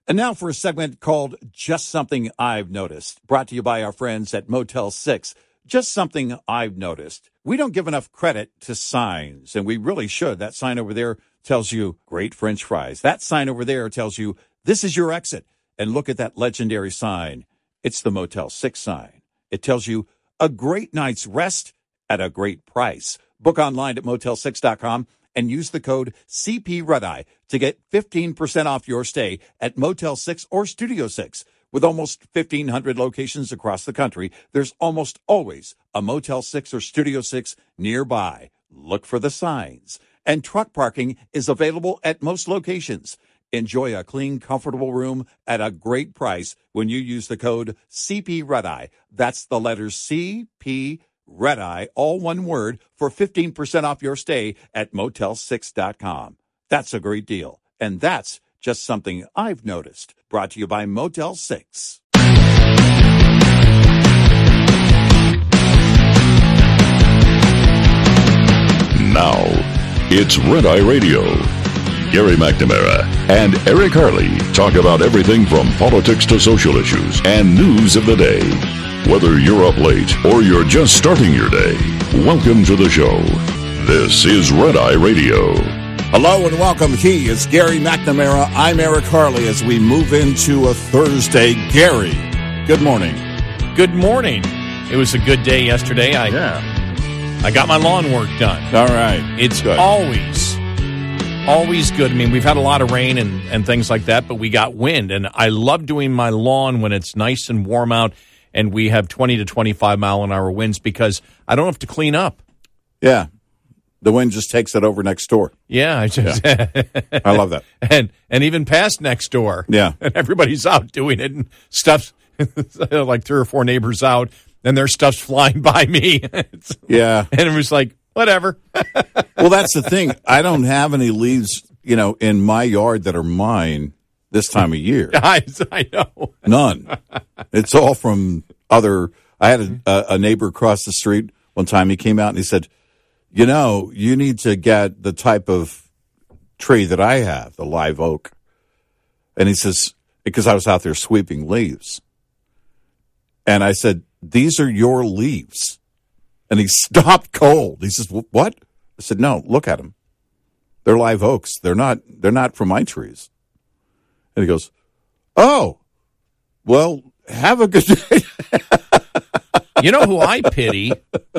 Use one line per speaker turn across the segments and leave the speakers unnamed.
And now for a segment called Just Something I've Noticed, brought to you by our friends at Motel 6. Just something I've noticed. We don't give enough credit to signs, and we really should. That sign over there tells you great French fries. That sign over there tells you this is your exit. And look at that legendary sign. It's the Motel 6 sign. It tells you a great night's rest at a great price. Book online at motel6.com and use the code CP Red-Eye to get 15% off your stay at Motel 6 or Studio 6. With almost 1,500 locations across the country, there's almost always a Motel 6 or Studio 6 nearby. Look for the signs. And truck parking is available at most locations. Enjoy a clean, comfortable room at a great price when you use the code CP Red-Eye. That's the letters CP Red-Eye, all one word, for 15% off your stay at motel6.com. That's a great deal. And that's just something I've noticed. Brought to you by Motel 6.
Now, it's Red Eye Radio. Gary McNamara and Eric Harley talk about everything from politics to social issues and news of the day. Whether you're up late or you're just starting your day, welcome to the show. This is Red Eye Radio.
Hello and welcome. He is Gary McNamara. I'm Eric Harley as we move into a Thursday. Gary, good morning.
Good morning. It was a good day yesterday. I got my lawn work done.
All right.
It's
good.
Always good. I mean, we've had a lot of rain and things like that, but we got wind. And I love doing my lawn when it's nice and warm out and we have 20 to 25 mile an hour winds because I don't have to clean up.
Yeah. The wind just takes it over next door.
Yeah,
I love that.
And even past next door.
Yeah.
And everybody's out doing it and stuff's like 3 or 4 neighbors out and their stuff's flying by me.
Yeah.
And it was like, whatever.
Well, that's the thing. I don't have any leaves, in my yard that are mine this time of year.
I know.
None. It's all from other. I had a neighbor across the street one time. He came out and he said, you need to get the type of tree that I have, the live oak. And he says, because I was out there sweeping leaves. And I said, these are your leaves. And he stopped cold. He says, what? I said, no, look at them. They're live oaks. They're not from my trees. And he goes, oh, well, have a good day.
You know who I pity?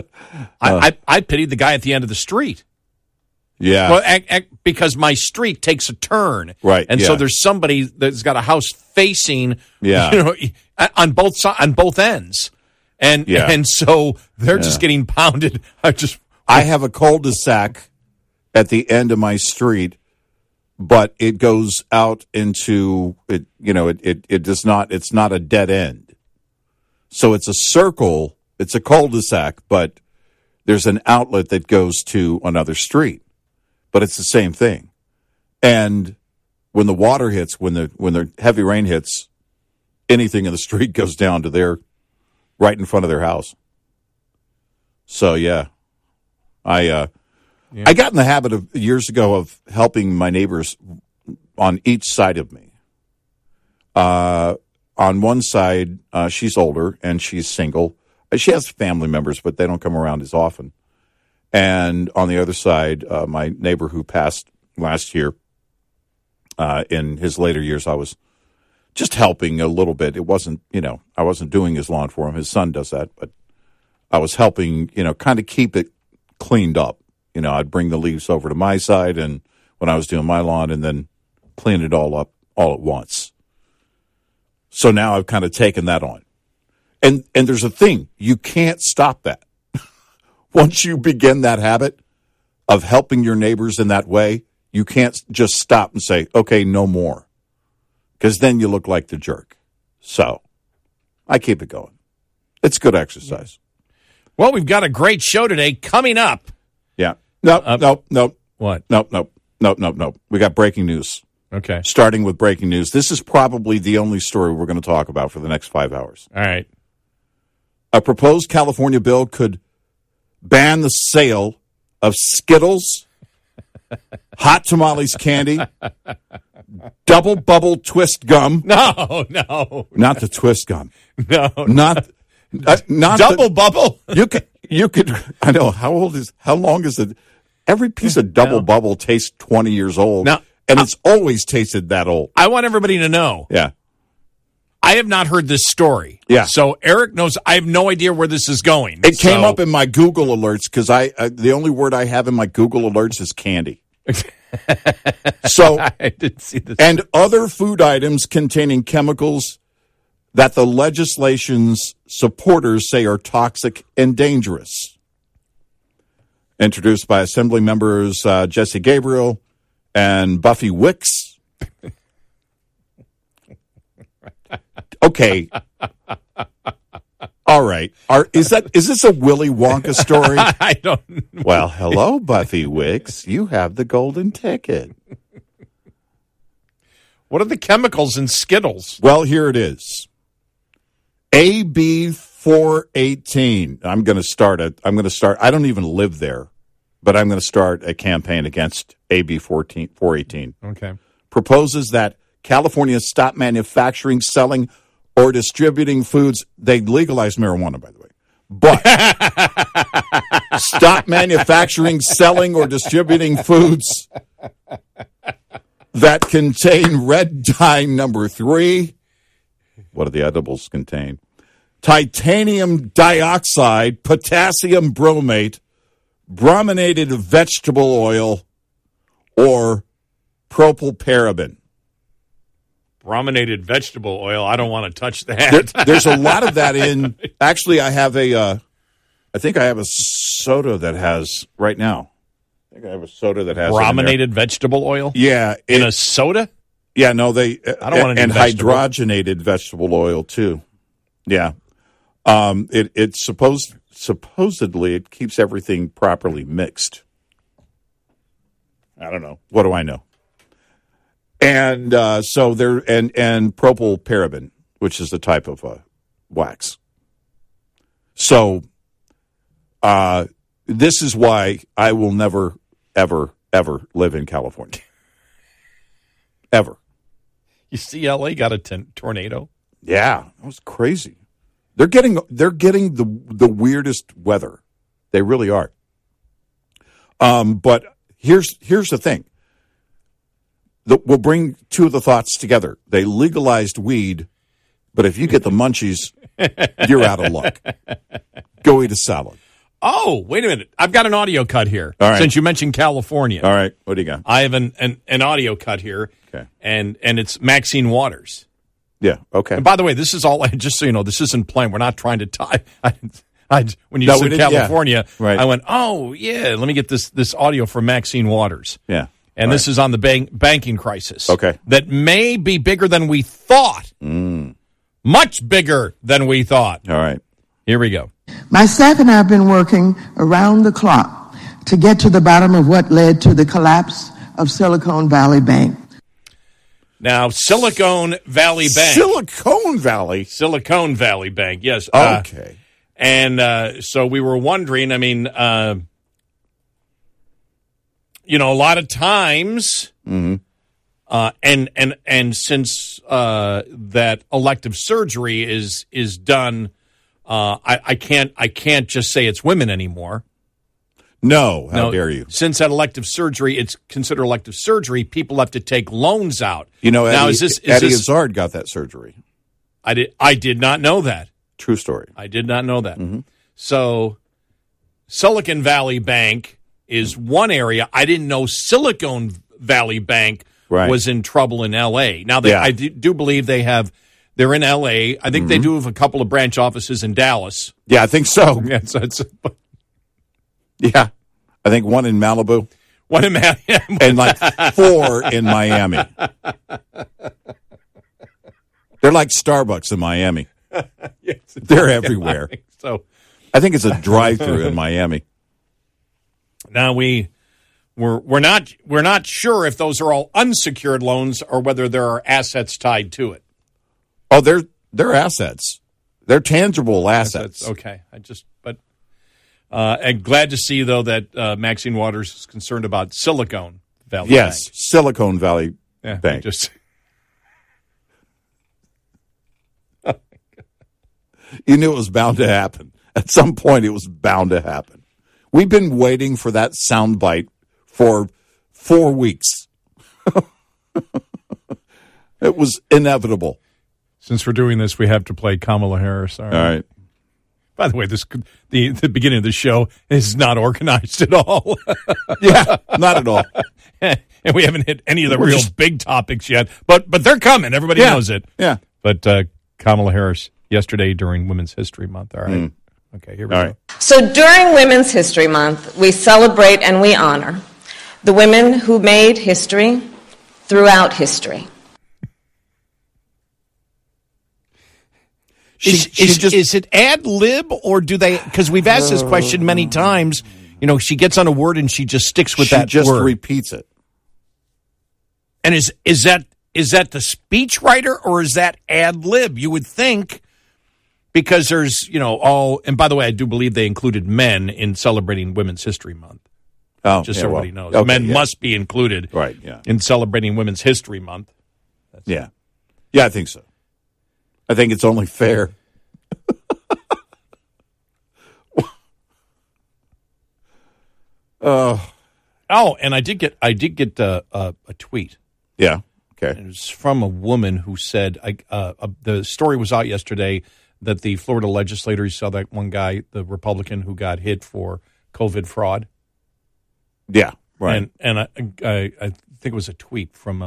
I pity the guy at the end of the street.
Yeah.
Well, because my street takes a turn.
Right.
And so there's somebody that's got a house facing,
yeah.
On both ends. And so they're just getting pounded.
I have a cul-de-sac at the end of my street, but it goes out into it. It does not. It's not a dead end. So it's a circle. It's a cul-de-sac, but there's an outlet that goes to another street. But it's the same thing. And when the water hits, when the heavy rain hits, anything in the street goes down to right in front of their house. So yeah, I got in the habit of years ago of helping my neighbors on each side of me. On one side, she's older and she's single. She has family members, but they don't come around as often. And on the other side, my neighbor who passed last year, in his later years, I was just helping a little bit. It wasn't, I wasn't doing his lawn for him. His son does that, but I was helping, kind of keep it cleaned up. I'd bring the leaves over to my side and when I was doing my lawn and then clean it all up all at once. So now I've kind of taken that on. And there's a thing, you can't stop that. Once you begin that habit of helping your neighbors in that way, you can't just stop and say, okay, no more. Because then you look like the jerk. So I keep it going. It's good exercise.
Well, we've got a great show today coming up.
Yeah. Nope.
What?
Nope. We got breaking news.
Okay.
Starting with breaking news. This is probably the only story we're going to talk about for the next 5 hours.
All right.
A proposed California bill could ban the sale of Skittles Hot tamales candy, double bubble twist gum.
No.
Not the twist gum.
No.
Not
Double bubble?
You could, I know, how long is it? Every piece of double bubble tastes 20 years old.
Now,
and it's always tasted that old.
I want everybody to know.
Yeah.
I have not heard this story.
Yeah.
So Eric knows. I have no idea where this is going.
It came up in my Google alerts because the only word I have in my Google alerts is candy. So
I didn't see this.
And other food items containing chemicals that the legislation's supporters say are toxic and dangerous. Introduced by Assembly members Jesse Gabriel and Buffy Wicks. Okay. All right. Is this a Willy Wonka story?
I don't know.
Well, hello, Buffy Wicks. You have the golden ticket.
What are the chemicals in Skittles?
Well, here it is. AB 418. I'm going to start. I don't even live there, but I'm going to start a campaign against AB 418.
Okay.
Proposes that California stop manufacturing, selling, or distributing foods. They legalized marijuana, by the way. But stop manufacturing, selling, or distributing foods that contain red dye number 3. What do the edibles contain? Titanium dioxide, potassium bromate, brominated vegetable oil, or propylparaben.
Brominated vegetable oil. I don't want to touch that.
There's a lot of that in. Actually, I think I have a soda that has right now. I think I have a soda that has
brominated vegetable oil.
Yeah,
in a soda.
Yeah, no,
I don't want any
and
vegetable.
Hydrogenated vegetable oil too. Yeah, it's supposedly it keeps everything properly mixed. I don't know. What do I know? And so there and propylparaben, which is the type of wax. So this is why I will never, ever, ever live in California. Ever.
You see, LA got a tornado.
Yeah, that was crazy. They're getting the weirdest weather. They really are. But here's the thing. We'll bring two of the thoughts together. They legalized weed, but if you get the munchies, you're out of luck. Go eat a salad.
Oh, wait a minute. I've got an audio cut here.
All right.
Since you mentioned California.
All right. What do you got?
I have an audio cut here.
Okay.
And it's Maxine Waters.
Yeah, okay.
And by the way, this is all, just so you know, this isn't planned. We're not trying to tie. When you
No,
said California,
yeah. Right.
I went, oh, yeah, let me get this audio from Maxine Waters.
Yeah.
And this is on the banking crisis.
Okay.
That may be bigger than we thought. Much bigger than we thought.
All right.
Here we go.
My staff and I have been working around the clock to get to the bottom of what led to the collapse of Silicon Valley Bank.
Now, Silicon Valley Bank.
Silicon Valley?
Silicon Valley Bank, yes.
Okay.
And so we were wondering, I mean, a lot of times, and since that elective surgery is done, I can't just say it's women anymore.
No, how dare you?
Since that elective surgery, it's considered elective surgery. People have to take loans out.
You know,
now,
Eddie Izzard got that surgery.
I did not know that.
True story.
I did not know that. Mm-hmm. So, Silicon Valley Bank is one area. I didn't know Silicon Valley Bank was in trouble in L.A. Now, I do believe they're in L.A. I think they do have a couple of branch offices in Dallas.
Yeah, I think so.
Yeah,
I think one in Malibu.
One in Miami.
And like 4 in Miami. They're like Starbucks in Miami.
Yes,
they're everywhere. I think it's a drive-through in Miami.
Now we're not sure if those are all unsecured loans or whether there are assets tied to it.
Oh, they're assets. They're tangible assets.
Okay, And glad to see, though, that Maxine Waters is concerned about Silicon Valley
yes,
Bank.
Silicon Valley Bank. You knew it was bound to happen. At some point, it was bound to happen. We've been waiting for that soundbite for 4 weeks. It was inevitable.
Since we're doing this, we have to play Kamala Harris. All
right.
By the way, the beginning of the show is not organized at all.
Yeah, not at all.
And we haven't hit any of the big topics yet. But they're coming. Everybody knows it.
Yeah.
But Kamala Harris yesterday during Women's History Month. All right. Okay, here we go.
So during Women's History Month, we celebrate and we honor the women who made history throughout history.
Is it ad lib, or do they? Because we've asked this question many times. You know, she gets on a word and she just sticks with that word. She just
repeats it.
And is that the speechwriter, or is that ad lib? You would think, because there's, and by the way, I do believe they included men in celebrating Women's History Month.
Oh,
just so everybody knows.
Okay,
men must be included in celebrating Women's History Month.
Yeah, I think so. I think it's only fair.
And I did get a tweet.
Yeah. Okay.
It was from a woman who said the story was out yesterday that the Florida legislator, you saw that one guy, the Republican who got hit for COVID fraud.
Yeah. Right.
And I think it was a tweet from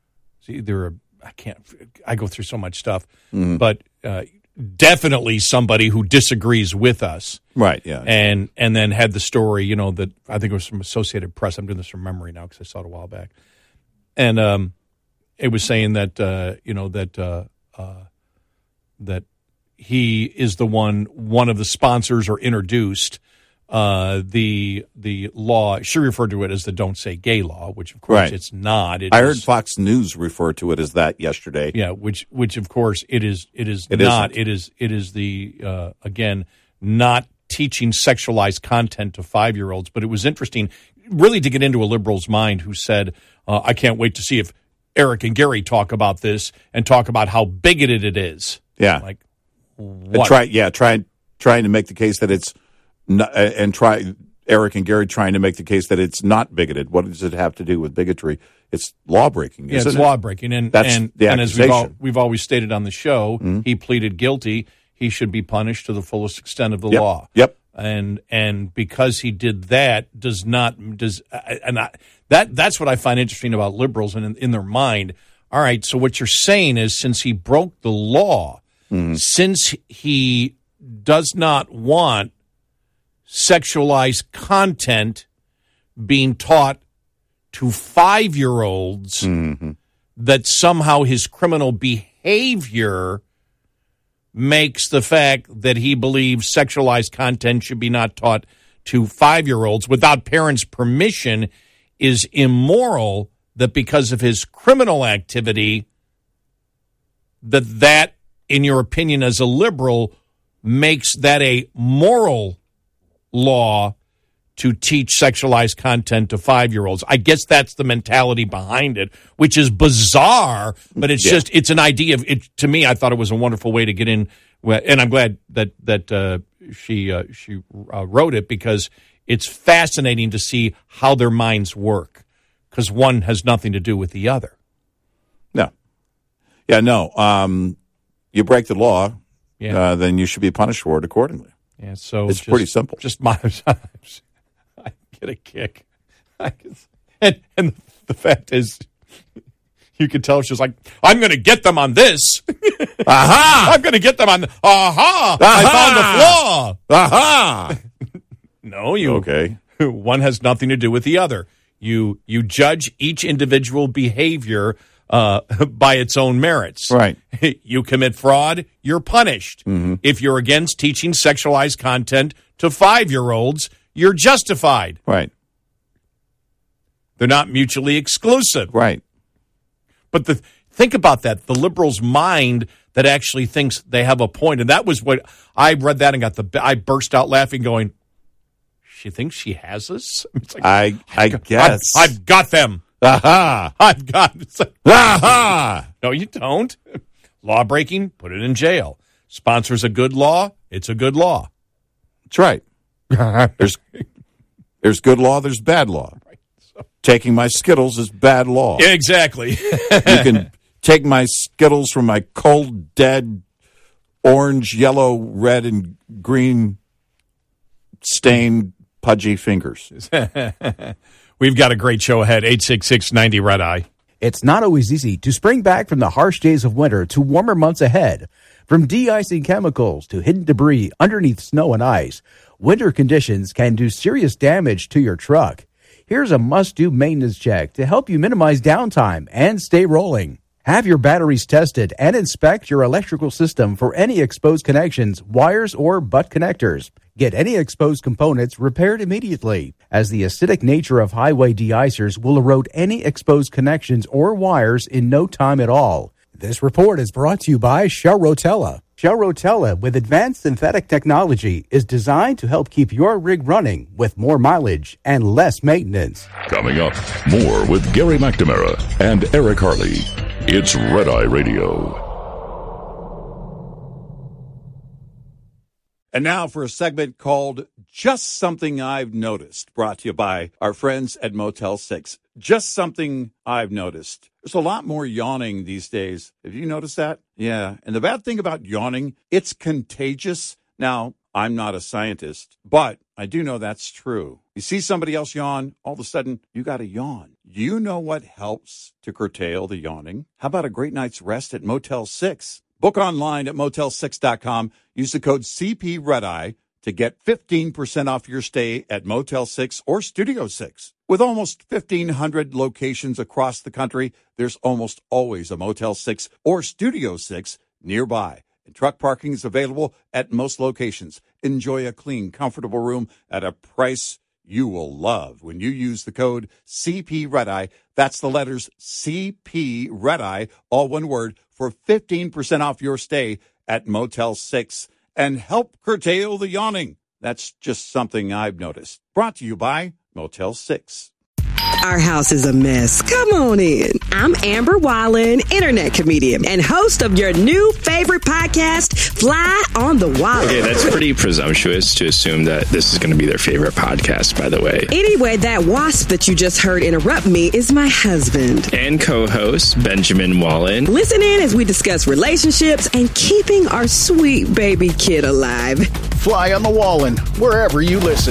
I go through so much stuff, but definitely somebody who disagrees with us.
Right, yeah.
And then had the story, that I think it was from Associated Press. I'm doing this from memory now because I saw it a while back. And it was saying that, that he is the one of the sponsors or introduced the law. She referred to it as the Don't Say Gay law, which of course it's not.
I heard Fox News refer to it as that yesterday.
Yeah, which of course it is not.
Isn't.
It is the again, not teaching sexualized content to 5-year-olds. But it was interesting, really, to get into a liberal's mind who said, "I can't wait to see if Eric and Gary talk about this and talk about how bigoted it is."
Yeah,
like what?
Trying to make the case that it's. Eric and Gary trying to make the case that it's not bigoted. What does it have to do with bigotry? It's law breaking.
Yeah, it's law breaking, and as we've always stated on the show, he pleaded guilty. He should be punished to the fullest extent of the law.
Yep.
And because he did that, that's what I find interesting about liberals and in their mind. All right, so what you're saying is, since he broke the law, since he does not want sexualized content being taught to 5-year-olds, that somehow his criminal behavior makes the fact that he believes sexualized content should be not taught to 5-year-olds without parents' permission is immoral, that because of his criminal activity, that in your opinion as a liberal makes that a moral law to teach sexualized content to 5-year-olds. I guess that's the mentality behind it, which is bizarre, but it's just, it's an idea of it. To me, I thought it was a wonderful way to get in, and I'm glad that she wrote it, because it's fascinating to see how their minds work, because one has nothing to do with the other.
No. Yeah, no. You break the law, then you should be punished for it accordingly.
Yeah, so
it's pretty simple.
Just I get a kick, and the fact is, you could tell she's like, "I'm going to get them on this. Aha! I'm going to get them on. Aha! I found the flaw.
Aha!
No, you
okay?
One has nothing to do with the other. You judge each individual behavior by its own merits.
Right.
You commit fraud, you're punished. If you're against teaching sexualized content to 5-year-olds, you're justified.
Right.
They're not mutually exclusive.
Right.
But think about that. The liberal's mind that actually thinks they have a point. And that was what I read that and I burst out laughing going, she thinks she has us? It's like,
I guess.
I've got them.
Aha!
I've got. It's like,
Aha!
no, you don't. Law breaking, put it in jail. Sponsors a good law, it's a good law.
That's right. There's good law, there's bad law.
Right. So.
Taking my Skittles is bad law.
Yeah, exactly.
You can take my Skittles from my cold, dead, orange, yellow, red, and green stained, pudgy fingers.
We've got a great show ahead. 866-90 Red Eye.
It's not always easy to spring back from the harsh days of winter to warmer months ahead. From de-icing chemicals to hidden debris underneath snow and ice, winter conditions can do serious damage to your truck. Here's a must-do maintenance check to help you minimize downtime and stay rolling. Have your batteries tested and inspect your electrical system for any exposed connections, wires, or butt connectors. Get any exposed components repaired immediately, as the acidic nature of highway de-icers will erode any exposed connections or wires in no time at all. This report is brought to you by Shell Rotella. Shell Rotella, with advanced synthetic technology, is designed to help keep your rig running with more mileage and less maintenance.
Coming up, more with Gary McNamara and Eric Harley. It's Red Eye Radio.
And now for a segment called Just Something I've Noticed, brought to you by our friends at Motel 6. Just something I've noticed. There's a lot more yawning these days. Have you noticed that? Yeah. And the bad thing about yawning, it's contagious. Now, I'm not a scientist, but I do know that's true. You see somebody else yawn, all of a sudden, you got to yawn. You know what helps to curtail the yawning? How about a great night's rest at Motel 6? Book online at motel6.com. Use the code CPRedEye to get 15% off your stay at Motel 6 or Studio 6. With almost 1,500 locations across the country, there's almost always a Motel 6 or Studio 6 nearby. And truck parking is available at most locations. Enjoy a clean, comfortable room at a price you will love when you use the code CPRedEye. That's the letters CPRedEye, all one word, for 15% off your stay at Motel 6 and help curtail the yawning. That's just something I've noticed. Brought to you by Motel 6.
Our house is a mess. Come on in. I'm Amber Wallen, internet comedian and host of your new favorite podcast, Fly on the Wall.
Okay, that's pretty presumptuous to assume that this is going to be their favorite podcast, by the way.
Anyway, that wasp that you just heard interrupt me is my husband.
And co-host, Benjamin Wallen.
Listen in as we discuss relationships and keeping our sweet baby kid alive.
Fly on the Wallen, wherever you listen.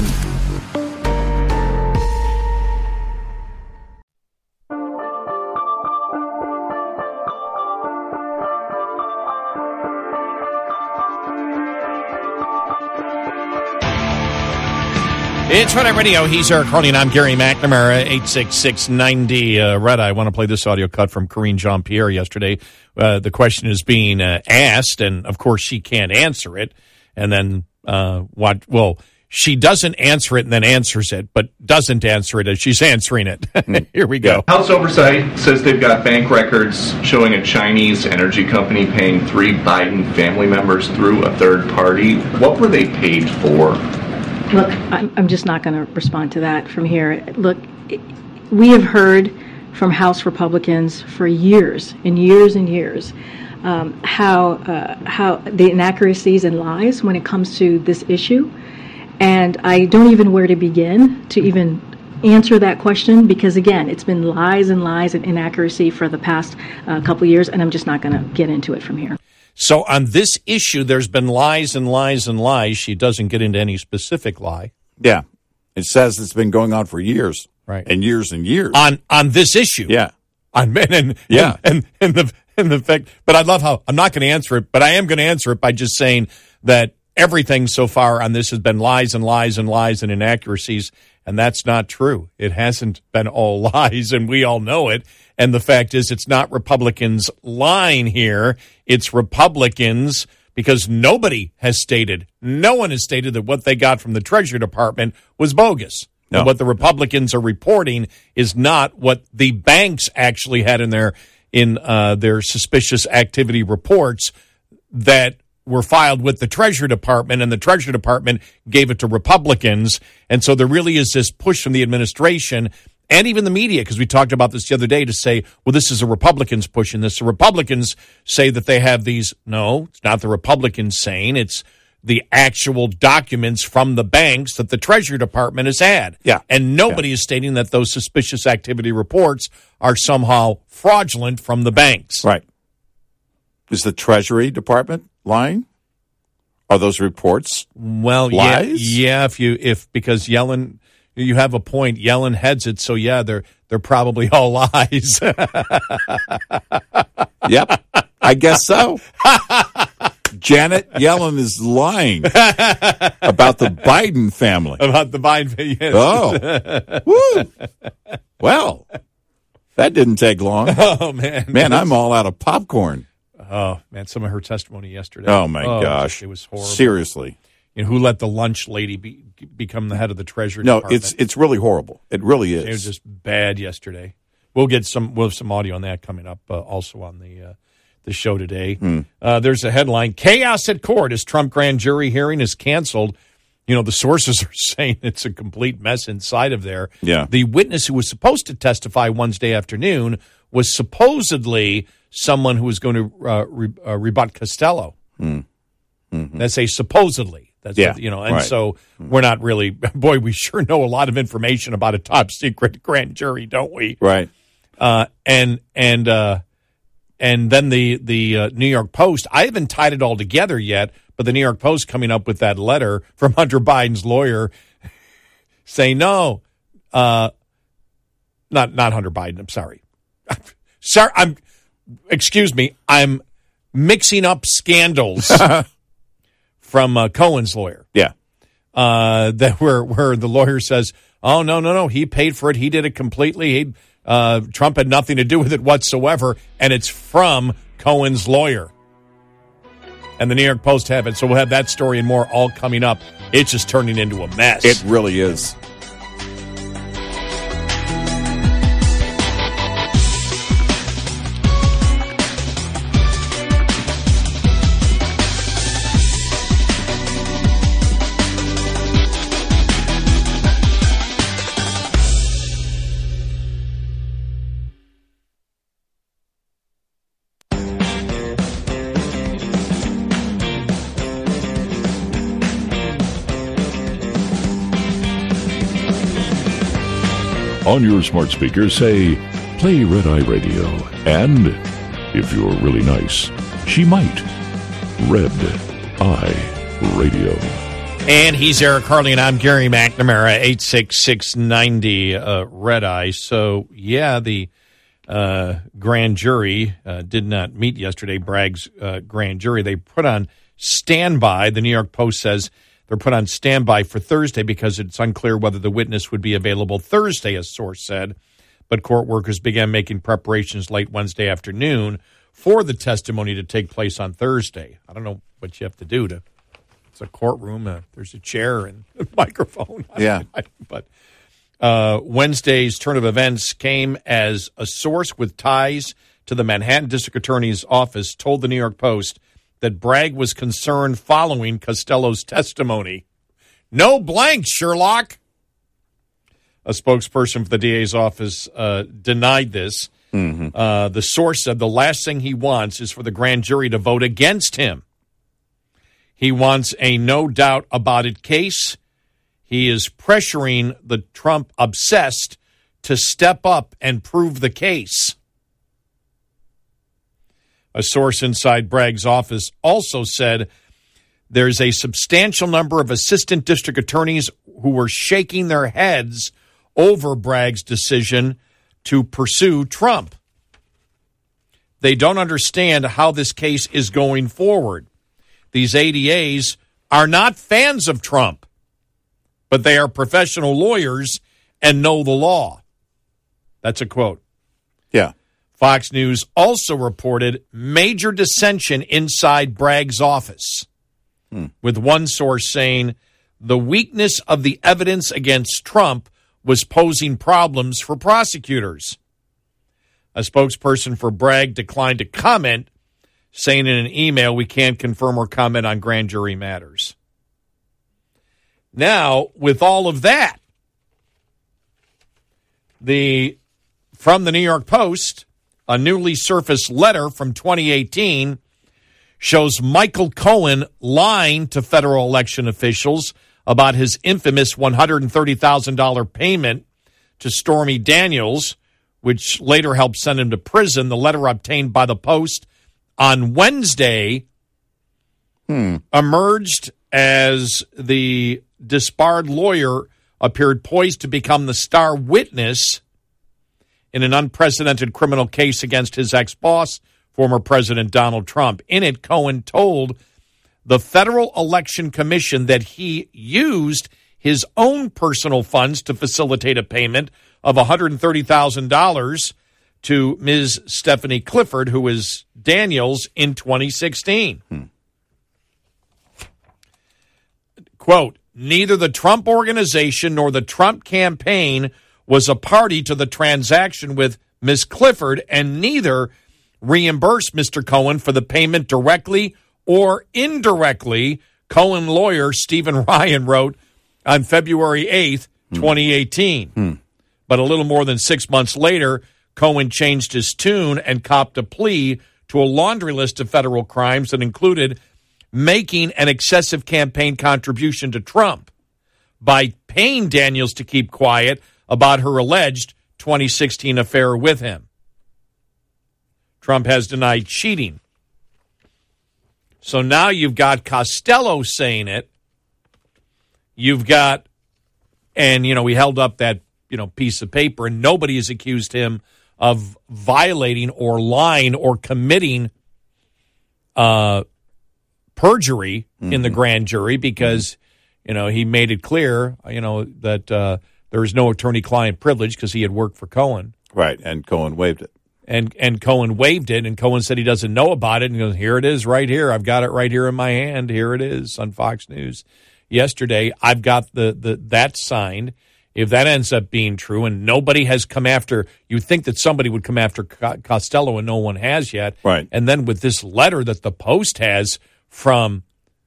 It's Red Eye Radio. He's Eric Harley, and I'm Gary McNamara. 866-90 Red Eye. I want to play this audio cut from Karine Jean-Pierre yesterday. The question is being asked, and of course she can't answer it. And then she doesn't answer it and then answers it, but doesn't answer it as she's answering it. Here we go.
House Oversight says they've got bank records showing a Chinese energy company paying 3 Biden family members through a third party. What were they paid for?
Look, I'm just not going to respond to that from here. Look, we have heard from House Republicans for years and years and years how the inaccuracies and lies when it comes to this issue. And I don't even know where to begin to even answer that question because, again, it's been lies and lies and inaccuracy for the past couple of years, and I'm just not going to get into it from here.
So on this issue, there's been lies and lies and lies. She doesn't get into any specific lie.
Yeah. It says it's been going on for years.
Right.
And years and years.
On this issue.
Yeah.
And the fact, but I love how I'm not going to answer it, but I am going to answer it by just saying that everything so far on this has been lies and lies and lies and inaccuracies, and that's not true. It hasn't been all lies, and we all know it. And the fact is, it's not Republicans lying here. It's Republicans, because no one has stated that what they got from the Treasury Department was bogus. No. And what the Republicans are reporting is not what the banks actually had in their suspicious activity reports that were filed with the Treasury Department, and the Treasury Department gave it to Republicans. And so there really is this push from the administration and even the media, because we talked about this the other day, to say, well, this is the Republicans pushing this. The Republicans say that they have these. No, it's not the Republicans saying. It's the actual documents from the banks that the Treasury Department has had.
Yeah.
And nobody is stating that those suspicious activity reports are somehow fraudulent from the banks.
Right. Is the Treasury Department lying? Are those reports lies?
Because Yellen, you have a point. Yellen heads it, so yeah, they're probably all lies.
Yep, I guess so. Janet Yellen is lying about the Biden family.
About the Biden family, yes.
Oh, woo! Well, that didn't take long.
Oh, man.
Man, I'm all out of popcorn.
Oh, man, some of her testimony yesterday.
Oh, my gosh.
It was horrible.
Seriously.
You know, who let the lunch lady become the head of the Treasury Department?
No, it's really horrible. It really is.
It was just bad yesterday. We'll have some audio on that coming up also on the show today. There's a headline, Chaos at Court as Trump grand jury hearing is canceled. You know, the sources are saying it's a complete mess inside of there.
Yeah.
The witness who was supposed to testify Wednesday afternoon was supposedly someone who was going to rebut Costello.
Mm-hmm.
That's a supposedly. That's
right.
So we're not really, boy, we sure know a lot of information about a top secret grand jury, don't we?
Right.
And then the New York Post, I haven't tied it all together yet, but the New York Post coming up with that letter from Hunter Biden's lawyer saying, no, not Hunter Biden, I'm sorry. Excuse me, I'm mixing up scandals from Cohen's lawyer.
Yeah.
That where the lawyer says, oh, no, he paid for it. He did it completely. Trump had nothing to do with it whatsoever, and it's from Cohen's lawyer. And the New York Post have it, so we'll have that story and more all coming up. It's just turning into a mess.
It really is.
On your smart speaker, say, play Red Eye Radio. And, if you're really nice, she might. Red Eye Radio.
And he's Eric Harley, and I'm Gary McNamara, 86690 Red Eye. So, yeah, the grand jury did not meet yesterday, Bragg's grand jury. They put on standby, the New York Post says, they're put on standby for Thursday because it's unclear whether the witness would be available Thursday, a source said. But court workers began making preparations late Wednesday afternoon for the testimony to take place on Thursday. I don't know what you have to do it's a courtroom. There's a chair and a microphone.
Yeah.
But Wednesday's turn of events came as a source with ties to the Manhattan District Attorney's office told the New York Post that Bragg was concerned following Costello's testimony. No blanks, Sherlock. A spokesperson for the DA's office denied this.
Mm-hmm.
The source said the last thing he wants is for the grand jury to vote against him. He wants a no doubt about it case. He is pressuring the Trump obsessed to step up and prove the case. A source inside Bragg's office also said there's a substantial number of assistant district attorneys who were shaking their heads over Bragg's decision to pursue Trump. They don't understand how this case is going forward. These ADAs are not fans of Trump, but they are professional lawyers and know the law. That's a quote.
Yeah.
Fox News also reported major dissension inside Bragg's office, with one source saying the weakness of the evidence against Trump was posing problems for prosecutors. A spokesperson for Bragg declined to comment, saying in an email, we can't confirm or comment on grand jury matters. Now, with all of that, from the New York Post, a newly surfaced letter from 2018 shows Michael Cohen lying to federal election officials about his infamous $130,000 payment to Stormy Daniels, which later helped send him to prison. The letter obtained by the Post on Wednesday emerged as the disbarred lawyer appeared poised to become the star witness in an unprecedented criminal case against his ex-boss, former President Donald Trump. In it, Cohen told the Federal Election Commission that he used his own personal funds to facilitate a payment of $130,000 to Ms. Stephanie Clifford, who is Daniels, in 2016. Quote, neither the Trump Organization nor the Trump campaign was a party to the transaction with Ms. Clifford, and neither reimbursed Mr. Cohen for the payment directly or indirectly, Cohen lawyer Stephen Ryan wrote on February 8th, 2018. But a little more than 6 months later, Cohen changed his tune and copped a plea to a laundry list of federal crimes that included making an excessive campaign contribution to Trump by paying Daniels to keep quiet about her alleged 2016 affair with him. Trump has denied cheating. So now you've got Costello saying it. You've got, and, we held up that, piece of paper, and nobody has accused him of violating or lying or committing perjury in the grand jury because, he made it clear, that there is no attorney-client privilege because he had worked for Cohen.
Right, and Cohen waived it.
And Cohen waived it, and Cohen said he doesn't know about it, and he goes, here it is right here. I've got it right here in my hand. Here it is on Fox News yesterday. I've got that signed. If that ends up being true, and nobody has come after, you'd think that somebody would come after Costello, and no one has yet.
Right.
And then with this letter that the Post has from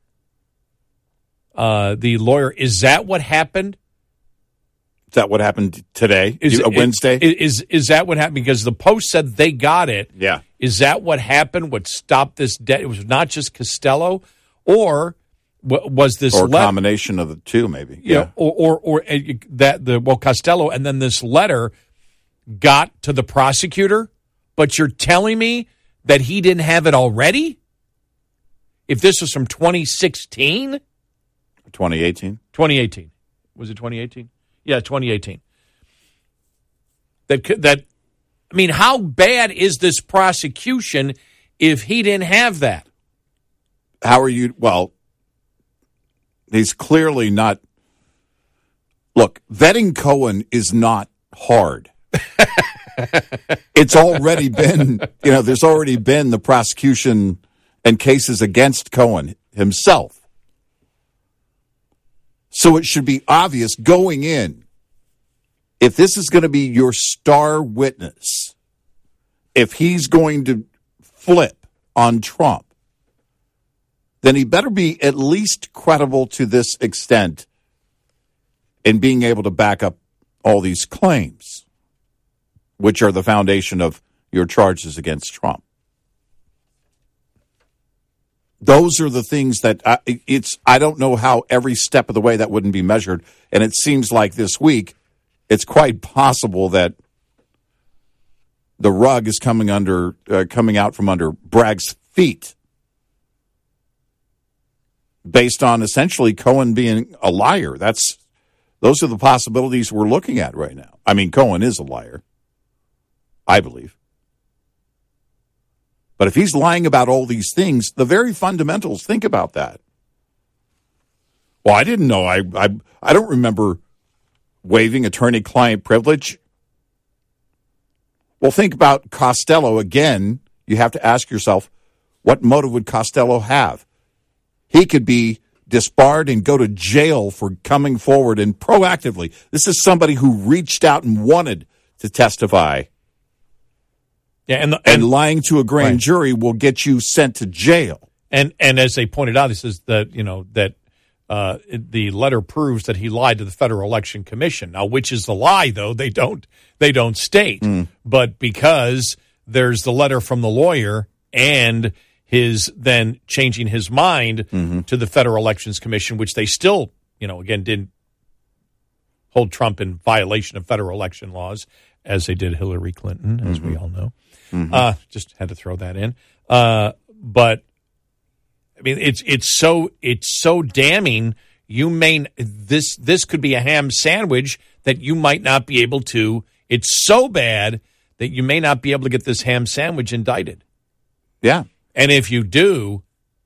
the lawyer, is that what happened?
Is that what happened today? Wednesday?
Is that what happened? Because the Post said they got it.
Yeah.
Is that what happened? What stopped this debt? It was not just Costello, or was this
or a combination of the two? Maybe.
Yeah. Or that Costello, and then this letter got to the prosecutor. But you're telling me that he didn't have it already? If this was from 2016,
2018,
2018, was it 2018? Yeah, 2018. That I mean, how bad is this prosecution if he didn't have that?
How are you? Well, he's clearly not. Look, vetting Cohen is not hard. It's already been, there's already been the prosecution and cases against Cohen himself. So it should be obvious going in, if this is going to be your star witness, if he's going to flip on Trump, then he better be at least credible to this extent in being able to back up all these claims, which are the foundation of your charges against Trump. Those are the things that I don't know how every step of the way that wouldn't be measured. And it seems like this week, it's quite possible that the rug is coming out from under Bragg's feet based on essentially Cohen being a liar. Those are the possibilities we're looking at right now. I mean, Cohen is a liar, I believe. But if he's lying about all these things, the very fundamentals, think about that. Well, I didn't know. I don't remember waiving attorney-client privilege. Well, think about Costello again. You have to ask yourself, what motive would Costello have? He could be disbarred and go to jail for coming forward and proactively. This is somebody who reached out and wanted to testify
Yeah,
and lying to a grand jury will get you sent to jail.
And as they pointed out, this is that the letter proves that he lied to the Federal Election Commission. Now, which is the lie, though, they don't state. But because there's the letter from the lawyer and his then changing his mind to the Federal Elections Commission, which they still, again, didn't hold Trump in violation of federal election laws, as they did Hillary Clinton, as we all know. Just had to throw that in. But I mean, it's so damning. This could be a ham sandwich that you might not be able to. It's so bad that you may not be able to get this ham sandwich indicted.
Yeah.
And if you do,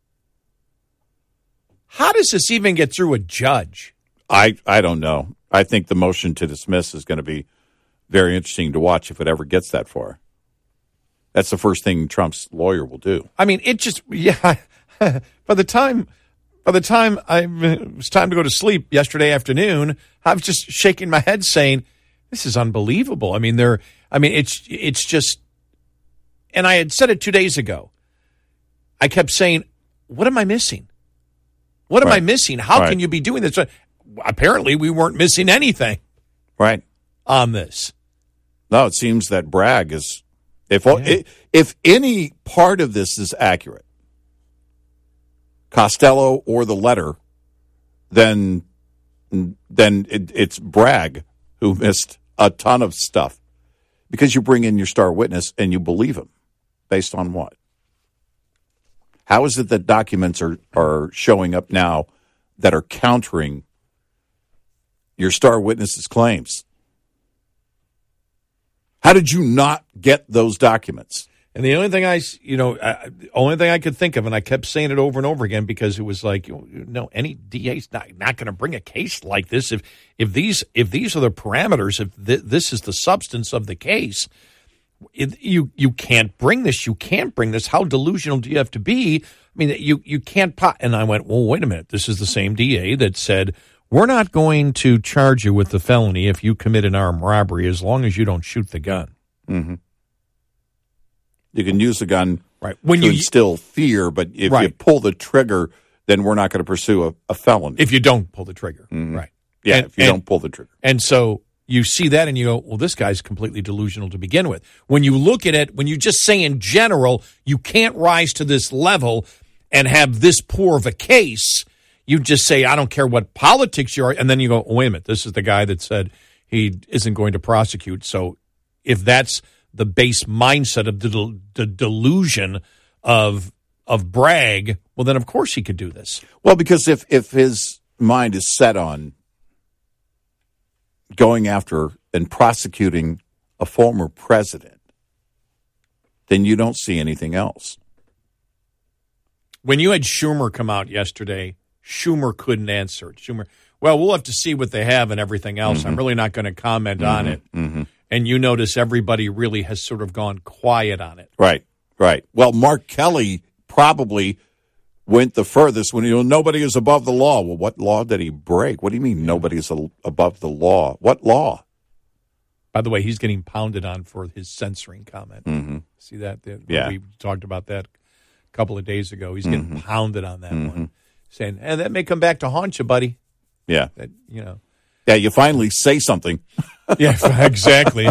how does this even get through a judge?
I don't know. I think the motion to dismiss is going to be very interesting to watch if it ever gets that far. That's the first thing Trump's lawyer will do.
I mean, it just, by the time it was time to go to sleep yesterday afternoon, I was just shaking my head saying, this is unbelievable. I mean, it's just, and I had said it 2 days ago. I kept saying, what am I missing? What am I missing? How can you be doing this? Apparently, we weren't missing anything.
Right.
On this.
No, it seems that Bragg is, if any part of this is accurate, Costello or the letter, then it's Bragg who missed a ton of stuff, because you bring in your star witness and you believe him based on what? How is it that documents are showing up now that are countering your star witness's claims? How did you not get those documents?
And the only thing I could think of, and I kept saying it over and over again, because it was like, any DA's not going to bring a case like this if these are the parameters, if this is the substance of the case. You can't bring this. You can't bring this. How delusional do you have to be? I mean, you can't. And I went, well, wait a minute. This is the same DA that said, we're not going to charge you with the felony if you commit an armed robbery as long as you don't shoot the gun.
Mm-hmm. You can use the gun
to
instill fear, but if you pull the trigger, then we're not going to pursue a felony.
If you don't pull the trigger, right.
Yeah, if you don't pull the trigger.
And so you see that and you go, well, this guy's completely delusional to begin with. When you look at it, when you just say in general, you can't rise to this level and have this poor of a case, you just say, I don't care what politics you are. And then you go, oh, wait a minute, this is the guy that said he isn't going to prosecute. So if that's the base mindset of the delusion of Bragg, well, then of course he could do this.
Well, because if his mind is set on going after and prosecuting a former president, then you don't see anything else.
When you had Schumer come out yesterday, Schumer couldn't answer it. Well, we'll have to see what they have and everything else. Mm-hmm. I'm really not going to comment on it.
Mm-hmm.
And you notice everybody really has sort of gone quiet on it.
Right. Well, Mark Kelly probably went the furthest when nobody is above the law. Well, what law did he break? What do you mean nobody's above the law? What law?
By the way, he's getting pounded on for his censoring comment.
Mm-hmm.
See that?
Yeah.
We talked about that a couple of days ago. He's getting pounded on that one, saying, that may come back to haunt you, buddy.
Yeah.
That,
Yeah, you finally say something.
Yeah, exactly.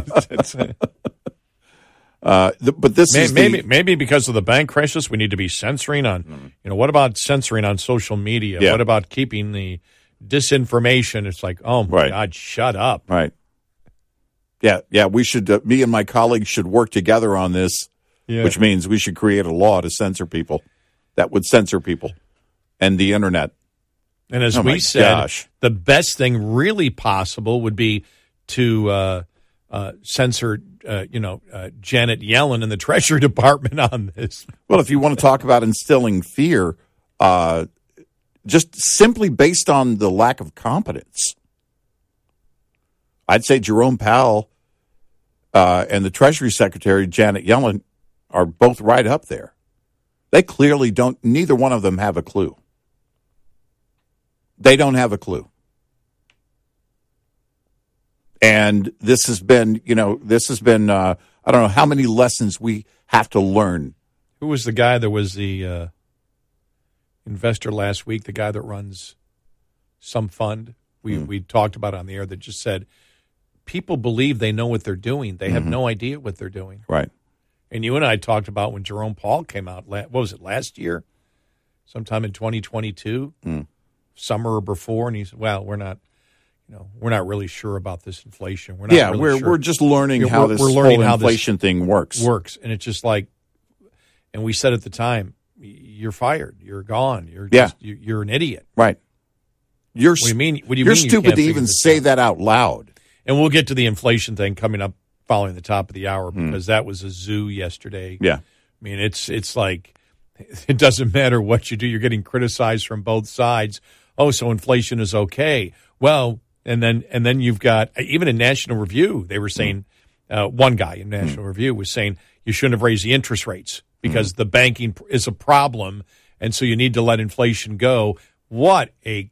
But this is
maybe because of the bank crisis, we need to be censoring on. What about censoring on social media?
Yeah.
What about keeping the disinformation? It's like, oh my God, shut up.
Right. Yeah. We should. Me and my colleagues should work together on this, which means we should create a law to censor people that would censor people and the internet.
And as we said, the best thing really possible would be to censor, Janet Yellen and the Treasury Department on this.
Well, if you want to talk about instilling fear, just simply based on the lack of competence, I'd say Jerome Powell and the Treasury Secretary, Janet Yellen, are both right up there. They clearly don't, neither one of them have a clue. They don't have a clue. And this has been, I don't know how many lessons we have to learn.
Who was the guy that was the investor last week, the guy that runs some fund we talked about on the air that just said people believe they know what they're doing. They have no idea what they're doing.
Right.
And you and I talked about when Jerome Powell came out, what was it, last year? Sometime in 2022, summer or before, and he said, well, we're not really sure about this inflation. We're not really sure.
We're just learning how this whole inflation thing works.
And it's just like, and we said at the time, you're fired. You're gone. You're an idiot.
Right.
What do you mean?
You're stupid to even say that out loud.
And we'll get to the inflation thing coming up following the top of the hour because that was a zoo yesterday.
Yeah.
I mean, it's like it doesn't matter what you do. You're getting criticized from both sides. Oh, so inflation is okay. Well, and then you've got, even in National Review, they were saying, one guy in National Review was saying you shouldn't have raised the interest rates because the banking is a problem, and so you need to let inflation go. What a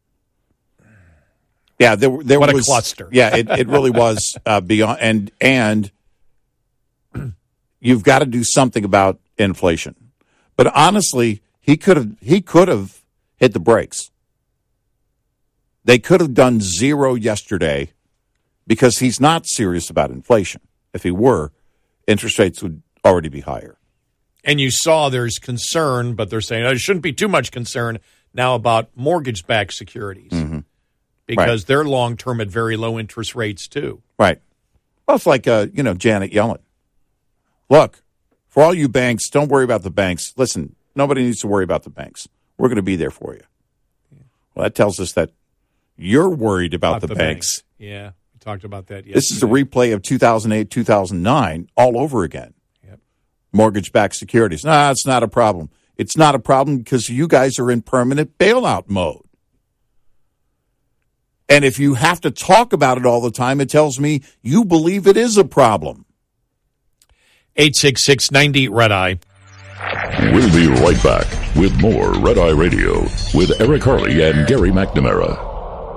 what
a cluster.
Yeah, it really was beyond, and you've got to do something about inflation. But honestly, he could have hit the brakes. They could have done zero yesterday because he's not serious about inflation. If he were, interest rates would already be higher.
And you saw there's concern, but they're saying there shouldn't be too much concern now about mortgage-backed securities because they're long-term at very low interest rates too.
Right. Well, it's like Janet Yellen. Look, for all you banks, don't worry about the banks. Listen, nobody needs to worry about the banks. We're going to be there for you. Well, that tells us that you're worried about the banks.
Yeah, we talked about that yesterday.
This is a replay of 2008, 2009 all over again.
Yep.
Mortgage-backed securities. No, it's not a problem. It's not a problem because you guys are in permanent bailout mode. And if you have to talk about it all the time, it tells me you believe it is a problem.
866-90-RED-EYE.
We'll be right back with more Red Eye Radio with Eric Harley and Gary McNamara.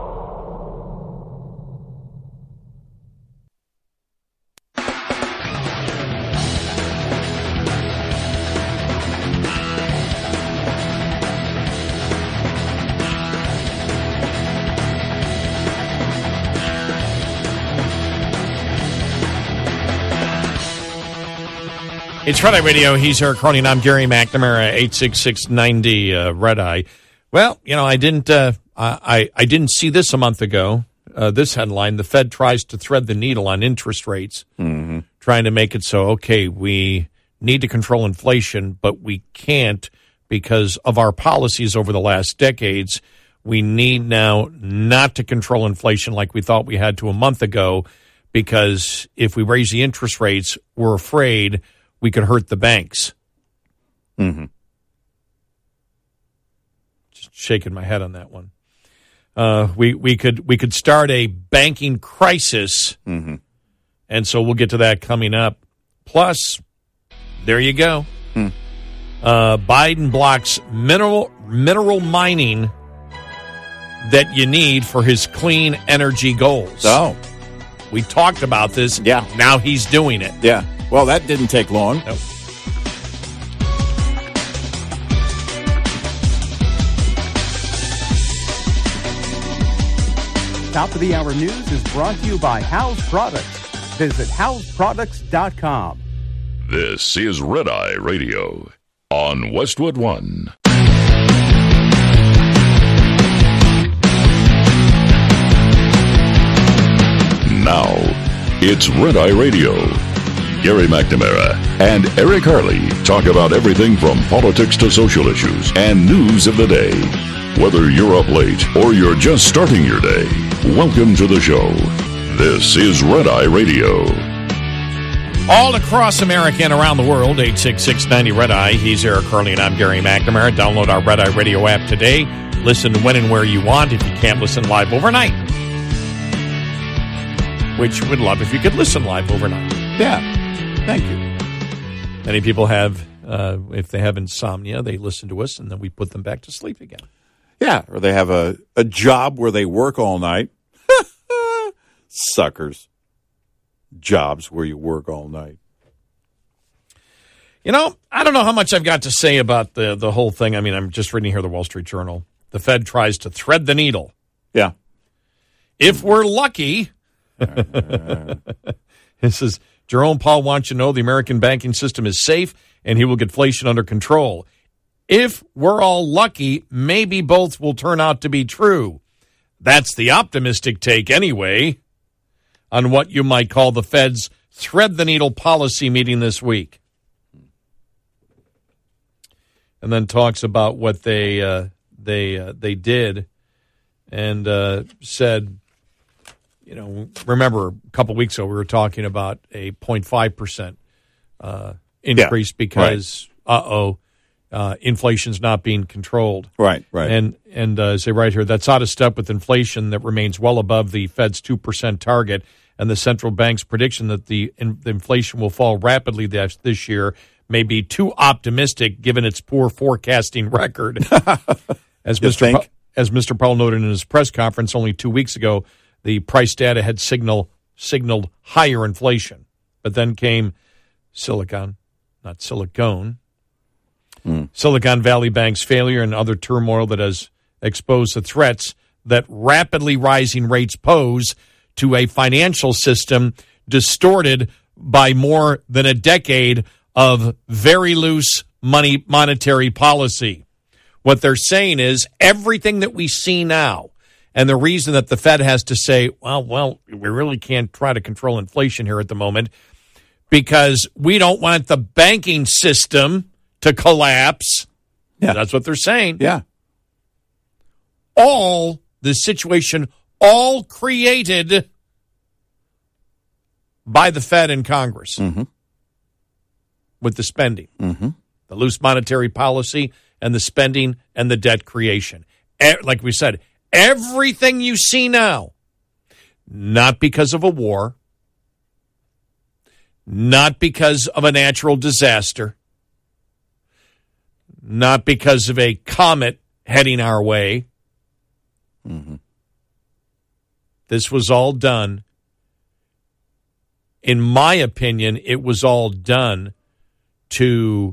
It's Red Eye Radio. He's Eric Harley, and I'm Gary McNamara. 866-90-RED-EYE. Well, I didn't see this a month ago. This headline: the Fed tries to thread the needle on interest rates, trying to make it so we need to control inflation, but we can't because of our policies over the last decades. We need now not to control inflation like we thought we had to a month ago, because if we raise the interest rates, we're afraid we could hurt the banks. Just shaking my head on that one. We could start a banking crisis, and so we'll get to that coming up. Plus, there you go. Biden blocks mineral mining that you need for his clean energy goals.
Oh,
we talked about this.
Yeah.
Now he's doing it.
Yeah. Well, that didn't take long.
Nope.
Top of the Hour News is brought to you by House Products. Visit houseproducts.com.
This is Red Eye Radio on Westwood One. Now, it's Red Eye Radio. Gary McNamara and Eric Harley talk about everything from politics to social issues and news of the day. Whether you're up late or you're just starting your day, welcome to the show. This is Red Eye Radio.
All across America and around the world, 866-90-RED-EYE. He's Eric Harley and I'm Gary McNamara. Download our Red Eye Radio app today. Listen when and where you want if you can't listen live overnight. Which we'd love if you could listen live overnight.
Yeah. Thank you.
Many people have, if they have insomnia, they listen to us and then we put them back to sleep again.
Yeah, or they have a job where they work all night. Suckers. Jobs where you work all night.
You know, I don't know how much I've got to say about the whole thing. I mean, I'm just reading here the Wall Street Journal. The Fed tries to thread the needle.
Yeah.
If we're lucky, this is Jerome Powell wants you to know the American banking system is safe and he will get inflation under control. If we're all lucky, maybe both will turn out to be true. That's the optimistic take anyway on what you might call the Fed's thread-the-needle policy meeting this week. And then talks about what they did and said, you know, remember a couple weeks ago we were talking about a 0.5% increase because, inflation's not being controlled.
Right.
And say right here, that's out of step with inflation that remains well above the Fed's 2% target and the central bank's prediction that the inflation will fall rapidly this year may be too optimistic given its poor forecasting record. As Mr. Powell noted in his press conference only 2 weeks ago, the price data had signaled higher inflation. But then came Silicon Valley Bank's failure and other turmoil that has exposed the threats that rapidly rising rates pose to a financial system distorted by more than a decade of very loose monetary policy. What they're saying is everything that we see now, and the reason that the Fed has to say, well, we really can't try to control inflation here at the moment because we don't want the banking system to collapse.
Yeah.
That's what they're saying.
Yeah.
All created by the Fed and Congress with the spending, the loose monetary policy and the spending and the debt creation. Like we said, everything you see now, not because of a war, not because of a natural disaster, not because of a comet heading our way. This was all done. In my opinion, it was all done to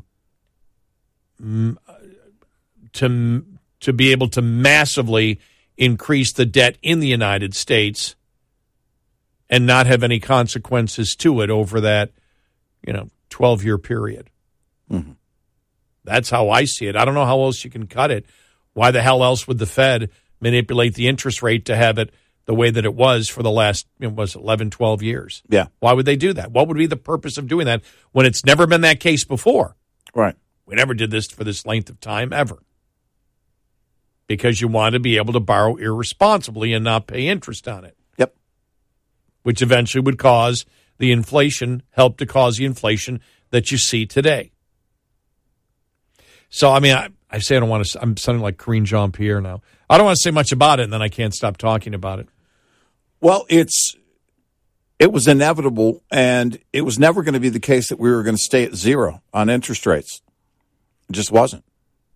be able to massively increase the debt in the United States and not have any consequences to it over that, 12-year period. That's how I see it. I don't know how else you can cut it. Why the hell else would the Fed manipulate the interest rate to have it the way that it was for the last, 11, 12 years?
Yeah.
Why would they do that? What would be the purpose of doing that when it's never been that case before?
Right.
We never did this for this length of time ever. Because you want to be able to borrow irresponsibly and not pay interest on it.
Yep.
Which eventually would cause the inflation, help to cause the inflation that you see today. So, I mean, I say I don't want to, I'm sounding like Karine Jean-Pierre now. I don't want to say much about it, and then I can't stop talking about it.
Well, it was inevitable, and it was never going to be the case that we were going to stay at zero on interest rates. It just wasn't.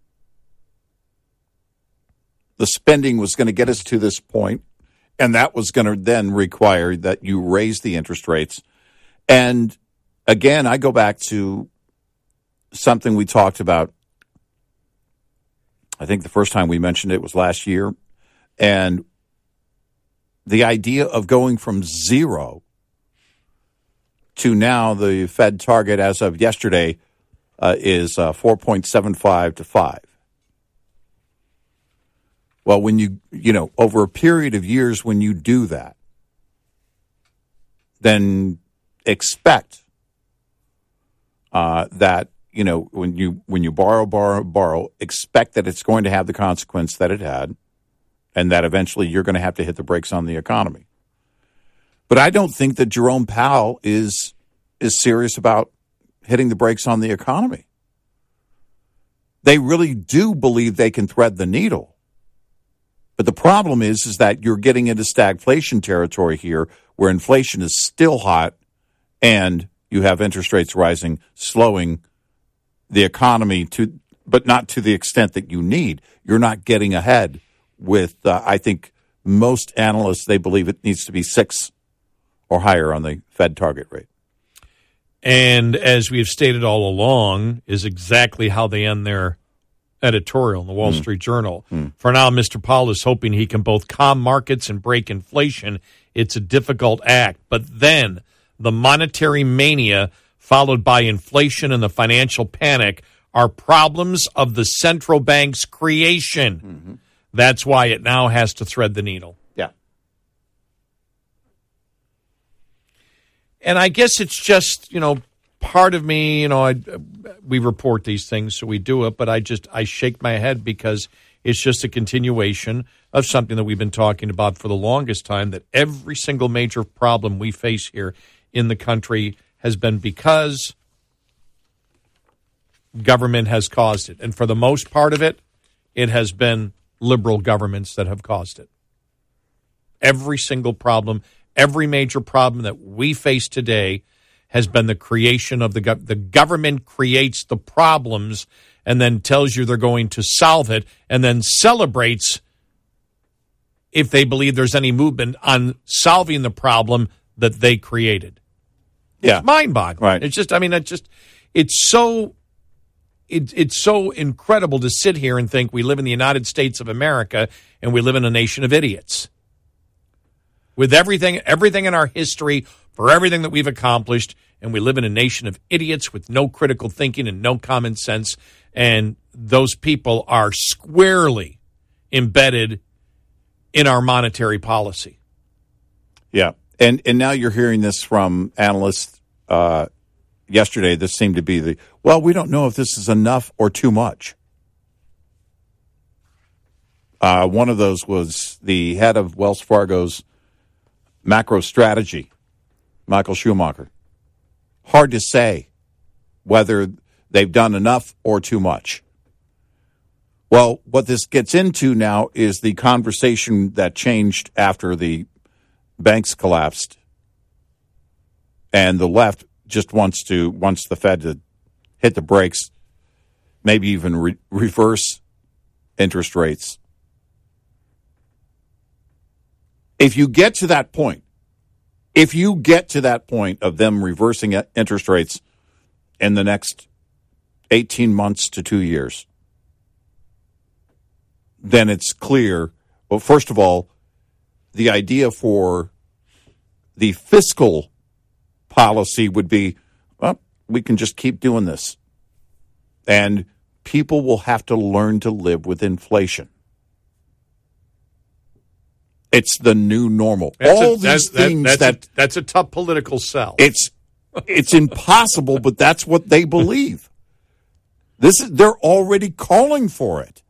The spending was going to get us to this point, and that was going to then require that you raise the interest rates. And again, I go back to something we talked about. I think the first time we mentioned it was last year. And the idea of going from zero to now the Fed target as of yesterday is 4.75 to 5. Well, when you over a period of years, when you do that, then expect that, when you borrow, expect that it's going to have the consequence that it had, and that eventually you're going to have to hit the brakes on the economy. But I don't think that Jerome Powell is serious about hitting the brakes on the economy. They really do believe they can thread the needle. But the problem is that you're getting into stagflation territory here, where inflation is still hot and you have interest rates rising, slowing the economy but not to the extent that you need. You're not getting ahead with, I think most analysts, they believe it needs to be 6 or higher on the Fed target rate.
And as we have stated all along, is exactly how they end their editorial in the Wall Street Journal. For now, Mr. Powell is hoping he can both calm markets and break inflation. It's a difficult act. But then the monetary mania followed by inflation and the financial panic are problems of the central bank's creation. That's why it now has to thread the needle.
Yeah.
And I guess it's just, part of me, we report these things, so we do it, but I shake my head because it's just a continuation of something that we've been talking about for the longest time, that every single major problem we face here in the country has been because government has caused it. And for the most part of it, it has been liberal governments that have caused it. Every single problem, every major problem that we face today has been the creation of the government creates the problems and then tells you they're going to solve it and then celebrates if they believe there's any movement on solving the problem that they created.
Yeah.
It's mind-boggling.
Right.
It's just, it's so incredible to sit here and think we live in the United States of America and we live in a nation of idiots. With everything in our history, for everything that we've accomplished, and we live in a nation of idiots with no critical thinking and no common sense, and those people are squarely embedded in our monetary policy.
Yeah, and now you're hearing this from analysts. Yesterday, this seemed to be we don't know if this is enough or too much. One of those was the head of Wells Fargo's macro strategy, Michael Schumacher. Hard to say whether they've done enough or too much. Well, what this gets into now is the conversation that changed after the banks collapsed, and the left just wants the Fed to hit the brakes, maybe even reverse interest rates. If you get to that point of them reversing interest rates in the next 18 months to 2 years, then it's clear. Well, first of all, the idea for the fiscal policy would be, we can just keep doing this. And people will have to learn to live with inflation. It's the new normal. That's
a tough political sell.
It's impossible, but that's what they believe. They're already calling for it.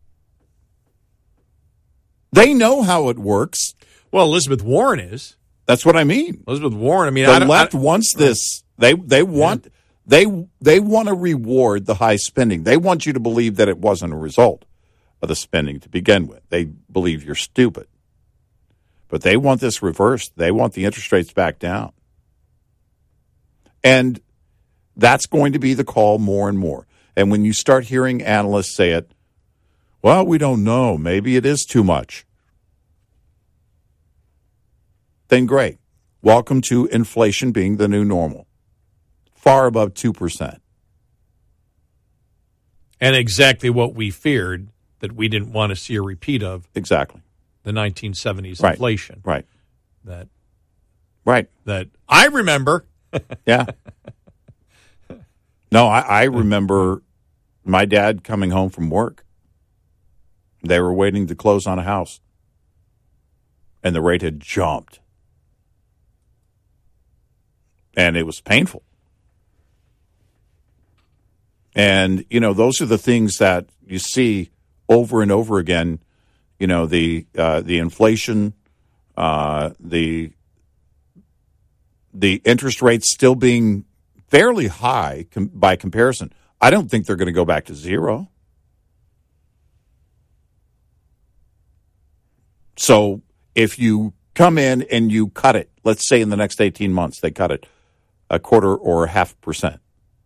They know how it works.
Well, Elizabeth Warren is.
That's what I mean.
Elizabeth Warren.
The left wants this. They want to reward the high spending. They want you to believe that it wasn't a result of the spending to begin with. They believe you're stupid. But they want this reversed. They want the interest rates back down. And that's going to be the call more and more. And when you start hearing analysts say it, well, we don't know. Maybe it is too much. Then great. Welcome to inflation being the new normal. Far above 2%.
And exactly what we feared that we didn't want to see a repeat of.
Exactly.
The 1970s
right.
inflation.
Right.
That
I
remember.
Yeah. No, I remember my dad coming home from work. They were waiting to close on a house. And the rate had jumped. And it was painful. And, those are the things that you see over and over again. The inflation, the interest rates still being fairly high by comparison. I don't think they're going to go back to zero. So if you come in and you cut it, let's say in the next 18 months they cut it 1/4 or 0.5%.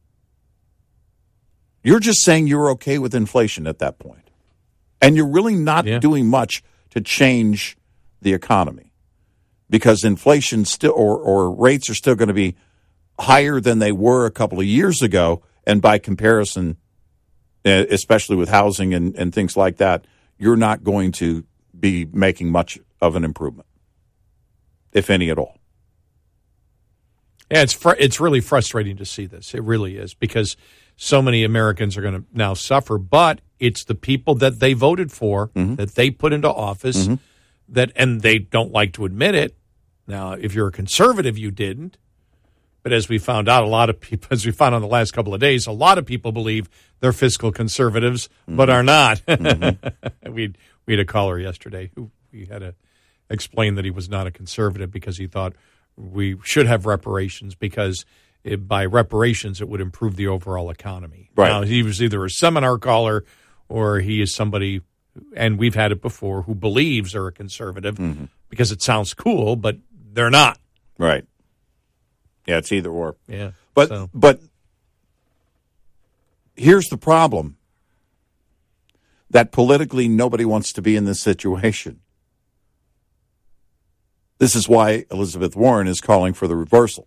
You're just saying you're okay with inflation at that point. And you're really not doing much to change the economy because inflation still or rates are still going to be higher than they were a couple of years ago, and by comparison, especially with housing and things like that, you're not going to be making much of an improvement, if any at all.
Yeah, it's really frustrating to see this. It really is, because so many Americans are going to now suffer, but it's the people that they voted for, that they put into office, and they don't like to admit it. Now, if you're a conservative, you didn't. But as we found out, a lot of people, as we found out in the last couple of days, a lot of people believe they're fiscal conservatives, but are not. We had a caller yesterday who we had to explain that he was not a conservative because he thought we should have reparations because by reparations it would improve the overall economy.
Right.
Now, he was either a seminar caller or he is somebody, and we've had it before, who believes they're a conservative because it sounds cool, but they're not.
Right. Yeah, it's either or.
Yeah.
But here's the problem. That politically nobody wants to be in this situation. This is why Elizabeth Warren is calling for the reversal.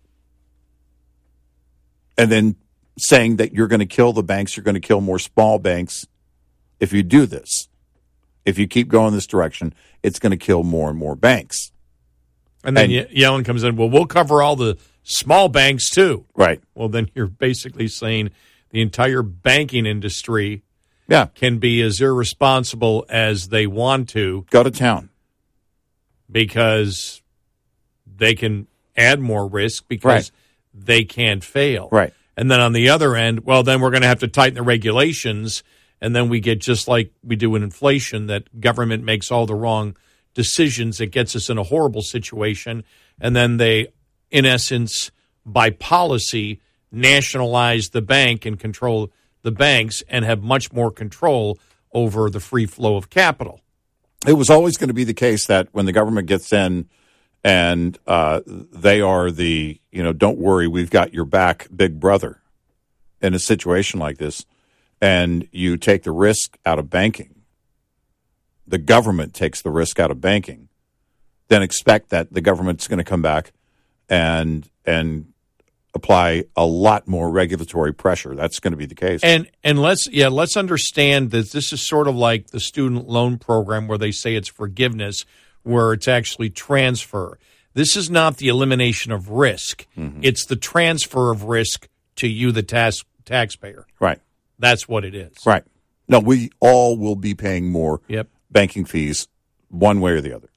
And then saying that you're going to kill the banks, you're going to kill more small banks if you do this. If you keep going this direction, it's going to kill more and more banks.
And then Yellen comes in, well, we'll cover all the small banks too.
Right.
Well, then you're basically saying the entire banking industry can be as irresponsible as they want to.
Go to town.
Because they can add more risk because they can't fail.
Right.
And then on the other end, well, then we're going to have to tighten the regulations, and then we get just like we do in inflation, that government makes all the wrong decisions. It gets us in a horrible situation, and then they, in essence, by policy, nationalize the bank and control the banks and have much more control over the free flow of capital.
It was always going to be the case that when the government gets in and they are the, don't worry, we've got your back, big brother, in a situation like this, and you take the risk out of banking, the government takes the risk out of banking, then expect that the government's going to come back and apply a lot more regulatory pressure. That's going to be the case.
And let's understand that this is sort of like the student loan program where they say it's forgiveness, where it's actually transfer. This is not the elimination of risk. It's the transfer of risk to you, the taxpayer.
Right.
That's what it is.
Right. No, we all will be paying more banking fees one way or the other.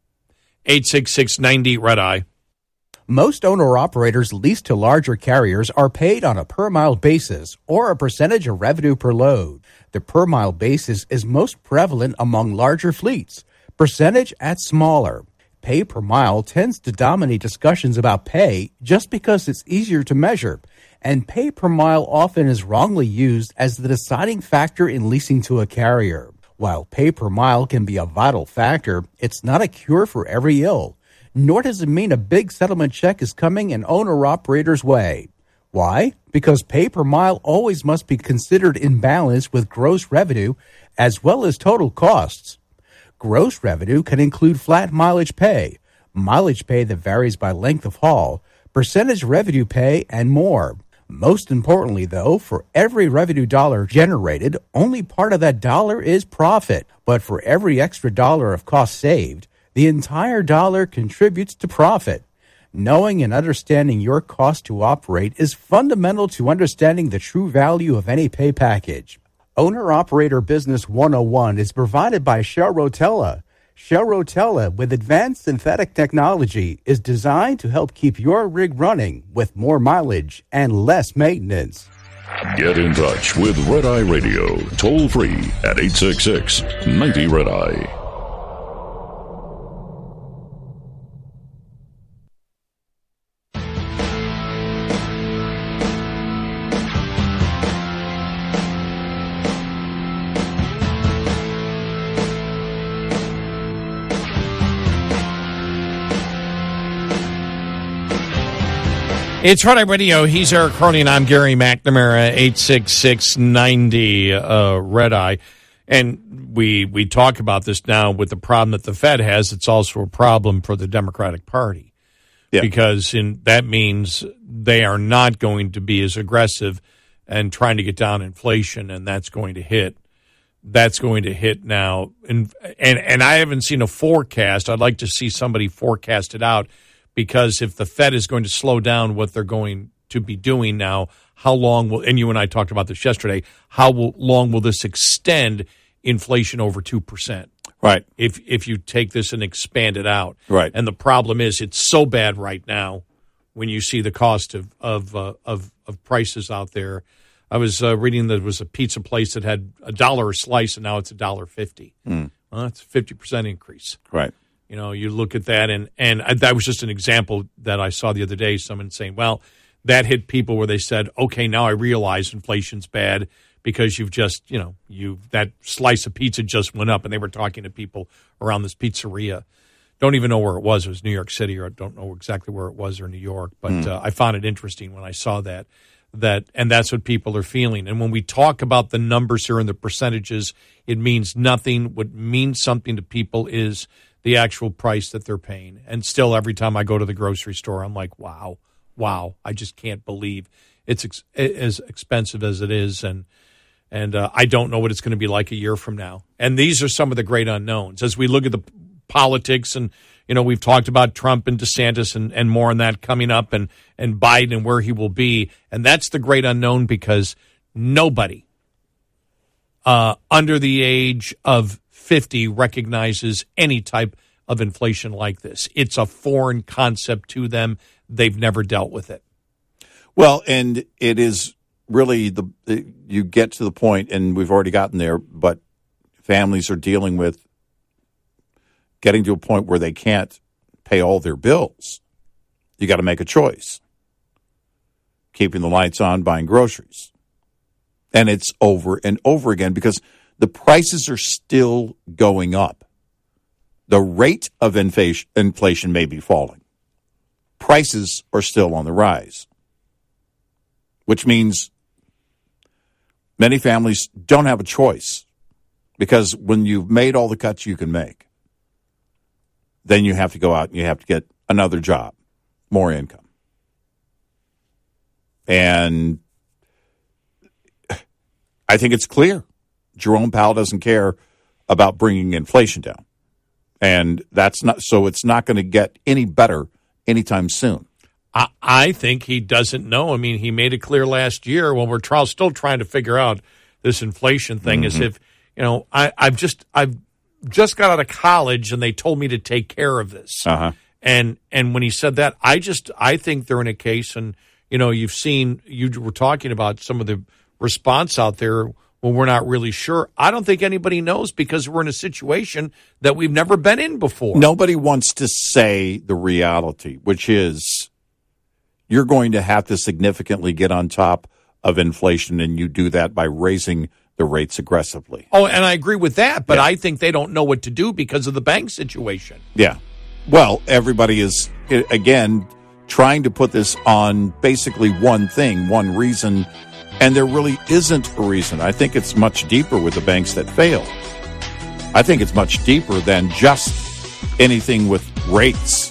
866-90-RED-EYE.
Most owner-operators leased to larger carriers are paid on a per-mile basis or a percentage of revenue per load. The per-mile basis is most prevalent among larger fleets, percentage at smaller. Pay per mile tends to dominate discussions about pay just because it's easier to measure, and pay per mile often is wrongly used as the deciding factor in leasing to a carrier. While pay per mile can be a vital factor, it's not a cure for every ill. Nor does it mean a big settlement check is coming an owner-operator's way. Why? Because pay per mile always must be considered in balance with gross revenue as well as total costs. Gross revenue can include flat mileage pay that varies by length of haul, percentage revenue pay, and more. Most importantly, though, for every revenue dollar generated, only part of that dollar is profit. But for every extra dollar of cost saved, the entire dollar contributes to profit. Knowing and understanding your cost to operate is fundamental to understanding the true value of any pay package. Owner-Operator Business 101 is provided by Shell Rotella. Shell Rotella, with advanced synthetic technology, is designed to help keep your rig running with more mileage and less maintenance.
Get in touch with Red Eye Radio, toll free at 866-90-RED-EYE.
It's Red Eye Radio. He's Eric Carney, and I'm Gary McNamara, 866-90-RED-EYE. And we talk about this now with the problem that the Fed has. It's also a problem for the Democratic Party. because that means they are not going to be as aggressive and trying to get down inflation, and that's going to hit. That's going to hit now. And I haven't seen a forecast. I'd like to see somebody forecast it out, because if the Fed is going to slow down what they're going to be doing now, how long will, and you and I talked about this yesterday, long will this extend inflation over 2%?
Right.
If you take this and expand it out.
Right.
And the problem is it's so bad right now when you see the cost of prices out there. I was reading that there was a pizza place that had $1 a slice, and now it's $1.50. Well, that's a 50% increase.
Right.
You know, you look at that, and that was just an example that I saw the other day, someone saying, well, that hit people where they said, okay, now I realize inflation's bad because you've just, that slice of pizza just went up, and they were talking to people around this pizzeria. Don't even know where it was. It was New York City, or I don't know exactly where it was, or New York, but I found it interesting when I saw that, and that's what people are feeling. And when we talk about the numbers here and the percentages, it means nothing. What means something to people is the actual price that they're paying. And still, every time I go to the grocery store, I'm like, wow, I just can't believe it's as expensive as it is. And I don't know what it's going to be like a year from now. And these are some of the great unknowns. As we look at the politics, and, we've talked about Trump and DeSantis and more on that coming up, and Biden and where he will be. And that's the great unknown, because nobody under the age of 50 recognizes any type of inflation like this. It's a foreign concept to them. They've never dealt with it.
Well, and it is really you get to the point, and we've already gotten there, but families are dealing with getting to a point where they can't pay all their bills. You got to make a choice. Keeping the lights on, buying groceries. And it's over and over again, because the prices are still going up. The rate of inflation may be falling. Prices are still on the rise, which means many families don't have a choice, because when you've made all the cuts you can make, then you have to go out and you have to get another job, more income. And I think it's clear Jerome Powell doesn't care about bringing inflation down. And it's not going to get any better anytime soon.
I think he doesn't know. I mean, he made it clear last year when we're still trying to figure out this inflation thing, as if, I've just got out of college and they told me to take care of this.
Uh-huh.
And when he said that, I think they're in a case, and, you were talking about some of the response out there. Well, we're not really sure. I don't think anybody knows, because we're in a situation that we've never been in before.
Nobody wants to say the reality, which is you're going to have to significantly get on top of inflation, and you do that by raising the rates aggressively.
Oh, and I agree with that, but I think they don't know what to do because of the bank situation.
Yeah. Well, everybody is, again, trying to put this on basically one thing, one reason. And there really isn't a reason. I think it's much deeper with the banks that fail. I think it's much deeper than just anything with rates.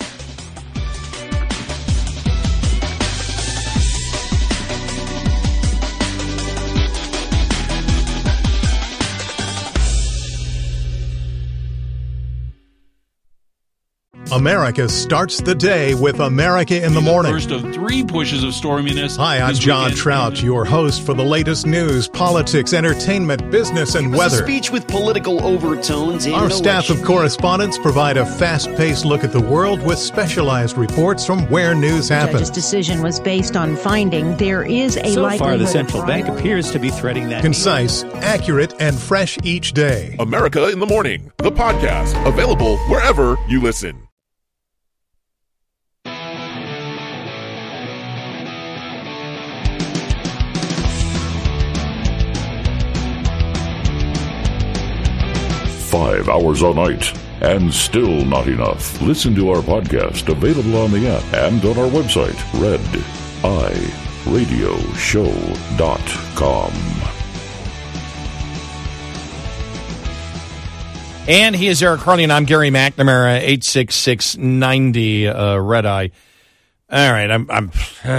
America starts the day with America in the Morning.
First of 3 pushes of storminess.
Hi, I'm John Trout, your host for the latest news, politics, entertainment, business, and weather.
A speech with political overtones.
Our staff of correspondents provide a fast-paced look at the world with specialized reports from where news happens.
The judge's decision was based on finding there is a likelihood.
So far, the central bank appears to be threading that.
Concise, accurate, and fresh each day.
America in the Morning, the podcast, available wherever you listen.
"5 hours a night and still not enough." Listen to our podcast, available on the app and on our website, rediradioshow.com.
And he is Eric Carly, and I'm Gary McNamara, 866-90 Red Eye. All right, I'm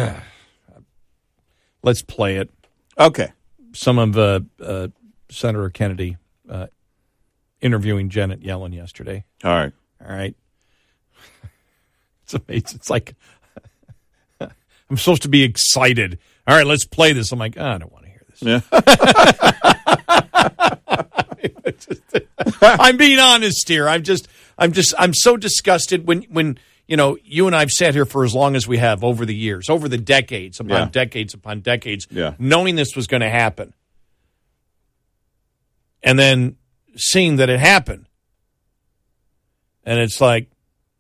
let's play it.
Okay.
Some of Senator Kennedy interviewing Janet Yellen yesterday.
All right.
It's amazing. It's like I'm supposed to be excited. All right, let's play this. I'm like, I don't want to hear this.
Yeah.
I'm being honest here. I'm so disgusted when you and I've sat here for as long as we have over the years, over the decades upon decades, knowing this was going to happen. And then seeing that it happened. And it's like,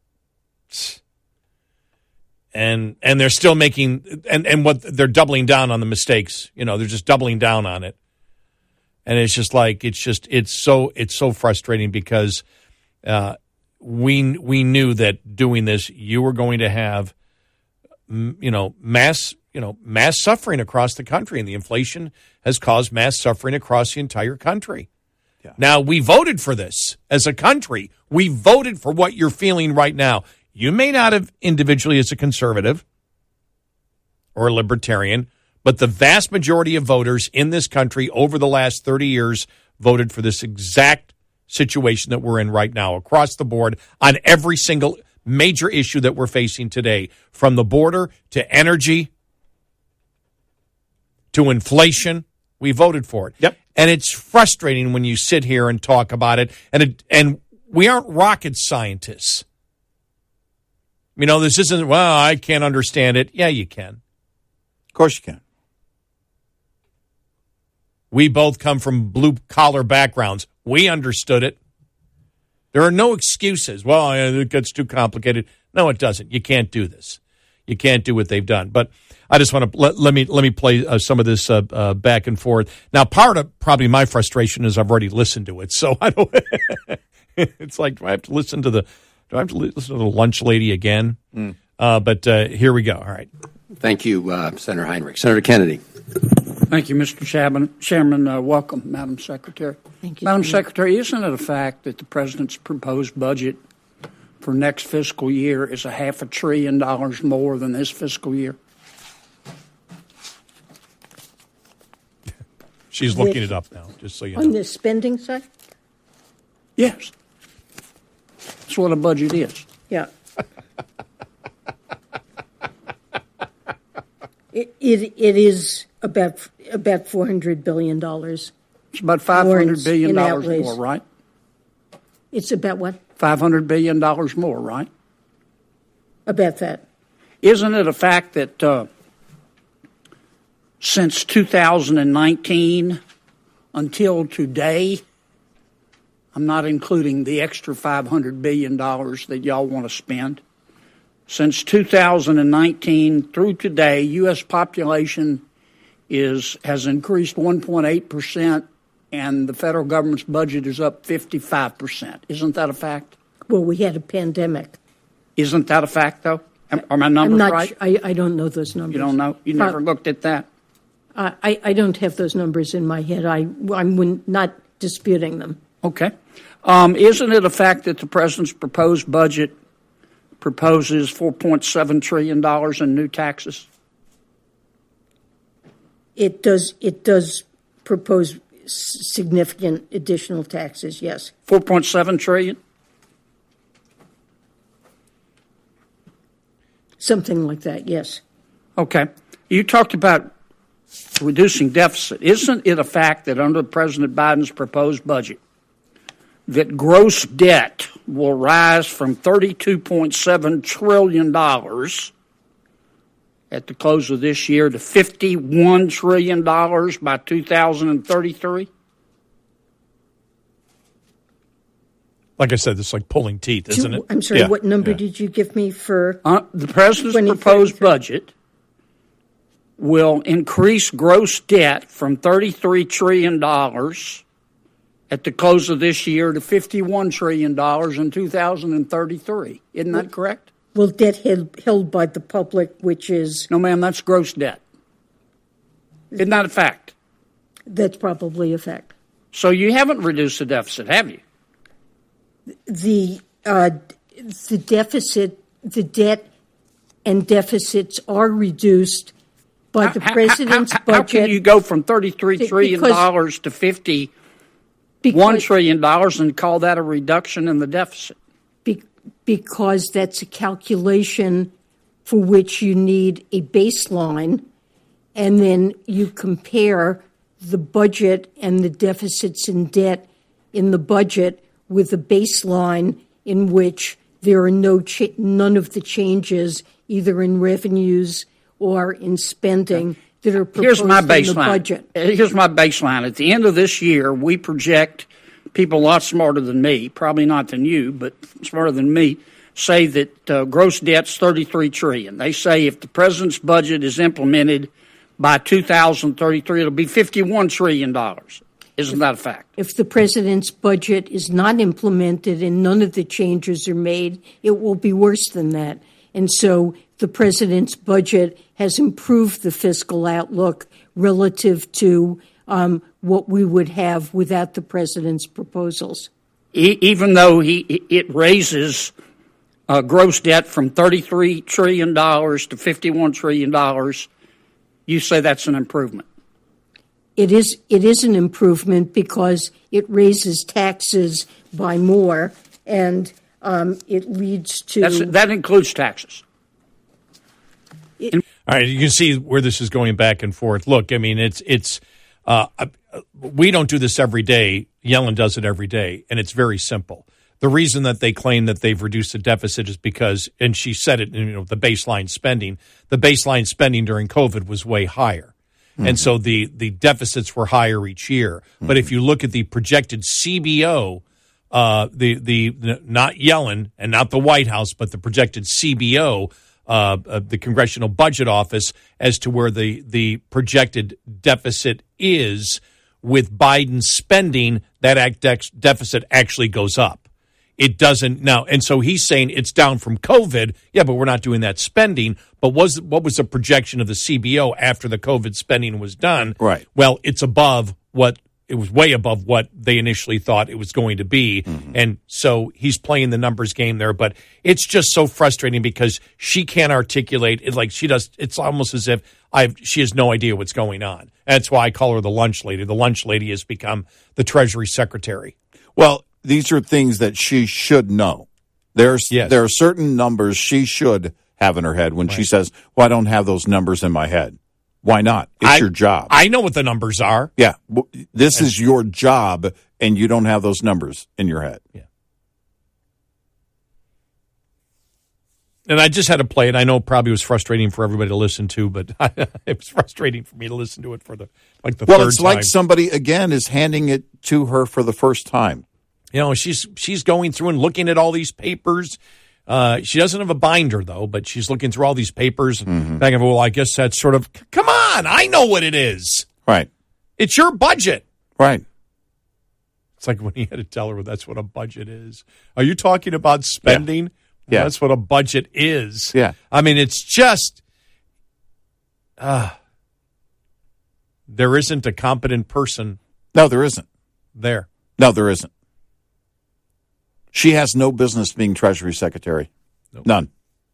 and they're still making, and what they're doubling down on the mistakes. They're just doubling down on it. And it's just like, it's so frustrating because we knew that doing this, you were going to have, mass suffering across the country, and the inflation has caused mass suffering across the entire country. Yeah. Now, we voted for this as a country. We voted for what you're feeling right now. You may not have individually as a conservative or a libertarian, but the vast majority of voters in this country over the last 30 years voted for this exact situation that we're in right now across the board on every single major issue that we're facing today, from the border to energy to inflation. We voted for it.
Yep.
And it's frustrating when you sit here and talk about it. And we aren't rocket scientists. This isn't, I can't understand it. Yeah, you can.
Of course you can.
We both come from blue-collar backgrounds. We understood it. There are no excuses. Well, it gets too complicated. No, it doesn't. You can't do this. You can't do what they've done. But I just want to let me play some of this back and forth. Now, part of probably my frustration is I've already listened to it, so I don't. It's like, do I have to listen to the lunch lady again? But here we go. All right.
Thank you, Senator Heinrich. Senator Kennedy.
Thank you, Mr. Chairman. Welcome, Madam Secretary.
Thank you,
Madam Secretary, isn't it a fact that the president's proposed budget for next fiscal year is $500 billion more than this fiscal year?
She's looking it up now, just so you know.
On the spending side?
Yes. That's what a budget is.
Yeah. It is about $400 billion.
It's about $500 billion more, right?
It's about what?
$500 billion more, right?
About that.
Isn't it a fact that since 2019 until today, I'm not including the extra $500 billion that y'all want to spend, since 2019 through today, U.S. population has increased 1.8%, and the federal government's budget is up 55%. Isn't that a fact?
Well, we had a pandemic.
Isn't that a fact, though? Are my numbers right?
I don't know those numbers.
You don't know? You never looked at that?
I don't have those numbers in my head. I'm not disputing them.
Okay. Isn't it a fact that the president's proposed budget proposes $4.7 trillion in new taxes?
It does propose significant additional taxes, yes.
4.7 trillion?
Something like that, yes.
Okay. You talked about reducing deficit. Isn't it a fact that under President Biden's proposed budget, that gross debt will rise from $32.7 trillion at the close of this year to $51 trillion by 2033?
Like I said, it's like pulling teeth, isn't it?
I'm sorry, what number did you give me for?
The president's proposed budget will increase gross debt from $33 trillion at the close of this year to $51 trillion in 2033. Isn't that correct?
Well, debt held by the public, which is...
No, ma'am, that's gross debt. Isn't that a fact?
That's probably a fact.
So you haven't reduced the deficit, have you?
The deficit, the debt
and deficits are reduced by the president's budget.
How can you go from $33 trillion to $51 trillion and call that a reduction in the deficit?
Because that's a calculation for which you need a baseline, and then you compare the budget and the deficits and debt in the budget with a baseline in which there are none of the changes either in revenues or in spending that are proposed in the budget.
Here's my baseline. At the end of this year, we project, people a lot smarter than me, probably not than you, but smarter than me, say that gross debt's $33 trillion. They say if the president's budget is implemented by 2033, it'll be $51 trillion. Isn't that a fact?
If the president's budget is not implemented and none of the changes are made, it will be worse than that. And so the president's budget has improved the fiscal outlook relative to what we would have without the president's proposals.
Even though it raises gross debt from $33 trillion to $51 trillion, you say that's an improvement.
It is an improvement because it raises taxes by more, and it leads to...
That includes taxes.
All right, you can see where this is going back and forth. Look, I mean, it's we don't do this every day. Yellen does it every day, and it's very simple. The reason that they claim that they've reduced the deficit is because, and she said it, the baseline spending. The baseline spending during COVID was way higher. And so the deficits were higher each year. But if you look at the projected CBO, the not Yellen and not the White House, but the projected CBO, the Congressional Budget Office, as to where the projected deficit is with Biden spending, that deficit actually goes up. It doesn't now. And so he's saying it's down from COVID. Yeah, but we're not doing that spending. But what was the projection of the CBO after the COVID spending was done?
Right.
Well, it was way above what they initially thought it was going to be. And so he's playing the numbers game there. But it's just so frustrating because she can't articulate it like she does. It's almost as if she has no idea what's going on. That's why I call her the lunch lady. The lunch lady has become the Treasury Secretary.
Well, these are things that she should know. There are certain numbers she should have in her head when she says, well, I don't have those numbers in my head. Why not? It's your job.
I know what the numbers are.
Yeah. This is your job, and you don't have those numbers in your head.
Yeah. And I just had to play it. I know it probably was frustrating for everybody to listen to, but it was frustrating for me to listen to it for the third time.
Well, it's like somebody, again, is handing it to her for the first time.
You know, she's going through and looking at all these papers. She doesn't have a binder, though, but she's looking through all these papers. And thinking, well, I guess that's sort of, come on, I know what it is.
Right.
It's your budget.
Right.
It's like when he had to tell her that's what a budget is. Are you talking about spending? Yeah. Well, that's what a budget is.
Yeah.
I mean, it's just, there isn't a competent person.
No, there isn't.
There.
No, there isn't. She has no business being Treasury Secretary.
Nope.
None.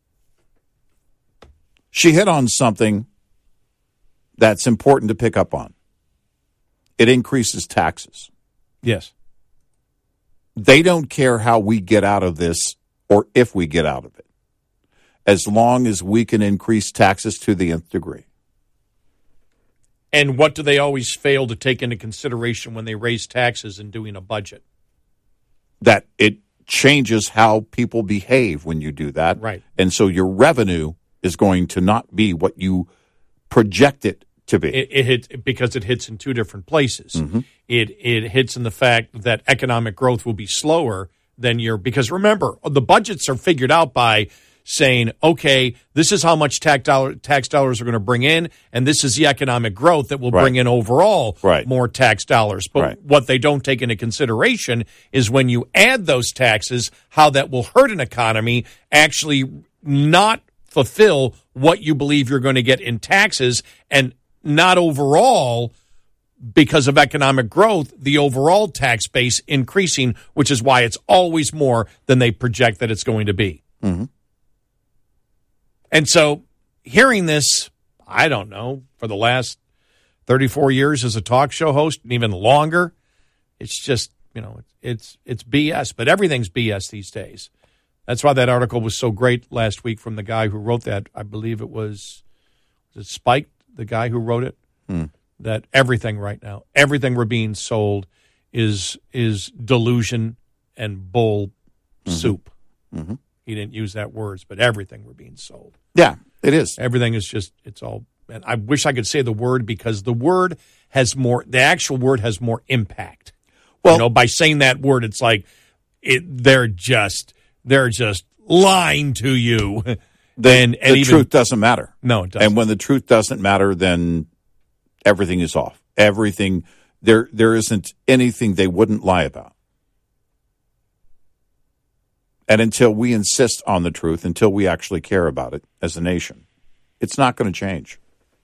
She hit on something that's important to pick up on. It increases taxes.
Yes.
They don't care how we get out of this or if we get out of it, as long as we can increase taxes to the nth degree.
And what do they always fail to take into consideration when they raise taxes in doing a budget?
That it changes how people behave when you do that.
Right.
And so your revenue is going to not be what you project it to be.
It hits because it hits in two different places. It hits in the fact that economic growth will be slower than because remember, the budgets are figured out by saying, okay, this is how much tax dollars are going to bring in, and this is the economic growth that will bring in overall more tax dollars. But what they don't take into consideration is when you add those taxes, how that will hurt an economy, actually not fulfill what you believe you're going to get in taxes, and not overall, because of economic growth, the overall tax base increasing, which is why it's always more than they project that it's going to be. And so hearing this, I don't know, for the last 34 years as a talk show host, and even longer, it's just, it's BS. But everything's BS these days. That's why that article was so great last week from the guy who wrote that. I believe it was Spike, the guy who wrote it, that everything right now, everything we're being sold is delusion and bull soup. Mm-hmm. He didn't use that words, but everything we're being sold.
Yeah, it is.
Everything is just, it's all, and I wish I could say the word because the word has more, the actual word has more impact. Well, by saying that word, it's like, they're just lying to you.
The truth doesn't matter.
No, it doesn't.
And when the truth doesn't matter, then everything is off. Everything, there isn't anything they wouldn't lie about. And until we insist on the truth, until we actually care about it as a nation, it's not going to change.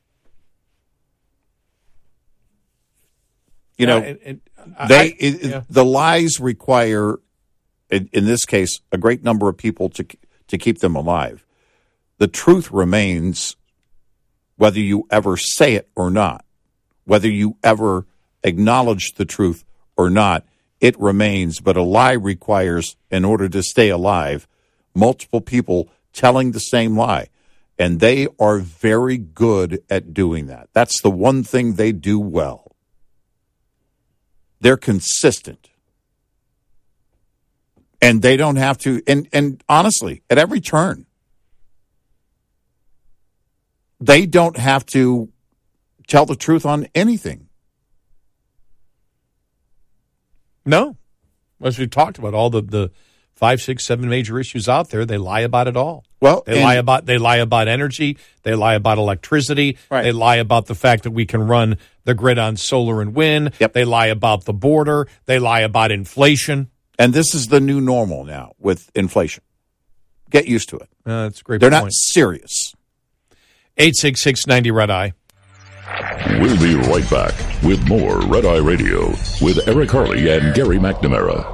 The lies require, in this case, a great number of people to keep them alive. The truth remains whether you ever say it or not, whether you ever acknowledge the truth or not. It remains, but a lie requires, in order to stay alive, multiple people telling the same lie. And they are very good at doing that. That's the one thing they do well. They're consistent. And they don't have to, and honestly, at every turn, they don't have to tell the truth on anything.
No. As we talked about, all the 5, 6, 7 major issues out there, they lie about it all.
Well,
they lie about energy, they lie about electricity,
right.
They lie about the fact that we can run the grid on solar and wind,
yep.
They lie about the border, they lie about inflation.
And this is the new normal now with inflation. Get used to it.
That's a great
They're
point.
Not serious.
866-90-RED-I.
We'll be right back with more Red Eye Radio with Eric Harley and Gary McNamara.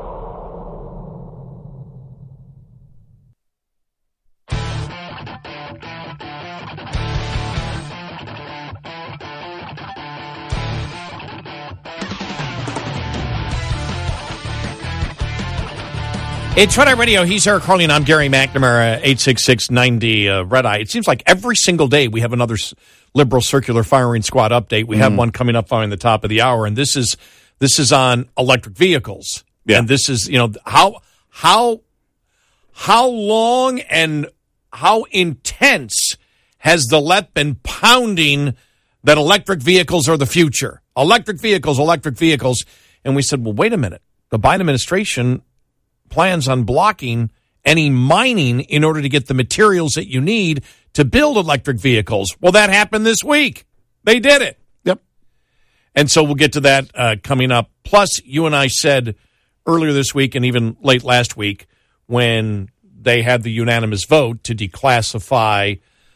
It's Red Eye Radio. He's Eric Harley, and I'm Gary McNamara, 866-90-RED-I. It seems like every single day we have another Liberal Circular Firing Squad update. We have one coming up following the top of the hour, and this is on electric vehicles.
Yeah.
And this is, how long and how intense has the left been pounding that electric vehicles are the future? Electric vehicles. And we said, well, wait a minute. The Biden administration plans on blocking any mining in order to get the materials that you need to build electric vehicles. Well, that happened this week. They did it.
Yep.
And so we'll get to that coming up. Plus, you and I said earlier this week and even late last week when they had the unanimous vote to declassify,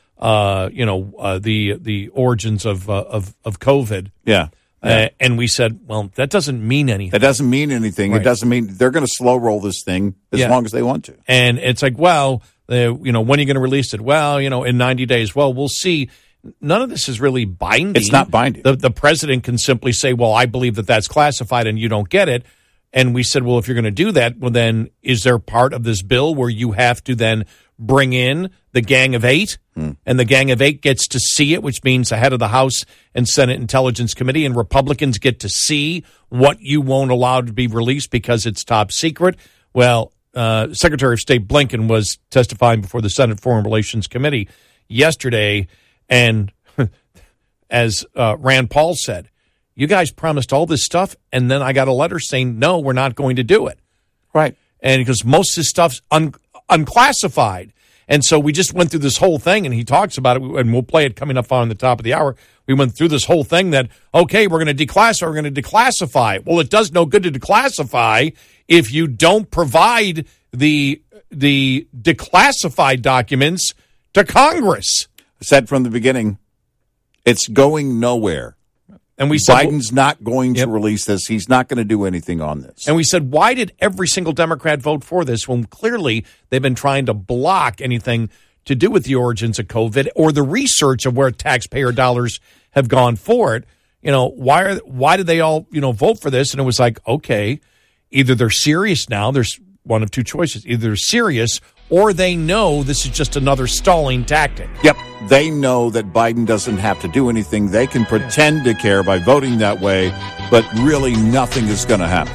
the origins of COVID.
Yeah.
And we said, well, that doesn't mean anything.
That doesn't mean anything.
Right.
It doesn't mean they're going to slow roll this thing as long as they want to.
And it's like, well, when are you going to release it? Well, in 90 days. Well, we'll see. None of this is really binding.
It's not binding.
The president can simply say, well, I believe that that's classified and you don't get it. And we said, well, if you're going to do that, well, then is there part of this bill where you have to then bring in the Gang of Eight? And the Gang of Eight gets to see it, which means the head of the House and Senate Intelligence Committee and Republicans get to see what you won't allow to be released because it's top secret. Well, Secretary of State Blinken was testifying before the Senate Foreign Relations Committee yesterday, and as Rand Paul said, you guys promised all this stuff, and then I got a letter saying, no, we're not going to do it.
Right.
And because most of this stuff's unclassified. And so we just went through this whole thing, and he talks about it, and we'll play it coming up on the top of the hour. We went through this whole thing that, okay, we're going to declassify. Well, it does no good to declassify if you don't provide the declassified documents to Congress.
I said from the beginning, it's going nowhere.
And we said,
Biden's not going to release this. He's not going to do anything on this.
And we said, why did every single Democrat vote for this when clearly they've been trying to block anything to do with the origins of COVID or the research of where taxpayer dollars have gone for it. Why did they all, vote for this? And it was like, okay, either they're serious now. There's one of two choices. Either they're serious or they know this is just another stalling tactic.
Yep. They know that Biden doesn't have to do anything. They can pretend to care by voting that way, but really nothing is going to happen.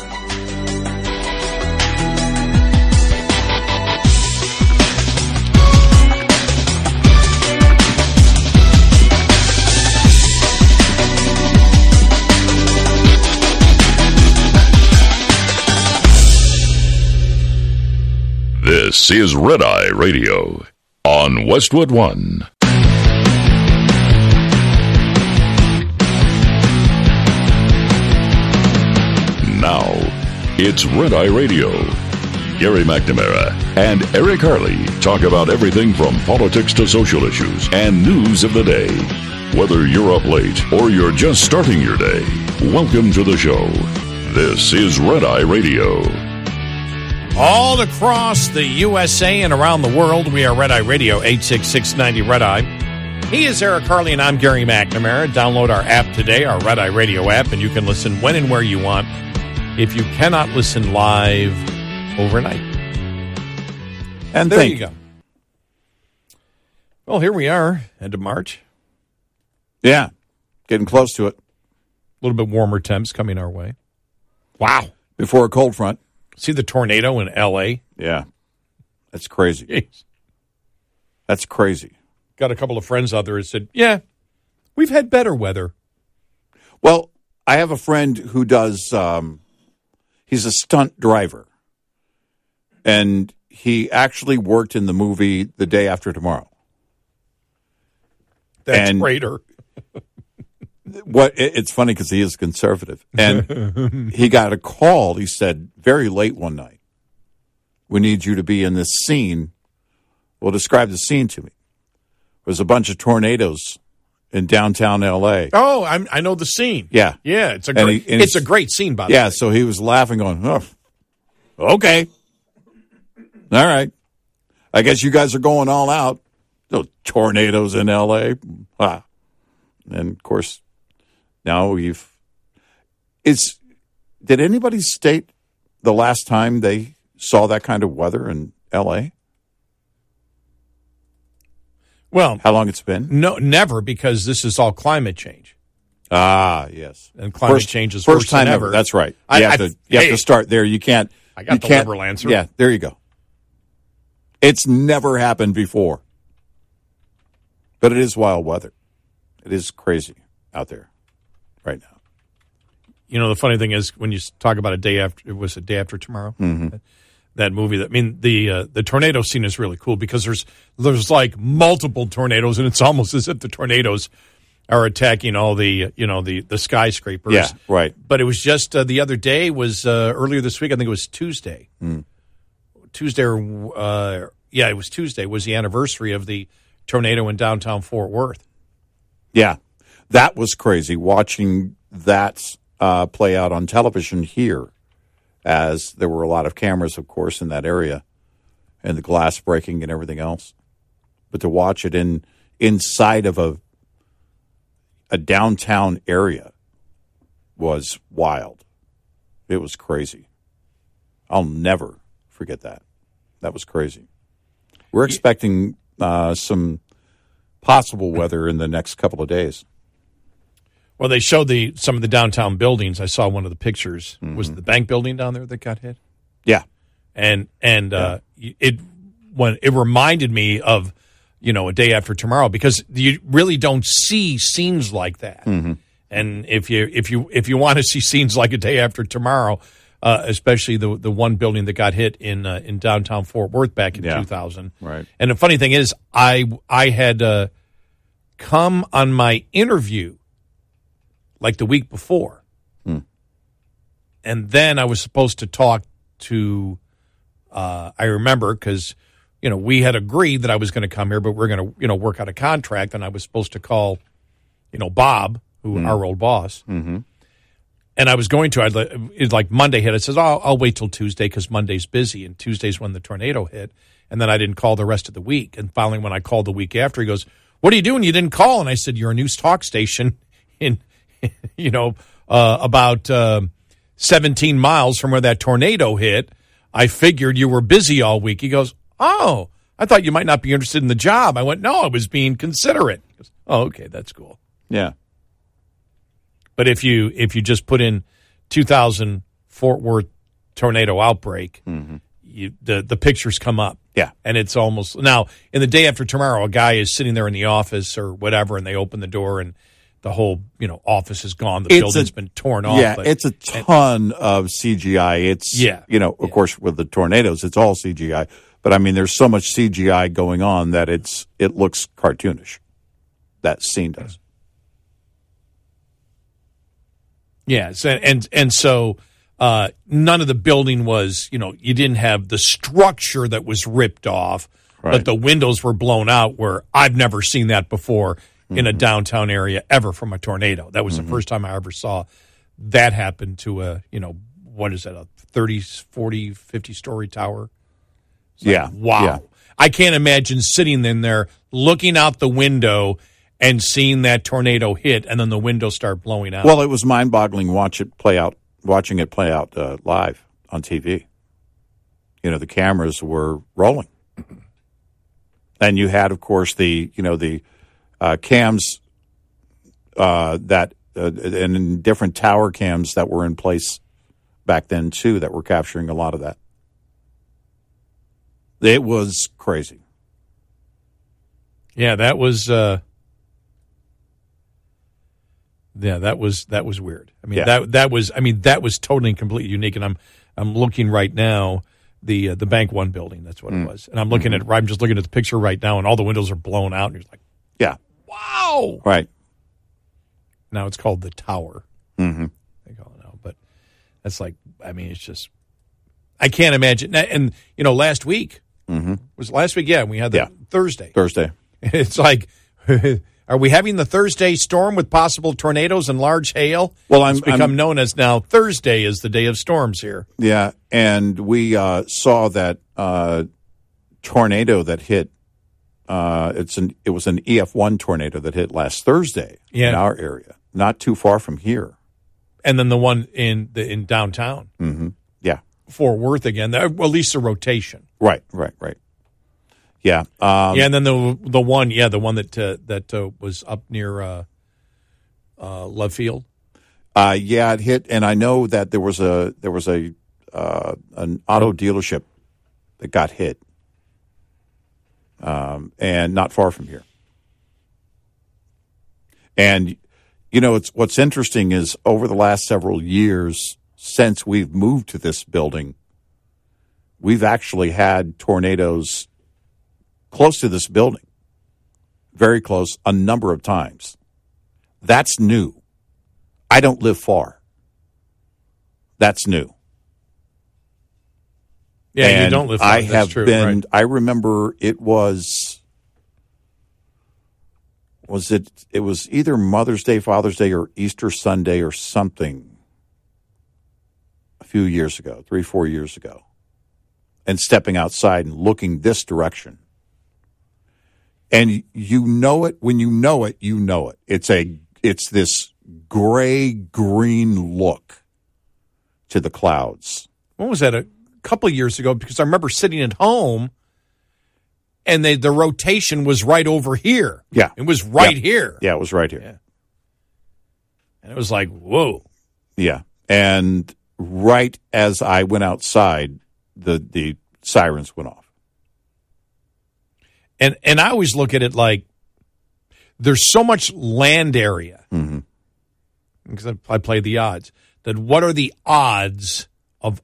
This is Red Eye Radio on Westwood One. Now, it's Red Eye Radio. Gary McNamara and Eric Harley talk about everything from politics to social issues and news of the day. Whether you're up late or you're just starting your day, welcome to the show. This is Red Eye Radio.
All across the USA and around the world, we are Red Eye Radio, 86690 Red Eye. He is Eric Harley, and I'm Gary McNamara. Download our app today, our Red Eye Radio app, and you can listen when and where you want if you cannot listen live overnight.
And
there you go. Well, here we are, end of March.
Yeah, getting close to it.
A little bit warmer temps coming our way. Wow.
Before a cold front.
See the tornado in L.A.?
Yeah. That's crazy.
Jeez.
That's crazy.
Got a couple of friends out there that said, yeah, we've had better weather.
Well, I have a friend who does, he's a stunt driver. And he actually worked in the movie The Day After Tomorrow.
That's greater.
It's funny because he is conservative. And he got a call, he said, very late one night. We need you to be in this scene. Well, describe the scene to me. There's a bunch of tornadoes in downtown L.A.
Oh, I know the scene.
Yeah.
Yeah, it's a great scene, by the way.
Yeah, so he was laughing going, oh, okay. All right. I guess you guys are going all out. Those tornadoes in L.A. And, of course, now did anybody state the last time they saw that kind of weather in L.A.?
Well,
how long it's been?
No, never, because this is all climate change.
Ah, yes.
And climate change is
first time
than ever.
That's right. You have to start there. You can't.
I got the liberal answer.
Yeah, there you go. It's never happened before. But it is wild weather. It is crazy out there right now.
You know, the funny thing is when you talk about a day after tomorrow.
Mm-hmm.
That movie. The tornado scene is really cool because there's like multiple tornadoes, and it's almost as if the tornadoes are attacking all the skyscrapers.
Yeah, right.
But it was just the other day was earlier this week. I think it was Tuesday. Tuesday, it was Tuesday. Was the anniversary of the tornado in downtown Fort Worth.
Yeah, that was crazy watching that play out on television here. As there were a lot of cameras, of course, in that area, and the glass breaking and everything else. But to watch it inside of a downtown area was wild. It was crazy. I'll never forget that. That was crazy. We're expecting some possible weather in the next couple of days.
Well, they showed some of the downtown buildings. I saw one of the pictures. Mm-hmm. Was it the bank building down there that got hit?
Yeah,
and it reminded me of a day after tomorrow because you really don't see scenes like that.
Mm-hmm.
And if you want to see scenes like a day after tomorrow, especially the one building that got hit in downtown Fort Worth back in 2000,
right?
And the funny thing is, I had come on my interview. Like the week before. And then I was supposed to talk to, I remember, because, we had agreed that I was going to come here, but we're going to, work out a contract, and I was supposed to call, Bob, our old boss.
Mm-hmm.
And I was going to, like Monday hit. I said, I'll wait till Tuesday because Monday's busy, and Tuesday's when the tornado hit. And then I didn't call the rest of the week. And finally, when I called the week after, he goes, "What are you doing? You didn't call." And I said, "You're a news talk station in, about 17 miles from where that tornado hit. I figured you were busy all week." He goes, "Oh, I thought you might not be interested in the job." I went, "No, I was being considerate." He goes, "Oh, okay, that's cool."
Yeah.
But if you just put in 2000 Fort Worth tornado outbreak, the pictures come up.
Yeah.
And it's almost now in the day after tomorrow, a guy is sitting there in the office or whatever, and they open the door and the whole office is gone. The building's been torn off.
Yeah, it's a ton of CGI. It's of course with the tornadoes, it's all CGI. But I mean, there's so much CGI going on that it looks cartoonish. That scene does.
Yes, and so none of the building was, you didn't have the structure that was ripped off, but the windows were blown out where I've never seen that before in a downtown area ever from a tornado. That was the first time I ever saw that happen to a 30, 40, 50-story tower. Wow.
Yeah.
I can't imagine sitting in there looking out the window and seeing that tornado hit and then the windows start blowing out.
Well, it was mind-boggling watching it play out live on TV. The cameras were rolling. And you had, of course, the cams and different tower cams that were in place back then, too, that were capturing a lot of that. It was crazy.
Yeah, that was that was weird. I mean, that was totally and completely unique. And I'm looking right now, the Bank One building. That's what it was. And I'm looking I'm just looking at the picture right now, and all the windows are blown out. And you're like,
yeah,
wow,
right.
Now it's called the Tower.
Mm-hmm.
They call it now, but that's it's just I can't imagine. And last week was last week. Yeah, we had the Thursday. It's like. Are we having the Thursday storm with possible tornadoes and large hail?
Well,
it's become known as now Thursday is the day of storms here.
Yeah, and we saw that tornado that hit. It was an EF1 tornado that hit last Thursday in our area, not too far from here.
And then the one in downtown.
Mm-hmm. Yeah,
Fort Worth again. At least a rotation.
Right. Yeah.
And then the one that was up near Love Field.
It hit, and I know that there was an auto dealership that got hit, and not far from here. And what's interesting is over the last several years since we've moved to this building, we've actually had tornadoes close to this building, very close, a number of times. That's new. I don't live far. That's new.
Yeah, and you don't live far.
I have true, been. Right. I remember it was it was either Mother's Day, Father's Day, or Easter Sunday or something a few years ago, 3-4 years ago, and stepping outside and looking this direction. And when you know it. It's this gray-green look to the clouds.
When was that? A couple of years ago, because I remember sitting at home, and the rotation was right over here.
Yeah.
It was right here.
Yeah, it was right here.
Yeah. And it was like, whoa.
Yeah. And right as I went outside, the sirens went off.
And I always look at it like there's so much land area, because I play the odds, that what are the odds of,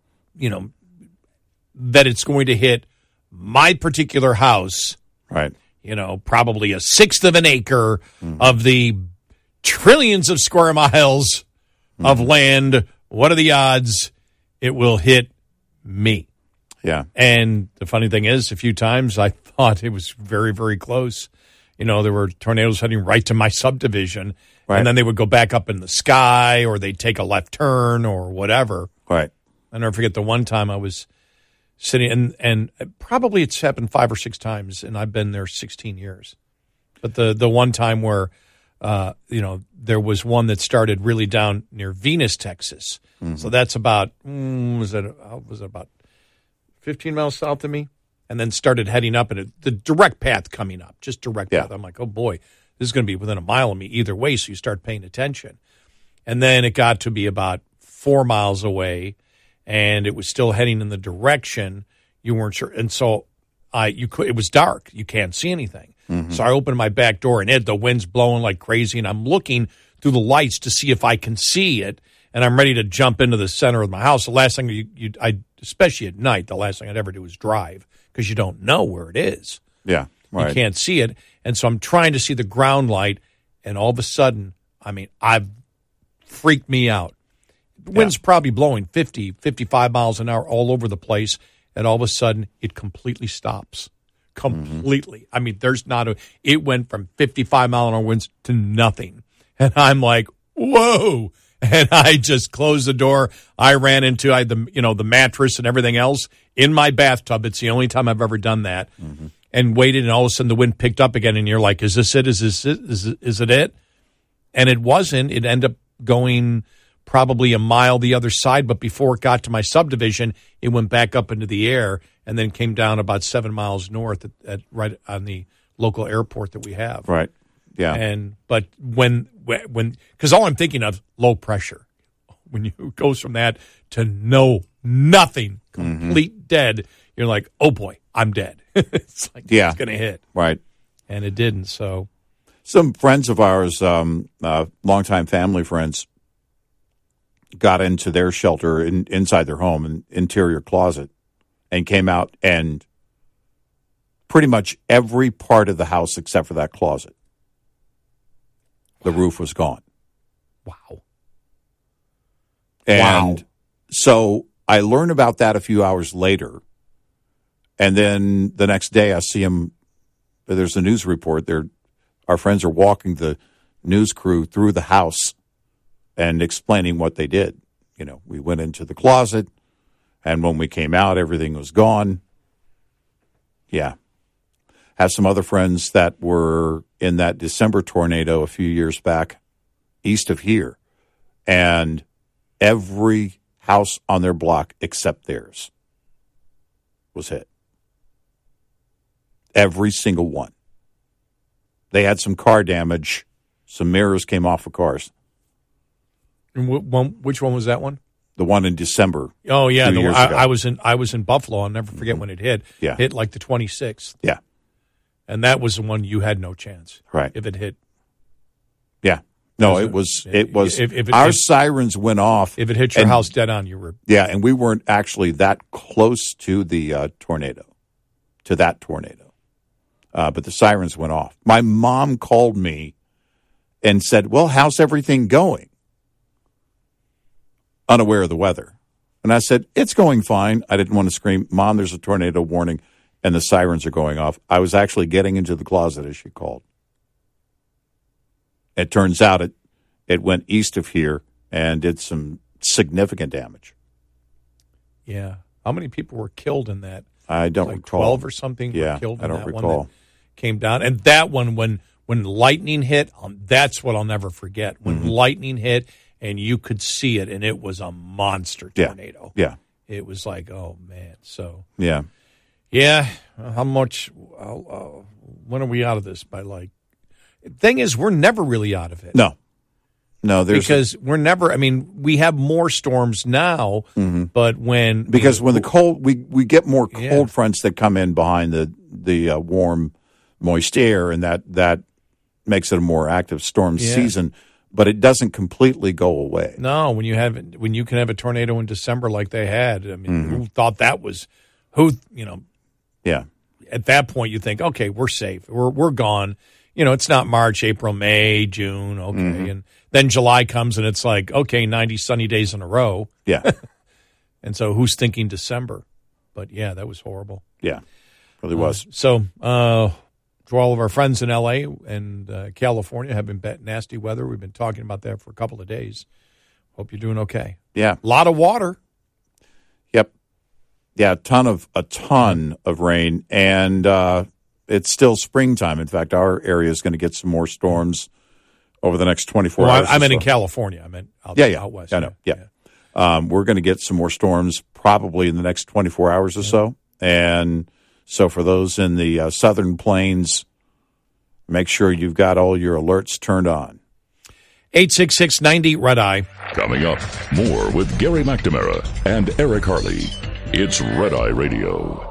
that it's going to hit my particular house,
right?
Probably a sixth of an acre of the trillions of square miles of land. What are the odds it will hit me?
Yeah.
And the funny thing is, a few times I thought it was very, very close. There were tornadoes heading right to my subdivision, and then they would go back up in the sky, or they'd take a left turn or whatever.
Right.
I'll never forget the one time I was sitting, and probably it's happened 5 or 6 times, and I've been there 16 years. But the one time where, there was one that started really down near Venus, Texas. Mm-hmm. So that's about, was it about 15 miles south of me? And then started heading up, and the direct path coming up, just direct path. I'm like, oh, boy, this is going to be within a mile of me either way, so you start paying attention. And then it got to be about 4 miles away, and it was still heading in the direction you weren't sure. And so it was dark. You can't see anything. Mm-hmm. So I opened my back door, and the wind's blowing like crazy, and I'm looking through the lights to see if I can see it, and I'm ready to jump into the center of my house. The last thing especially at night, the last thing I'd ever do is drive because you don't know where it is.
Yeah, right.
You can't see it. And so I'm trying to see the ground light, and all of a sudden, I've freaked me out. The wind's probably blowing 50, 55 miles an hour all over the place, and all of a sudden, it completely stops. Completely. Mm-hmm. It went from 55-mile-an-hour winds to nothing. And I'm like, whoa. And I just closed the door. I ran into the mattress and everything else in my bathtub. It's the only time I've ever done that. Mm-hmm. And waited, and all of a sudden the wind picked up again, and you're like, is this it? Is it it? And it wasn't. It ended up going probably a mile the other side, but before it got to my subdivision, it went back up into the air and then came down about 7 miles north at right on the local airport that we have.
Right. Yeah.
But when because all I'm thinking of, low pressure. When you goes from that to nothing, complete dead, you're like, oh boy, I'm dead. It's like it's going to hit.
Right.
And it didn't. So
some friends of ours, longtime family friends, got into their shelter inside their home, an interior closet, and came out, and pretty much every part of the house except for that closet, the roof was gone.
Wow.
And so I learned about that a few hours later, and then the next day I see him. There's a news report. Our friends are walking the news crew through the house and explaining what they did. We went into the closet, and when we came out, everything was gone. Yeah. Have some other friends that were in that December tornado a few years back east of here, and every house on their block except theirs was hit. Every single one. They had some car damage. Some mirrors came off of cars.
And which one was that one?
The one in December.
Oh yeah, I was in Buffalo. I'll never forget when it hit.
Yeah.
Hit like the 26th.
Yeah.
And that was the one you had no chance.
Right.
If it hit.
Yeah. No, it was. Our sirens went off.
If it hit your house dead on, you were.
Yeah, and we weren't actually that close to the tornado, to that tornado. But the sirens went off. My mom called me and said, well, how's everything going? Unaware of the weather. And I said, it's going fine. I didn't want to scream, Mom, there's a tornado warning, and the sirens are going off. I was actually getting into the closet as she called. It turns out it went east of here and did some significant damage.
Yeah. How many people were killed in that?
I don't recall.
12 or something were killed in
I don't
that
recall.
One that came down. And that one, when lightning hit, that's what I'll never forget. When lightning hit and you could see it, and it was a monster tornado.
Yeah.
It was like, oh, man. So.
Yeah.
Yeah. How much, when are we out of this? By thing is, we're never really out of it.
No,
because we're never. We have more storms now, but when
when the cold, we get more cold fronts that come in behind the warm, moist air, and that makes it a more active storm season. But it doesn't completely go away.
No, when you can have a tornado in December like they had. Who thought that was who?
Yeah.
At that point, you think, okay, we're safe. We're gone. It's not March, April, May, June, okay. And then July comes and it's like, okay, 90 sunny days in a row.
Yeah.
And so who's thinking December? But, yeah, that was horrible.
Yeah, really was.
So to all of our friends in L.A. and California have been nasty weather. We've been talking about that for a couple of days. Hope you're doing okay.
Yeah.
A lot of water.
Yep. Yeah, a ton of rain, and it's still springtime. In fact, our area is going to get some more storms over the next 24 hours.
I meant in California. I meant out west.
I know. Yeah. We're going to get some more storms probably in the next 24 hours or so. And so for those in the southern plains, make sure you've got all your alerts turned on.
866-90-RED-EYE.
Coming up, more with Gary McNamara and Eric Harley. It's Red Eye Radio.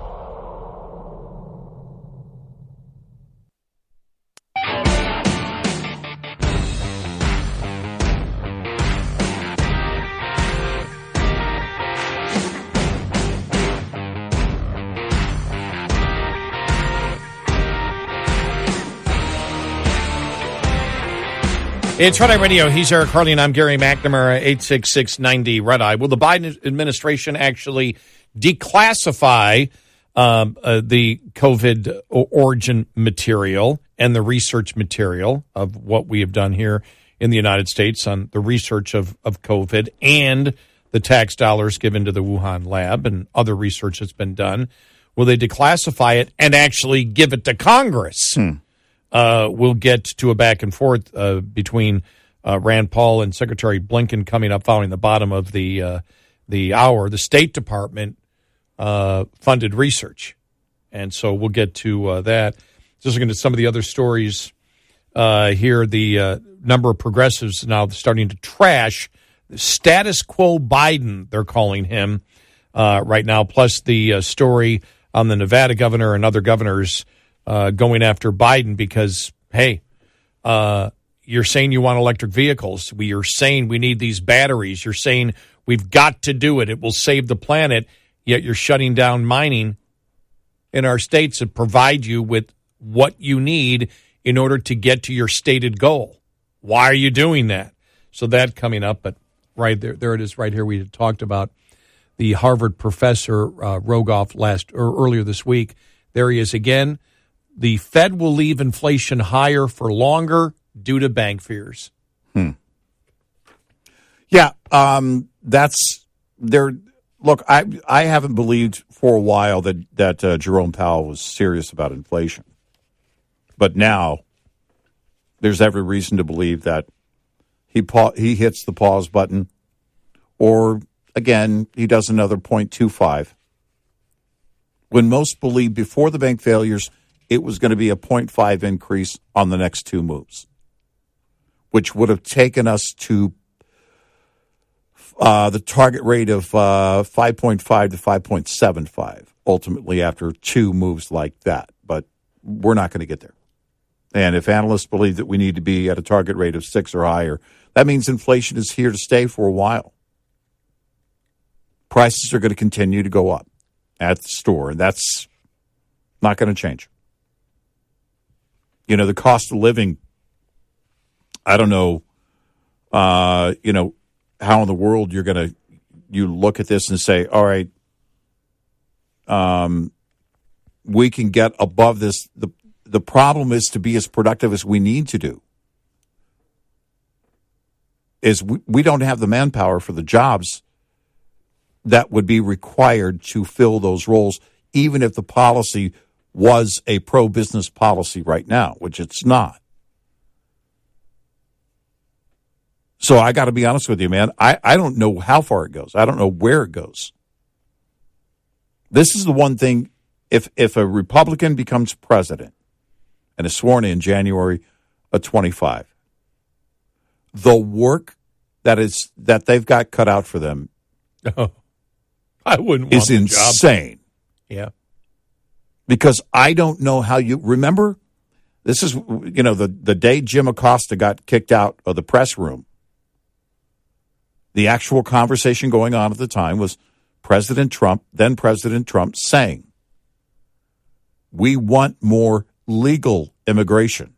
It's Red Eye Radio. He's Eric Harley, and I'm Gary McNamara, 866-90-RED-EYE. Will the Biden administration actually declassify the COVID origin material and the research material of what we have done here in the United States on the research of COVID and the tax dollars given to the Wuhan lab and other research that's been done? Will they declassify it and actually give it to Congress? We'll get to a back and forth between Rand Paul and Secretary Blinken coming up following the bottom of the hour. The State Department funded research, and so we'll get to that. Just looking at some of the other stories here, the number of progressives now starting to trash status quo Biden, they're calling him right now, plus the story on the Nevada governor and other governors going after Biden because, hey, you're saying you want electric vehicles. You're saying we need these batteries. You're saying we've got to do it. It will save the planet. Yet you're shutting down mining in our states to provide you with what you need in order to get to your stated goal. Why are you doing that? So that coming up, but right there it is right here. We had talked about the Harvard professor Rogoff earlier this week. There he is again. The Fed will leave inflation higher for longer due to bank fears.
Yeah, that's there. Look, I haven't believed for a while that Jerome Powell was serious about inflation, but now there's every reason to believe that he hits the pause button, or again he does another 0.25. When most believed before the bank failures it was going to be a 0.5 increase on the next two moves, which would have taken us to the target rate of 5.5 to 5.75, ultimately after two moves like that. But we're not going to get there. And if analysts believe that we need to be at a target rate of 6 or higher, that means inflation is here to stay for a while. Prices are going to continue to go up at the store, and that's not going to change. You know, the cost of living, I don't know, how in the world you look at this and say, all right, we can get above this. The problem is to be as productive as we need to do. Is we don't have the manpower for the jobs that would be required to fill those roles, even if the policy was a pro-business policy right now, which it's not. So I got to be honest with you, man. I don't know how far it goes. I don't know where it goes. This is the one thing, if a Republican becomes president and is sworn in January of 25, the work that they've got cut out for them
I wouldn't want
is insane.
Job. Yeah.
Because I don't know how you remember. This is, the day Jim Acosta got kicked out of the press room. The actual conversation going on at the time was then President Trump saying, we want more legal immigration.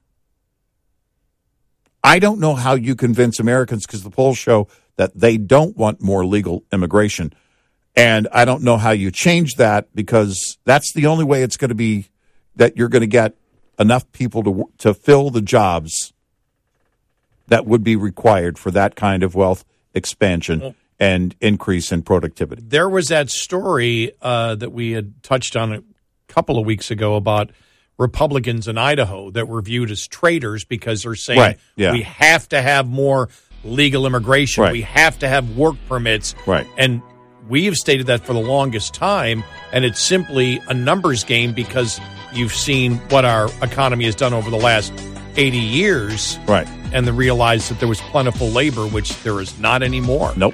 I don't know how you convince Americans, because the polls show that they don't want more legal immigration. And I don't know how you change that, because that's the only way it's going to be that you're going to get enough people to fill the jobs that would be required for that kind of wealth expansion and increase in productivity.
There was that story that we had touched on a couple of weeks ago about Republicans in Idaho that were viewed as traitors because they're saying we have to have more legal immigration. Right. We have to have work permits.
Right.
And we have stated that for the longest time, and it's simply a numbers game because you've seen what our economy has done over the last 80 years.
Right.
And then realized that there was plentiful labor, which there is not anymore.
Nope.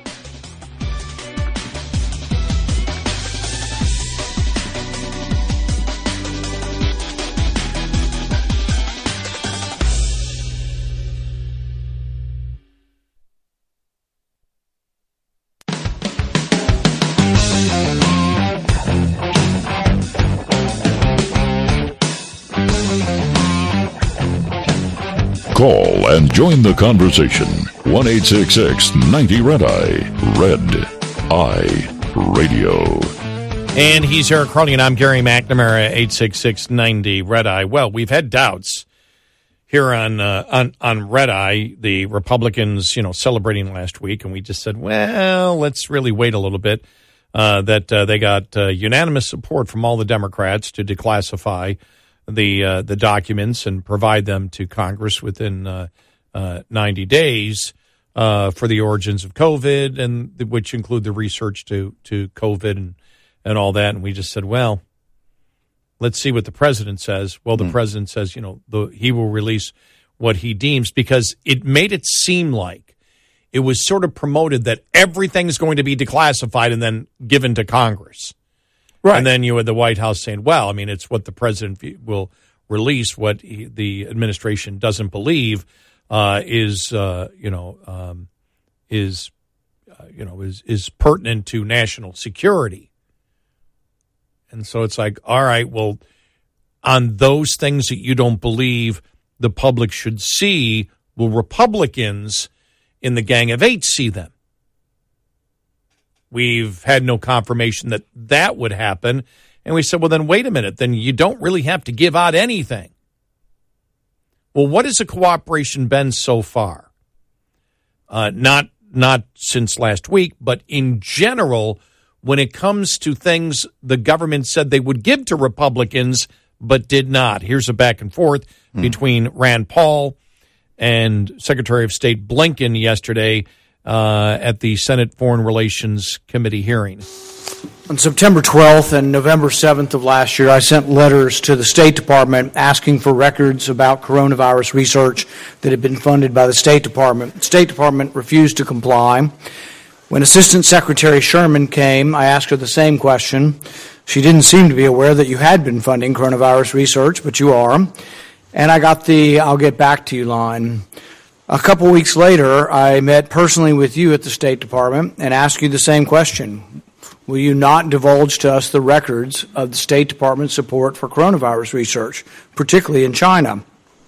Call and join the conversation. 1-866-90-RED-EYE. Red Eye Radio.
And he's Eric Carly, and I'm Gary McNamara, 866-90-RED-EYE. Well, we've had doubts here on Red Eye, the Republicans, celebrating last week, and we just said, well, let's really wait a little bit. That they got unanimous support from all the Democrats to declassify the documents and provide them to Congress within 90 days for the origins of COVID, and which include the research to COVID and all that. And we just said, well, let's see what the president says. Well, the president says, he will release what he deems, because it made it seem like it was sort of promoted that everything's going to be declassified and then given to Congress. Right. And then you had the White House saying, well, I mean, it's what the president will release. What the administration doesn't believe is pertinent to national security. And so it's like, all right, well, on those things that you don't believe the public should see, will Republicans in the Gang of Eight see them? We've had no confirmation that would happen. And we said, well, then wait a minute. Then you don't really have to give out anything. Well, what has the cooperation been so far? Not since last week, but in general, when it comes to things the government said they would give to Republicans but did not. Here's a back and forth between Rand Paul and Secretary of State Blinken yesterday at the Senate Foreign Relations Committee hearing.
On September 12th and November 7th of last year, I sent letters to the State Department asking for records about coronavirus research that had been funded by the State Department. The State Department refused to comply. When Assistant Secretary Sherman came, I asked her the same question. She didn't seem to be aware that you had been funding coronavirus research, but you are. And I got the "I'll get back to you" line. A couple weeks later, I met personally with you at the State Department and asked you the same question. Will you not divulge to us the records of the State Department's support for coronavirus research, particularly in China?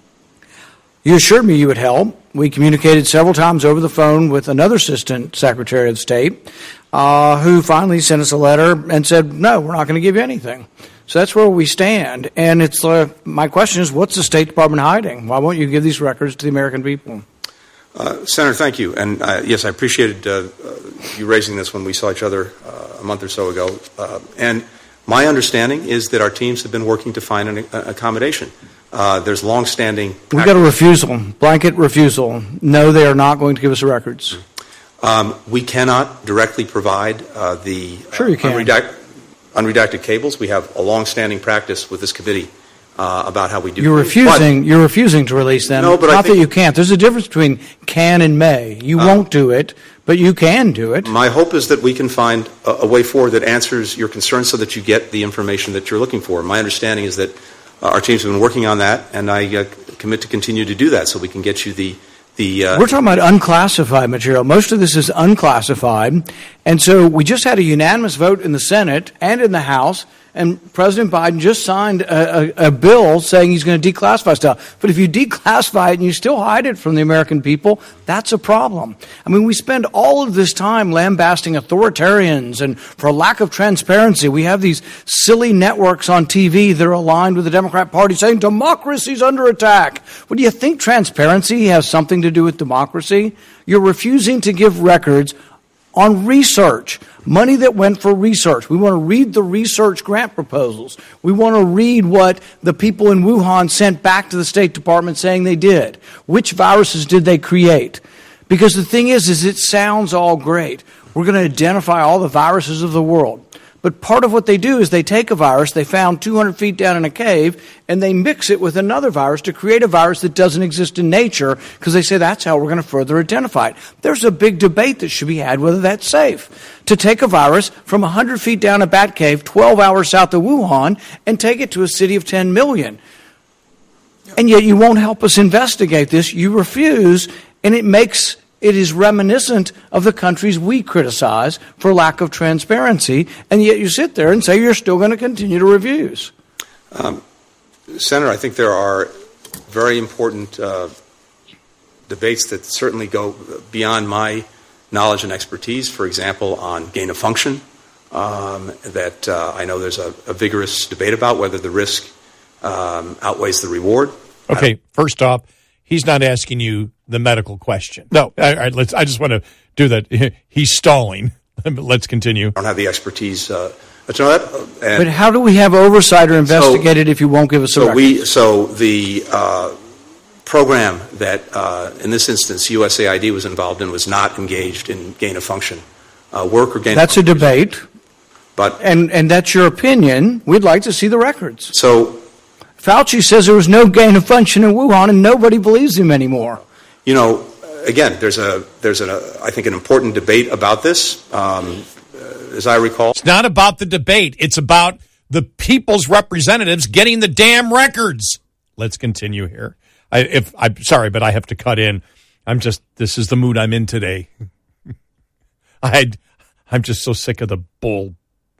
You assured me you would help. We communicated several times over the phone with another Assistant Secretary of State who finally sent us a letter and said, no, we're not going to give you anything. So that's where we stand. And it's my question is, what's the State Department hiding? Why won't you give these records to the American people?
Senator, thank you. And yes, I appreciated you raising this when we saw each other a month or so ago. And my understanding is that our teams have been working to find an accommodation. There's longstanding...
We've got a refusal, blanket refusal. No, they are not going to give us the records.
We cannot directly provide the
sure you can.
Unredacted cables. We have a longstanding practice with this committee about how we do.
You're refusing to release them.
No, but
not that you can't. There's a difference between can and may. You won't do it, but you can do it.
My hope is that we can find a way forward that answers your concerns so that you get the information that you're looking for. My understanding is that our teams have been working on that, and I commit to continue to do that so we can get you the
We're talking about unclassified material. Most of this is unclassified. And so we just had a unanimous vote in the Senate and in the House, and President Biden just signed a bill saying he's going to declassify stuff. But if you declassify it and you still hide it from the American people, that's a problem. I mean, we spend all of this time lambasting authoritarians, and for lack of transparency, we have these silly networks on TV that are aligned with the Democrat Party saying democracy's under attack. Well, do you think transparency has something to do with democracy? You're refusing to give records on research, money that went for research. We want to read the research grant proposals. We want to read what the people in Wuhan sent back to the State Department saying they did. Which viruses did they create? Because the thing is it sounds all great. We're going to identify all the viruses of the world. But part of what they do is they take a virus they found 200 feet down in a cave, and they mix it with another virus to create a virus that doesn't exist in nature, because they say that's how we're going to further identify it. There's a big debate that should be had whether that's safe. To take a virus from 100 feet down a bat cave 12 hours south of Wuhan and take it to a city of 10 million. And yet you won't help us investigate this. You refuse, and it is reminiscent of the countries we criticize for lack of transparency, and yet you sit there and say you're still going to continue to reviews.
Senator, I think there are very important debates that certainly go beyond my knowledge and expertise. For example, on gain of function, that I know there's a vigorous debate about whether the risk outweighs the reward.
Okay, first off, he's not asking you the medical question.
No.
All right, I just want to do that. He's stalling. Let's continue.
I don't have the expertise to know that.
But how do we have oversight or investigate it if you won't give us a record?
So the program that, in this instance, USAID was involved in was not engaged in gain of function work or gain
That's
of function.
a debate.
But
and that's your opinion. We'd like to see the records.
So
Fauci says there was no gain of function in Wuhan, and nobody believes him anymore.
You know, again, there's I think an important debate about this. As I recall,
it's not about the debate. It's about the people's representatives getting the damn records. Let's continue here. I'm sorry, but I have to cut in. This is the mood I'm in today. I'm just so sick of the bull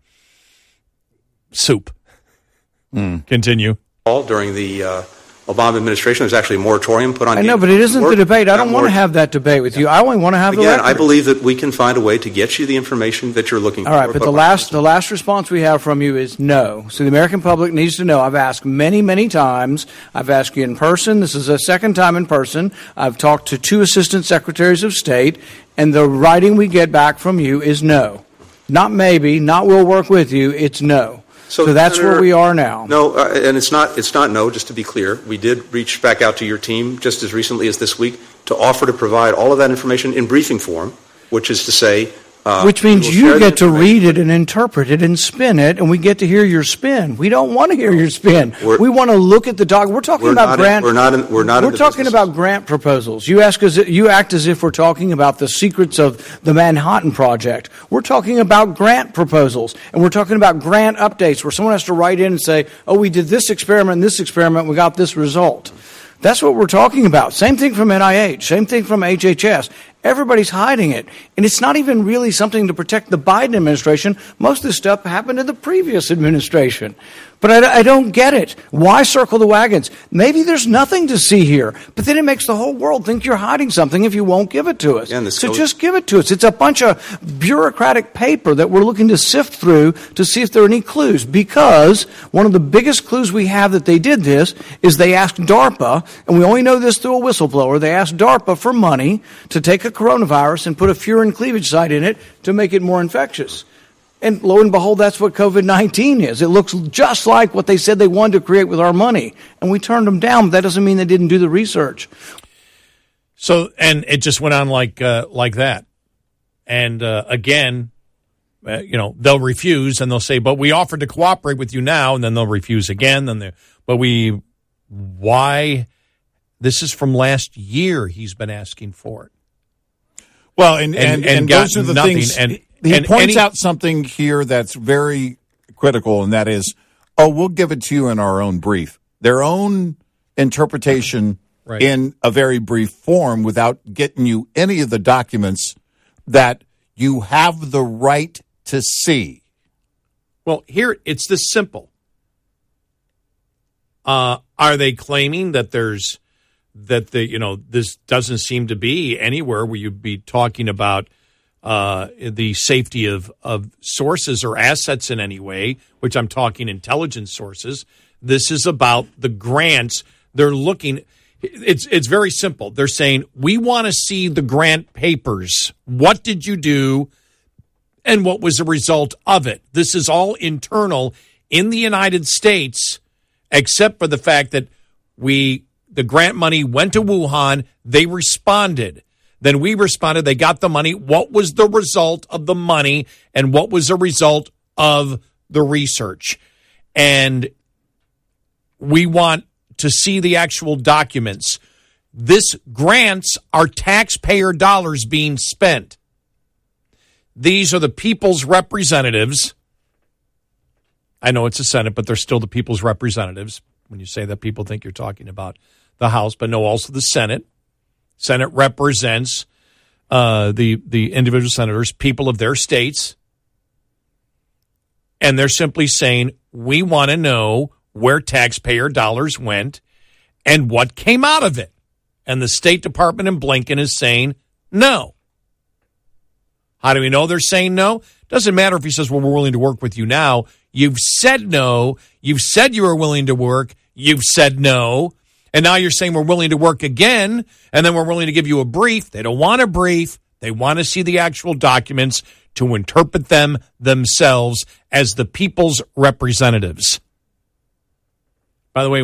soup. Continue.
During the Obama administration, there's actually a moratorium put on.
I know, but it isn't the debate. I don't want to have that debate with you. I only want to have the record.
I believe that we can find a way to get you the information that you're looking for.
All right, but the last response we have from you is no. So the American public needs to know. I've asked many, many times. I've asked you in person. This is the second time in person. I've talked to 2 assistant secretaries of state, and the writing we get back from you is no. Not maybe, not we'll work with you. It's no. So that's Senator, where we are now.
No, and it's not no, just to be clear. We did reach back out to your team just as recently as this week to offer to provide all of that information in briefing form, which is to say...
which means you get to read it and interpret it and spin it, and we get to hear your spin. We don't want to hear your spin. We want to look at the document. We're talking about grant. We're talking about grant proposals. You act as if we're talking about the secrets of the Manhattan Project. We're talking about grant proposals, and we're talking about grant updates where someone has to write in and say, "Oh, we did this experiment and this experiment, we got this result." That's what we're talking about. Same thing from NIH. Same thing from HHS. Everybody's hiding it. And it's not even really something to protect the Biden administration. Most of this stuff happened in the previous administration. But I don't get it. Why circle the wagons? Maybe there's nothing to see here. But then it makes the whole world think you're hiding something if you won't give it to us. So just give it to us. It's a bunch of bureaucratic paper that we're looking to sift through to see if there are any clues. Because one of the biggest clues we have that they did this is they asked DARPA, and we only know this through a whistleblower, they asked DARPA for money to take a coronavirus and put a furin cleavage site in it to make it more infectious. And lo and behold, that's what COVID-19 is. It looks just like what they said they wanted to create with our money. And we turned them down, but that doesn't mean they didn't do the research.
So, and it just went on like that. And again, they'll refuse and they'll say, but we offered to cooperate with you now, and then they'll refuse again. Why? This is from last year he's been asking for it.
Well, and those are the
nothing.
things. He points out something here that's very critical, and that is, we'll give it to you in our own brief. Their own interpretation in a very brief form without getting you any of the documents that you have the right to see.
Well, here, it's this simple. Are they claiming that this doesn't seem to be anywhere where you'd be talking about the safety of sources or assets in any way, which I'm talking intelligence sources. This is about the grants. They're looking. It's very simple. They're saying, we want to see the grant papers. What did you do and what was the result of it. This is all internal in the United States, except for the fact that the grant money went to Wuhan. They responded. Then we responded. They got the money. What was the result of the money, and what was the result of the research? And we want to see the actual documents. This grants are taxpayer dollars being spent. These are the people's representatives. I know it's a Senate, but they're still the people's representatives. When you say that, people think you're talking about the House, but no, also the Senate. Senate represents the individual senators, people of their states. And they're simply saying, we want to know where taxpayer dollars went and what came out of it. And the State Department and Blinken is saying no. How do we know they're saying no? Doesn't matter if he says, well, we're willing to work with you now. You've said no. You've said you were willing to work. You've said no. And now you're saying we're willing to work again, and then we're willing to give you a brief. They don't want a brief. They want to see the actual documents to interpret them themselves as the people's representatives. By the way,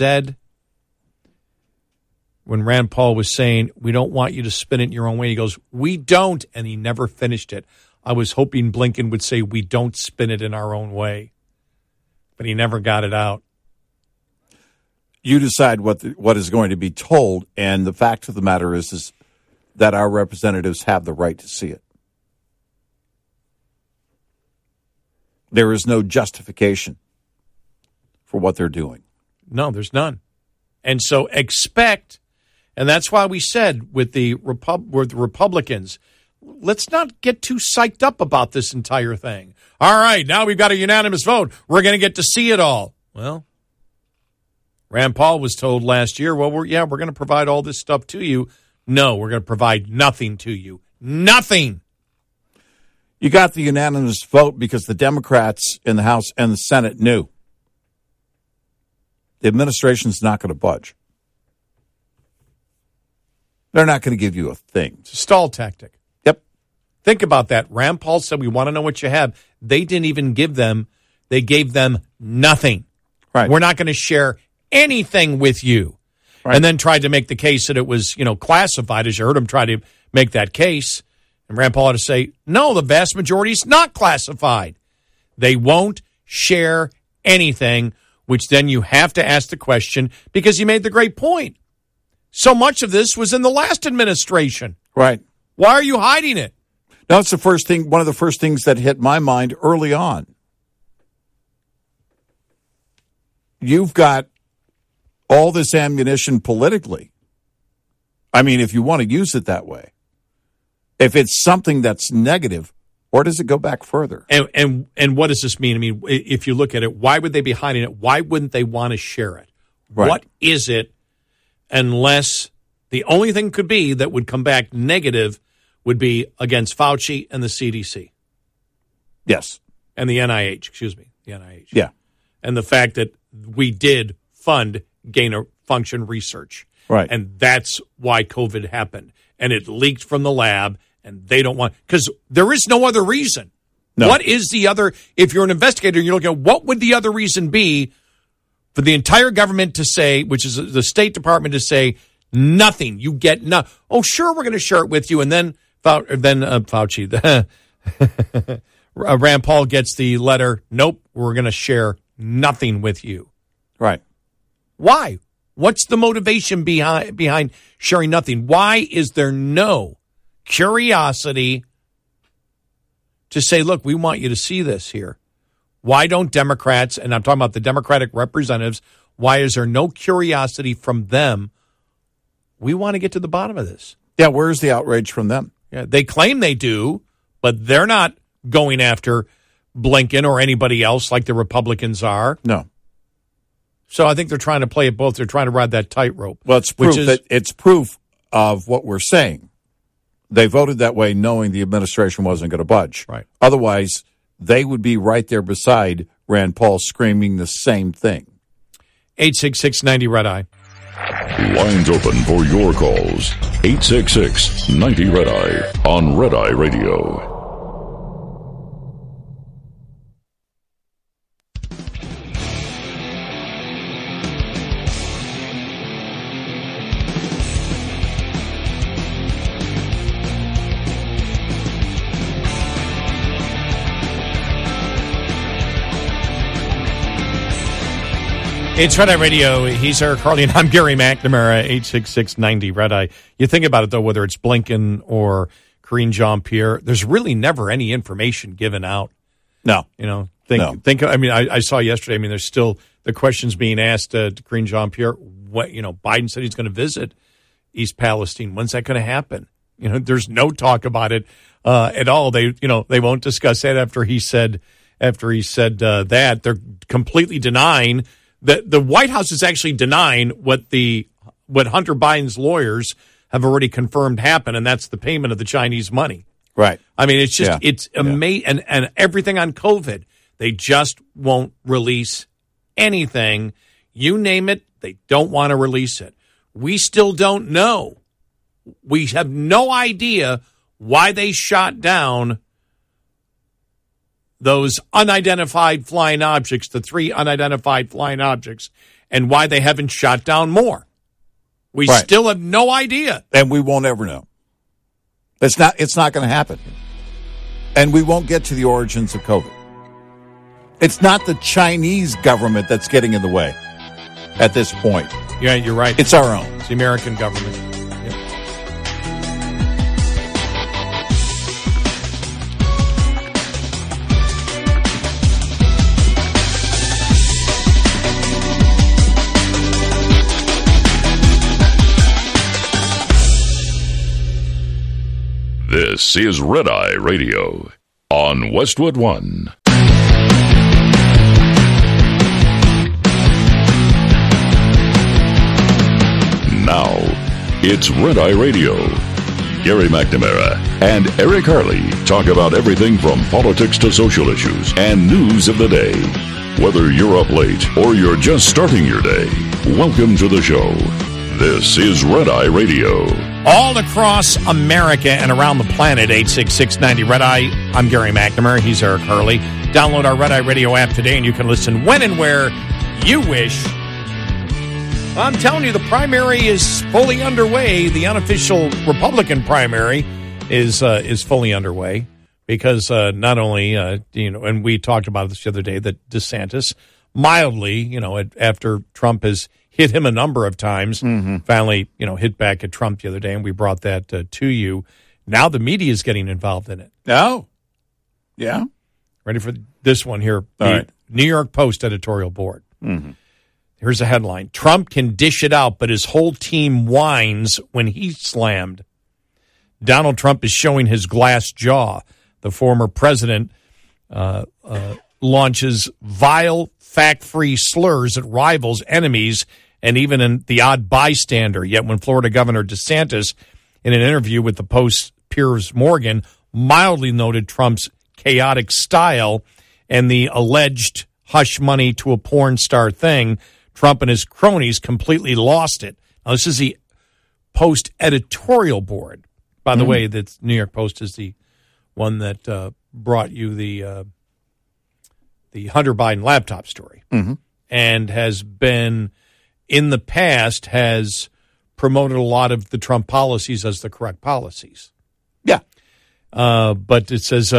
when Rand Paul was saying, we don't want you to spin it your own way, he goes, we don't, and he never finished it. I was hoping Blinken would say, we don't spin it in our own way. But he never got it out.
You decide what is going to be told, and the fact of the matter is that our representatives have the right to see it. There is no justification for what they're doing.
No, there's none. And so expect, and that's why we said with the Republicans, let's not get too psyched up about this entire thing. All right, now we've got a unanimous vote. We're going to get to see it all. Well, Rand Paul was told last year, well, we're going to provide all this stuff to you. No, we're going to provide nothing to you. Nothing.
You got the unanimous vote because the Democrats in the House and the Senate knew. The administration's not going to budge. They're not going to give you a thing.
It's a stall tactic.
Yep.
Think about that. Rand Paul said, we want to know what you have. They didn't even give them, they gave them nothing.
Right.
We're not going to share anything with you. Right. And then tried to make the case that it was, classified, as you heard him try to make that case. And Rand Paul had to say, no, the vast majority is not classified. They won't share anything, which then you have to ask the question, because he made the great point. So much of this was in the last administration.
Right.
Why are you hiding it?
No, it's the first thing, one of the first things that hit my mind early on. You've got all this ammunition politically. I mean, if you want to use it that way. If it's something that's negative, or does it go back further?
And what does this mean? I mean, if you look at it, why would they be hiding it? Why wouldn't they want to share it?
Right.
What is it, unless the only thing could be that would come back negative would be against Fauci and the CDC.
Yes.
And the NIH, the NIH.
Yeah.
And the fact that we did fund gain-of-function research.
Right.
And that's why COVID happened. And it leaked from the lab, and they don't want, because there is no other reason.
No.
What is the other, if you're an investigator, you're looking at what would the other reason be for the entire government to say, which is the State Department to say, nothing, you get nothing. Oh, sure, we're going to share it with you. And then Fauci, Rand Paul gets the letter, nope, we're going to share nothing with you.
Right.
Why? What's the motivation behind sharing nothing? Why is there no curiosity to say, look, we want you to see this here? Why don't Democrats, and I'm talking about the Democratic representatives, why is there no curiosity from them? We want to get to the bottom of this.
Yeah, where's the outrage from them?
Yeah, they claim they do, but they're not going after Blinken or anybody else like the Republicans are.
No.
So I think they're trying to play it both. They're trying to ride that tightrope.
Well, it's proof of what we're saying. They voted that way knowing the administration wasn't going to budge.
Right.
Otherwise, they would be right there beside Rand Paul screaming the same thing.
866-90-RED-EYE.
Lines open for your calls. 866-90-RED-EYE on Red Eye Radio.
It's Red Eye Radio. He's Eric Harley, and I'm Gary McNamara, 86690 Red Eye. You think about it, though, whether it's Blinken or Karine Jean-Pierre, there's really never any information given out.
No.
I saw yesterday, there's still the questions being asked to Karine Jean-Pierre. Biden said he's going to visit East Palestine. When's that going to happen? There's no talk about it at all. They won't discuss that after he said that. They're completely denying that. The White House is actually denying what Hunter Biden's lawyers have already confirmed happened, and that's the payment of the Chinese money.
Right.
It's just it's amazing, and everything on COVID. They just won't release anything. You name it, they don't want to release it. We still don't know. We have no idea why they shot down those unidentified flying objects, the 3 unidentified flying objects, and why they haven't shot down more. We still have no idea.
And we won't ever know. It's not going to happen. And we won't get to the origins of COVID. It's not the Chinese government that's getting in the way at this point.
Yeah, you're right.
It's our own.
It's the American government.
This is Red Eye Radio on Westwood One. Now, it's Red Eye Radio. Gary McNamara and Eric Harley talk about everything from politics to social issues and news of the day. Whether you're up late or you're just starting your day, welcome to the show. This is Red Eye Radio.
All across America and around the planet, 86690 Red Eye. I'm Gary McNamara. He's Eric Harley. Download our Red Eye Radio app today, and you can listen when and where you wish. I'm telling you, the primary is fully underway. The unofficial Republican primary is fully underway because not only, and we talked about this the other day, that DeSantis mildly, after Trump has hit him a number of times, finally, hit back at Trump the other day, and we brought that to you. Now the media is getting involved in it.
Oh, yeah.
Ready for this one here?
All right.
New York Post editorial board.
Mm-hmm.
Here's a headline. Trump can dish it out, but his whole team whines when he's slammed. Donald Trump is showing his glass jaw. The former president launches vile, fact-free slurs at rivals, enemies, and even in the odd bystander. Yet when Florida Governor DeSantis, in an interview with the Post's Piers Morgan, mildly noted Trump's chaotic style and the alleged hush money to a porn star thing, Trump and his cronies completely lost it. Now, this is the Post editorial board. By the way, the New York Post is the one that brought you the Hunter Biden laptop story, and has been, in the past, has promoted a lot of the Trump policies as the correct policies.
Yeah.
But it says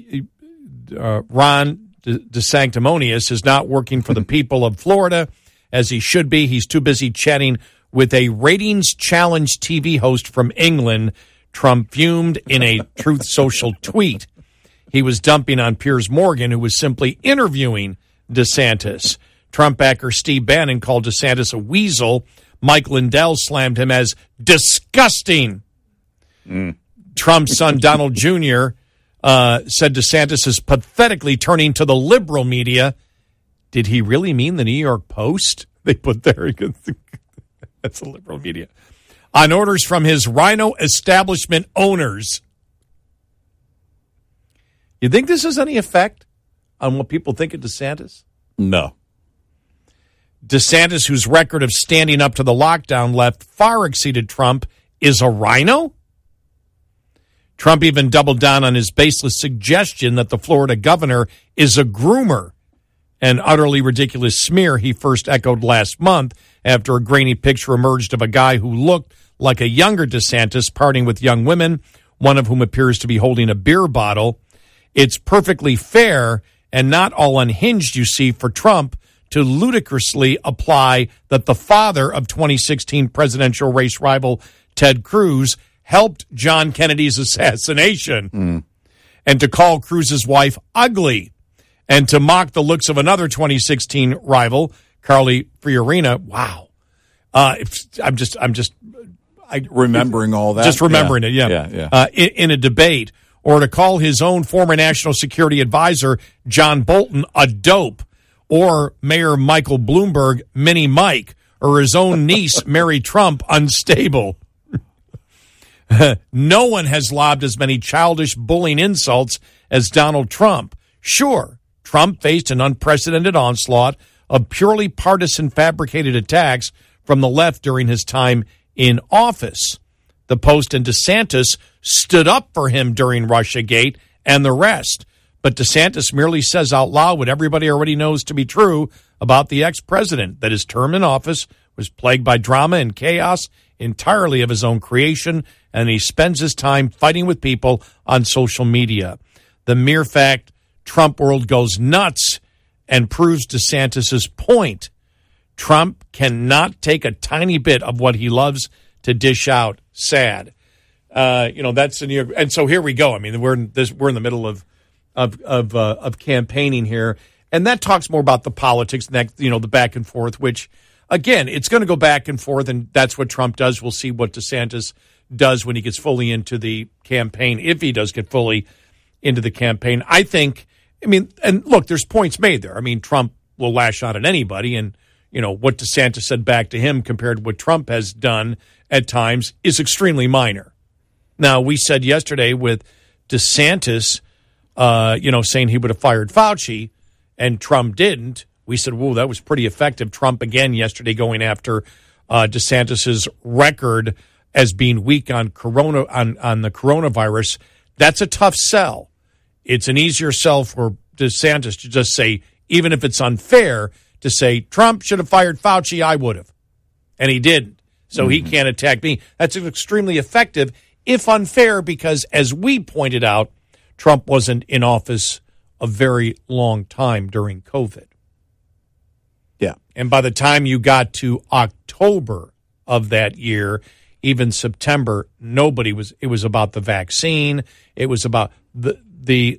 Ron DeSanctimonious is not working for the people of Florida as he should be. He's too busy chatting with a ratings challenge TV host from England. Trump fumed in a Truth Social tweet. He was dumping on Piers Morgan, who was simply interviewing DeSantis. Trump backer Steve Bannon called DeSantis a weasel. Mike Lindell slammed him as disgusting. Trump's son, Donald Jr., said DeSantis is pathetically turning to the liberal media. Did he really mean the New York Post? They put there. That's the liberal media. On orders from his rhino establishment owners. You think this has any effect on what people think of DeSantis?
No.
DeSantis, whose record of standing up to the lockdown left far exceeded Trump, is a rhino? Trump even doubled down on his baseless suggestion that the Florida governor is a groomer, an utterly ridiculous smear he first echoed last month after a grainy picture emerged of a guy who looked like a younger DeSantis partying with young women, one of whom appears to be holding a beer bottle. It's perfectly fair and not all unhinged, you see, for Trump to ludicrously apply that the father of 2016 presidential race rival Ted Cruz helped John Kennedy's assassination, and to call Cruz's wife ugly, and to mock the looks of another 2016 rival, Carly Fiorina. Wow. I'm just
remembering all that.
Just remembering it, yeah. In a debate, or to call his own former national security advisor, John Bolton, a dope, or Mayor Michael Bloomberg, Mini Mike, or his own niece, Mary Trump, unstable. No one has lobbed as many childish bullying insults as Donald Trump. Sure, Trump faced an unprecedented onslaught of purely partisan fabricated attacks from the left during his time in office. The Post and DeSantis stood up for him during Russiagate and the rest. But DeSantis merely says out loud what everybody already knows to be true about the ex-president, that his term in office was plagued by drama and chaos entirely of his own creation, and he spends his time fighting with people on social media. The mere fact Trump world goes nuts and proves DeSantis's point. Trump cannot take a tiny bit of what he loves to dish out. Sad. That's and so here we go. I mean, we're in the middle of campaigning here, and that talks more about the politics and that, the back and forth, which again, it's going to go back and forth, and that's what Trump does. We'll see what DeSantis does when he gets fully into the campaign, if he does get fully into the campaign. And look, there's points made there. I mean, Trump will lash out at anybody, and what DeSantis said back to him compared to what Trump has done at times is extremely minor. Now, we said yesterday with DeSantis, saying he would have fired Fauci, and Trump didn't. We said, whoa, that was pretty effective. Trump, again, yesterday going after DeSantis's record as being weak on on the coronavirus. That's a tough sell. It's an easier sell for DeSantis to just say, even if it's unfair, to say, Trump should have fired Fauci, I would have. And he didn't. So he can't attack me. That's extremely effective, if unfair, because as we pointed out, Trump wasn't in office a very long time during COVID.
Yeah.
And by the time you got to October of that year, even September, it was about the vaccine. It was about the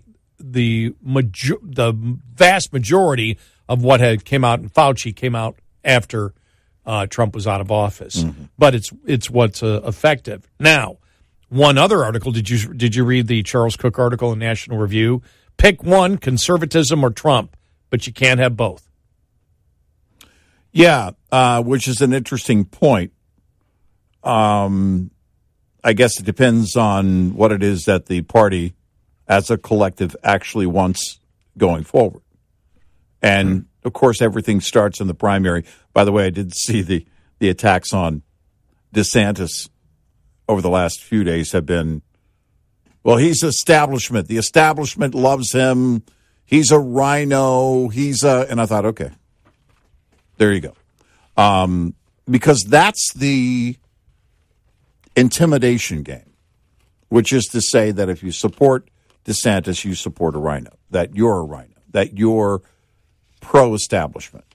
vast majority of what had came out in Fauci came out after Trump was out of office. But it's what's effective. Now, one other article, did you read the Charles Cook article in National Review? Pick one, conservatism or Trump, but you can't have both.
Yeah, which is an interesting point. I guess it depends on what it is that the party as a collective actually wants going forward. And, of course, everything starts in the primary. By the way, I did see the attacks on DeSantis over the last few days have been, well, he's establishment. The establishment loves him. He's a rhino. And I thought, okay, there you go. Because that's the intimidation game, which is to say that if you support DeSantis, you support a rhino, that you're a rhino, that you're pro-establishment.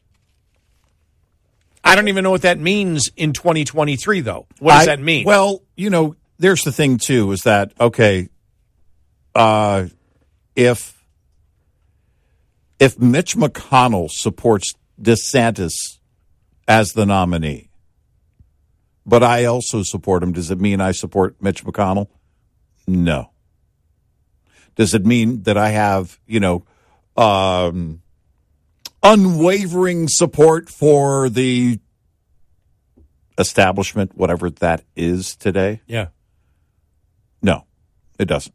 I don't even know what that means in 2023, though. What does that mean?
Well, there's the thing, too, is that, okay, if Mitch McConnell supports DeSantis as the nominee, but I also support him, does it mean I support Mitch McConnell? No. Does it mean that I have, unwavering support for the establishment, whatever that is today?
Yeah.
No, it doesn't.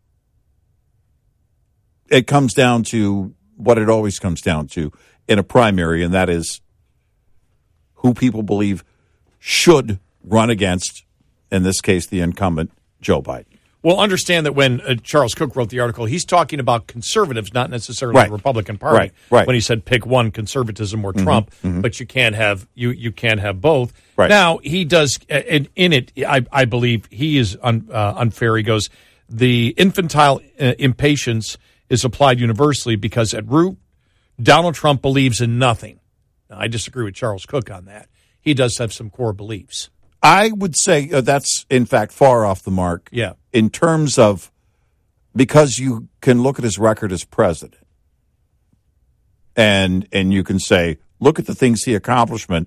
It comes down to what it always comes down to in a primary, and that is who people believe should run against, in this case, the incumbent, Joe Biden.
Well, understand that when Charles Cook wrote the article, he's talking about conservatives, not necessarily the Republican Party.
Right.
When he said pick one, conservatism or Trump, but you can't have you can't have both.
Right.
Now he does in it. I believe he is unfair. He goes, the infantile impatience is applied universally because at root, Donald Trump believes in nothing. Now, I disagree with Charles Cook on that. He does have some core beliefs.
I would say that's, in fact, far off the mark.
Yeah.
In terms of, because you can look at his record as president, and you can say, look at the things he accomplished, and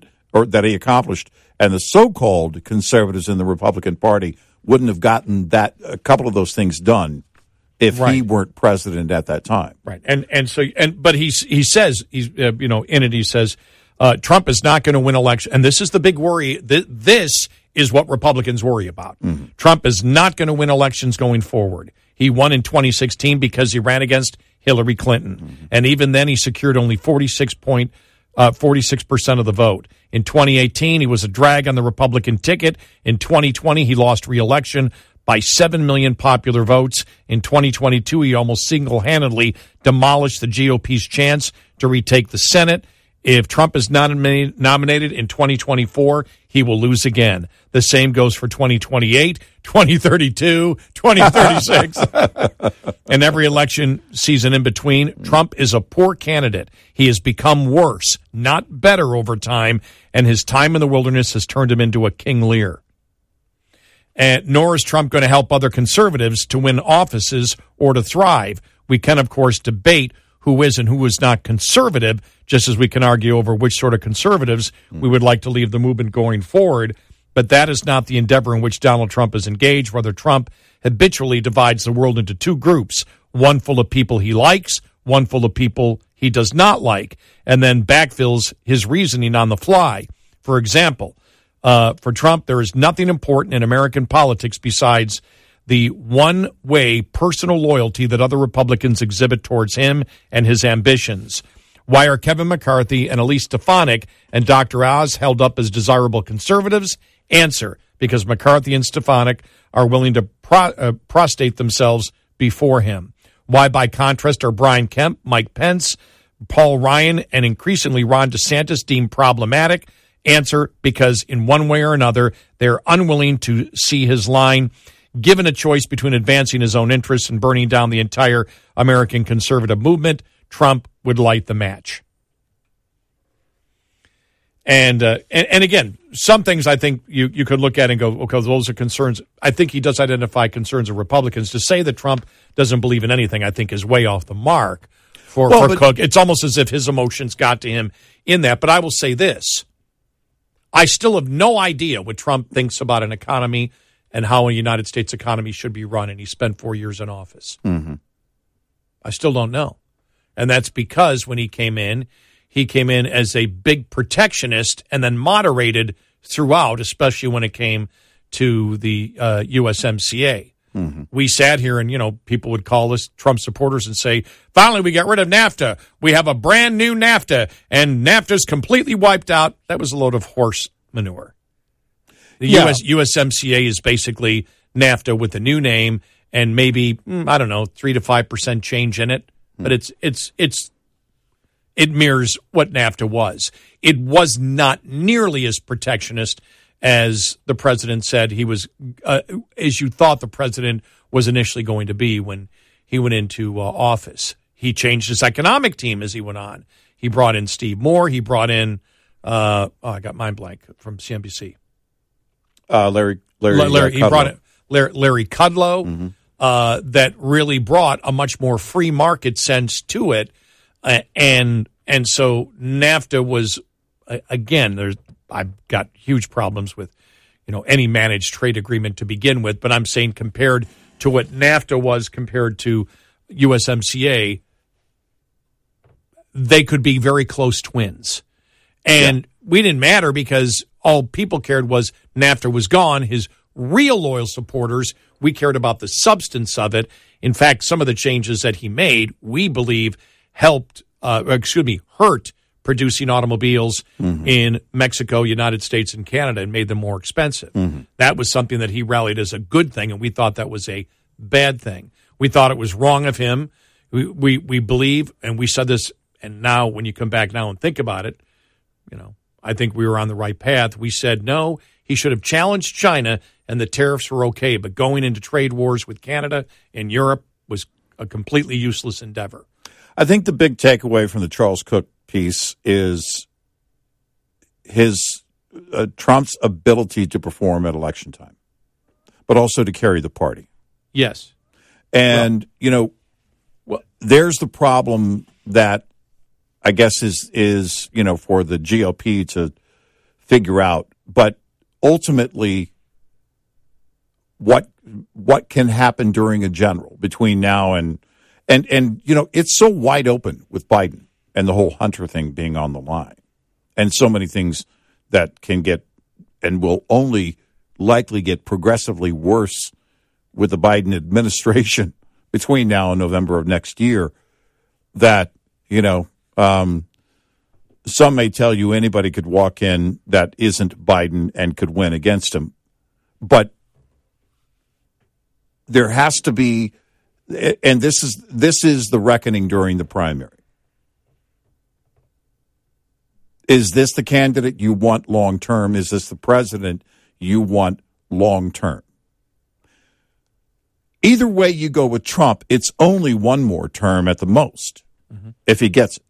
the so-called conservatives in the Republican Party wouldn't have gotten a couple of those things done if he weren't president at that time.
Right. But he says, in it he says, Trump is not going to win election. And this is the big worry. This is what Republicans worry about. Mm-hmm. Trump is not going to win elections going forward. He won in 2016 because he ran against Hillary Clinton. Mm-hmm. And even then he secured only 46% of the vote. In 2018, he was a drag on the Republican ticket. In 2020, he lost re-election by 7 million popular votes. In 2022, he almost single-handedly demolished the GOP's chance to retake the Senate. If Trump is not nominated in 2024, he will lose again. The same goes for 2028, 2032, 2036. And every election season in between, Trump is a poor candidate. He has become worse, not better over time, and his time in the wilderness has turned him into a King Lear. And nor is Trump going to help other conservatives to win offices or to thrive. We can, of course, debate who is and who is not conservative, just as we can argue over which sort of conservatives we would like to leave the movement going forward. But that is not the endeavor in which Donald Trump is engaged. Rather, Trump habitually divides the world into two groups, one full of people he likes, one full of people he does not like, and then backfills his reasoning on the fly. For example, for Trump, there is nothing important in American politics besides the one-way personal loyalty that other Republicans exhibit towards him and his ambitions. Why are Kevin McCarthy and Elise Stefanik and Dr. Oz held up as desirable conservatives? Answer, because McCarthy and Stefanik are willing to prostrate themselves before him. Why, by contrast, are Brian Kemp, Mike Pence, Paul Ryan, and increasingly Ron DeSantis deemed problematic? Answer, because in one way or another, they're unwilling to see his line. Given a choice between advancing his own interests and burning down the entire American conservative movement, Trump would light the match. And again, some things I think you could look at and go, okay, those are concerns. I think he does identify concerns of Republicans. To say that Trump doesn't believe in anything, I think, is way off the mark for Cook. It's almost as if his emotions got to him in that. But I will say this. I still have no idea what Trump thinks about an economy and how a United States economy should be run, and he spent 4 years in office.
Mm-hmm.
I still don't know. And that's because when he came in as a big protectionist and then moderated throughout, especially when it came to the USMCA.
Mm-hmm.
We sat here and, people would call us Trump supporters and say, finally, we got rid of NAFTA. We have a brand new NAFTA, and NAFTA's completely wiped out. That was a load of horse manure. The USMCA is basically NAFTA with a new name and maybe 3 to 5% change in it, but it mirrors what NAFTA was. It was not nearly as protectionist as the president said he was, as you thought the president was initially going to be when he went into office. He changed his economic team as he went on. He brought in Steve Moore. He brought in, I got mind blank from CNBC.
Larry
he
Kudlow.
brought it, Larry Kudlow,
Mm-hmm.
that really brought a much more free market sense to it, and so NAFTA was again. I've got huge problems with any managed trade agreement to begin with, but I'm saying compared to what NAFTA was compared to USMCA, they could be very close twins, and we didn't matter because all people cared was NAFTA was gone. His real loyal supporters, we cared about the substance of it. In fact, some of the changes that he made, we believe, hurt producing automobiles in Mexico, United States, and Canada and made them more expensive.
Mm-hmm.
That was something that he rallied as a good thing, and we thought that was a bad thing. We thought it was wrong of him. We believe, and we said this, and now when you come back now and think about it, I think we were on the right path. We said, no, he should have challenged China, and the tariffs were okay, but going into trade wars with Canada and Europe was a completely useless endeavor.
I think the big takeaway from the Charles Cook piece is Trump's ability to perform at election time, but also to carry the party.
Yes.
And, there's the problem that I guess is for the GOP to figure out. But ultimately, what can happen during a general between now and it's so wide open with Biden and the whole Hunter thing being on the line, and so many things that can get and will only likely get progressively worse with the Biden administration between now and November of next year, that, some may tell you anybody could walk in that isn't Biden and could win against him. But there has to be, and this is the reckoning during the primary. Is this the candidate you want long term? Is this the president you want long term? Either way you go with Trump, it's only one more term at the most, if he gets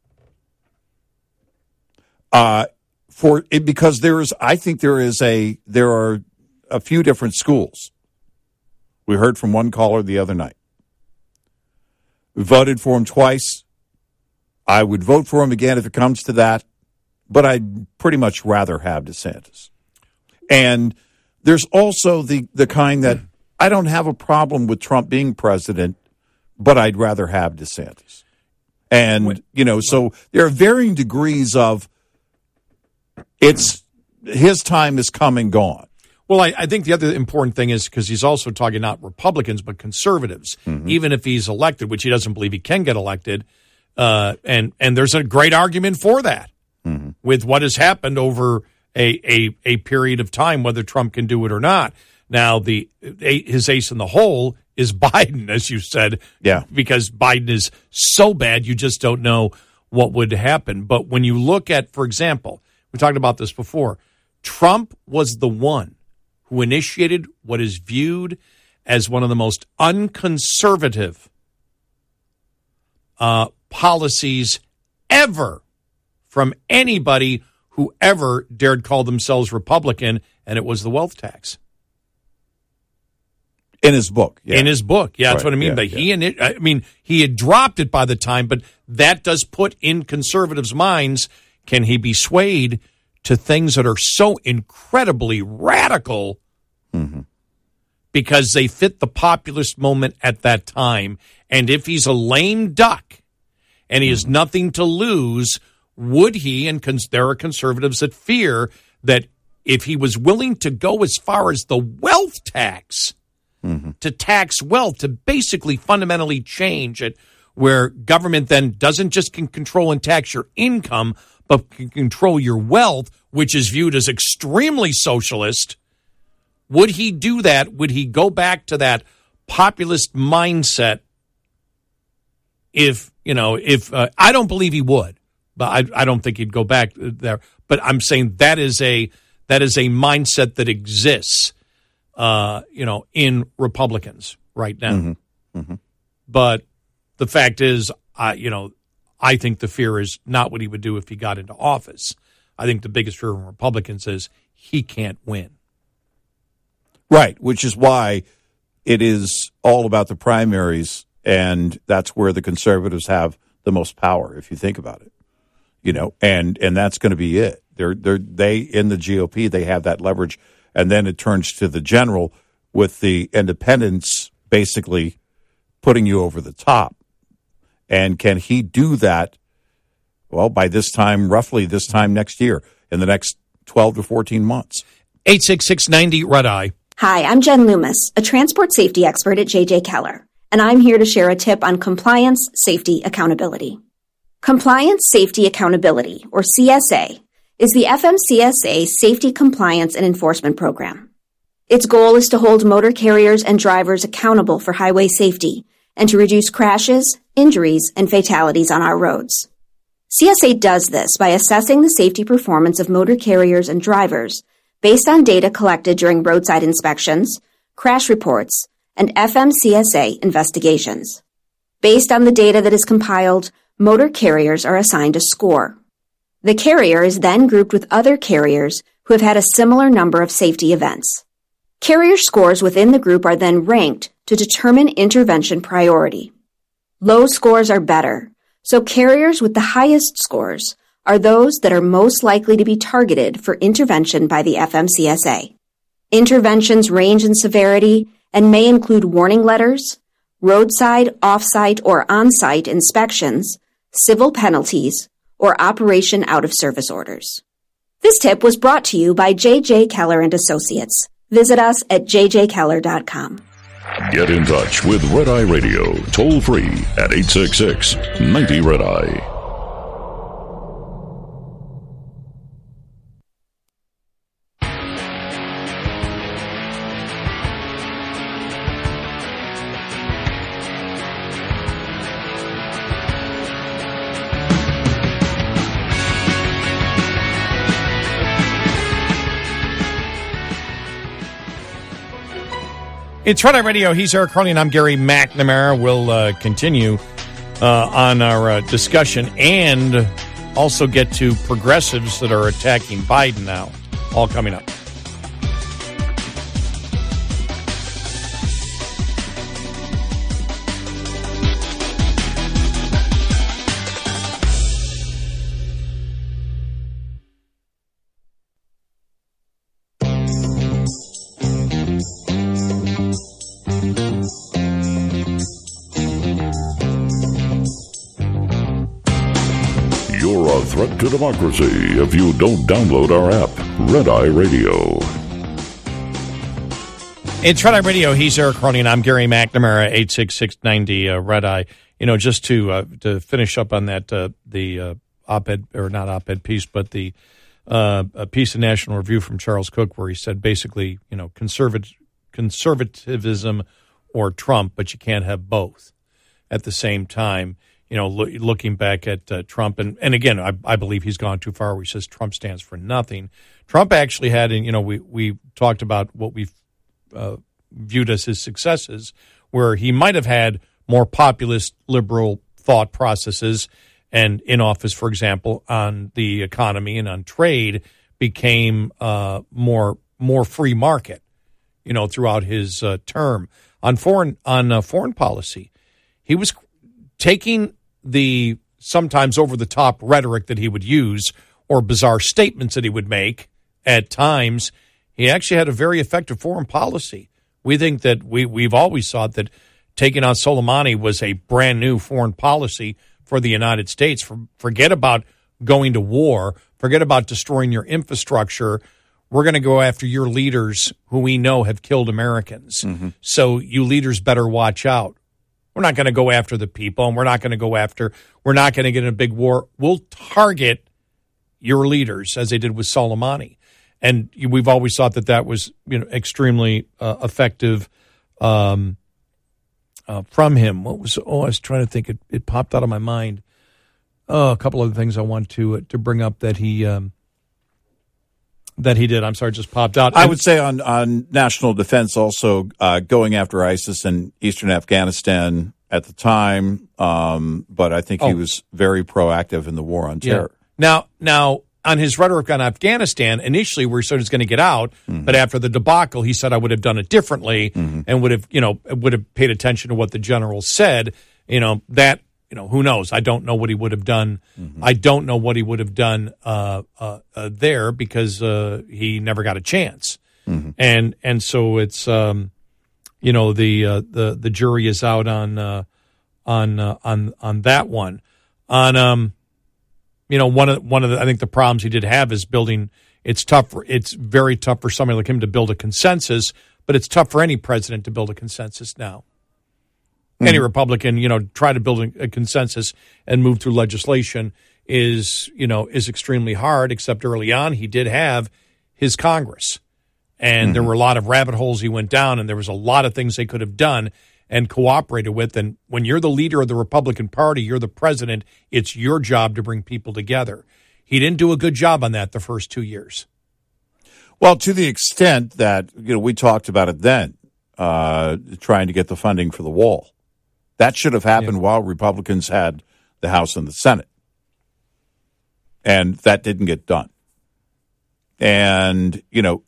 it. Because there are a few different schools. We heard from one caller the other night. We voted for him twice. I would vote for him again if it comes to that, but I'd pretty much rather have DeSantis. And there's also the kind that I don't have a problem with Trump being president, but I'd rather have DeSantis. And, so there are varying degrees of his time is come and gone.
Well, I think the other important thing is because he's also talking not Republicans, but conservatives, even if he's elected, which he doesn't believe he can get elected. And there's a great argument for that with what has happened over a period of time, whether Trump can do it or not. Now, his ace in the hole is Biden, as you said, because Biden is so bad, you just don't know what would happen. But when you look at, for example, we talked about this before, Trump was the one who initiated what is viewed as one of the most unconservative policies ever from anybody who ever dared call themselves Republican, and it was the wealth tax.
In his book. Yeah.
In his book. Yeah, that's
right.
what I mean. But he had dropped it by the time, but that does put in conservatives' minds, can he be swayed to things that are so incredibly radical because they fit the populist moment at that time? And if he's a lame duck and he has nothing to lose, would he, and there are conservatives that fear that if he was willing to go as far as the wealth tax, to tax wealth, to basically fundamentally change it, where government then doesn't just can control and tax your income, but can control your wealth, which is viewed as extremely socialist. Would he do that? Would he go back to that populist mindset? If I don't believe he would, but I don't think he'd go back there. But I'm saying that is a mindset that exists, in Republicans right now. But the fact is, I think the fear is not what he would do if he got into office. I think the biggest fear of Republicans is he can't win.
Right, which is why it is all about the primaries, and that's where the conservatives have the most power, if you think about it. And that's going to be it. They in the GOP, they have that leverage, and then it turns to the general with the independents basically putting you over the top. And can he do that? Well, by roughly this time next year, in the next 12 to 14 months.
866-90 Red Eye.
Hi, I'm Jen Loomis, a transport safety expert at J.J. Keller, and I'm here to share a tip on compliance, safety, accountability. Compliance, Safety, Accountability, or CSA, is the FMCSA Safety, Compliance, and Enforcement Program. Its goal is to hold motor carriers and drivers accountable for highway safety and to reduce crashes, injuries, and fatalities on our roads. CSA does this by assessing the safety performance of motor carriers and drivers based on data collected during roadside inspections, crash reports, and FMCSA investigations. Based on the data that is compiled, motor carriers are assigned a score. The carrier is then grouped with other carriers who have had a similar number of safety events. Carrier scores within the group are then ranked to determine intervention priority. Low scores are better, so carriers with the highest scores are those that are most likely to be targeted for intervention by the FMCSA. Interventions range in severity and may include warning letters, roadside, off-site, or on-site inspections, civil penalties, or operation out-of-service orders. This tip was brought to you by J.J. Keller & Associates. Visit us at jjkeller.com.
Get in touch with Red Eye Radio, toll free at 866-90-RED-EYE.
It's Red Eye Radio. He's Eric Carly, and I'm Gary McNamara. We'll continue on our discussion and also get to progressives that are attacking Biden now. All coming up.
Threat to democracy if you don't download our app, Red Eye Radio.
It's Red Eye Radio. He's Eric Carney, and I'm Gary McNamara, 86690 Red Eye. You know, just to finish up on that, the op-ed, or not op-ed piece, but the a piece of National Review from Charles Cook, where he said basically, you know, conservatism or Trump, but you can't have both at the same time. You know, looking back at Trump, and again, I believe he's gone too far where he says Trump stands for nothing. Trump actually had, and you know, we talked about what we've viewed as his successes, where he might have had more populist liberal thought processes, and in office, for example, on the economy and on trade, became more free market, you know, throughout his term. On foreign policy, he was taking the sometimes over-the-top rhetoric that he would use or bizarre statements that he would make at times. He actually had a very effective foreign policy. We think that we've always thought that taking on Soleimani was a brand-new foreign policy for the United States. Forget about going to war. Forget about destroying your infrastructure. We're going to go after your leaders who we know have killed Americans. Mm-hmm. So you leaders better watch out. We're not going to go after the people, and we're not going to get in a big war. We'll target your leaders, as they did with Soleimani. And we've always thought that was, you know, extremely effective from him. I was trying to think. It popped out of my mind. A couple other things I want to bring up that he did. I'm sorry, it just popped out.
I would say on national defense also going after ISIS in eastern Afghanistan at the time, but I think he was very proactive in the war on terror.
Now, on his rhetoric on Afghanistan, initially we said he was going to get out, but after the debacle, he said I would have done it differently and would have paid attention to what the general said. You know, that, you know, who knows? I don't know what he would have done. I don't know what he would have done there because he never got a chance. And so it's you know, the jury is out on that one. On you know, one of the I think the problems he did have is building. It's tough. It's very tough for somebody like him to build a consensus, but it's tough for any president to build a consensus now. Any Republican, you know, try to build a consensus and move through legislation is extremely hard, except early on he did have his Congress. And there were a lot of rabbit holes he went down, and there was a lot of things they could have done and cooperated with. And when you're the leader of the Republican Party, you're the president, it's your job to bring people together. He didn't do a good job on that the first 2 years.
Well, to the extent that, you know, we talked about it then, trying to get the funding for the wall. That should have happened while Republicans had the House and the Senate. And that didn't get done. And,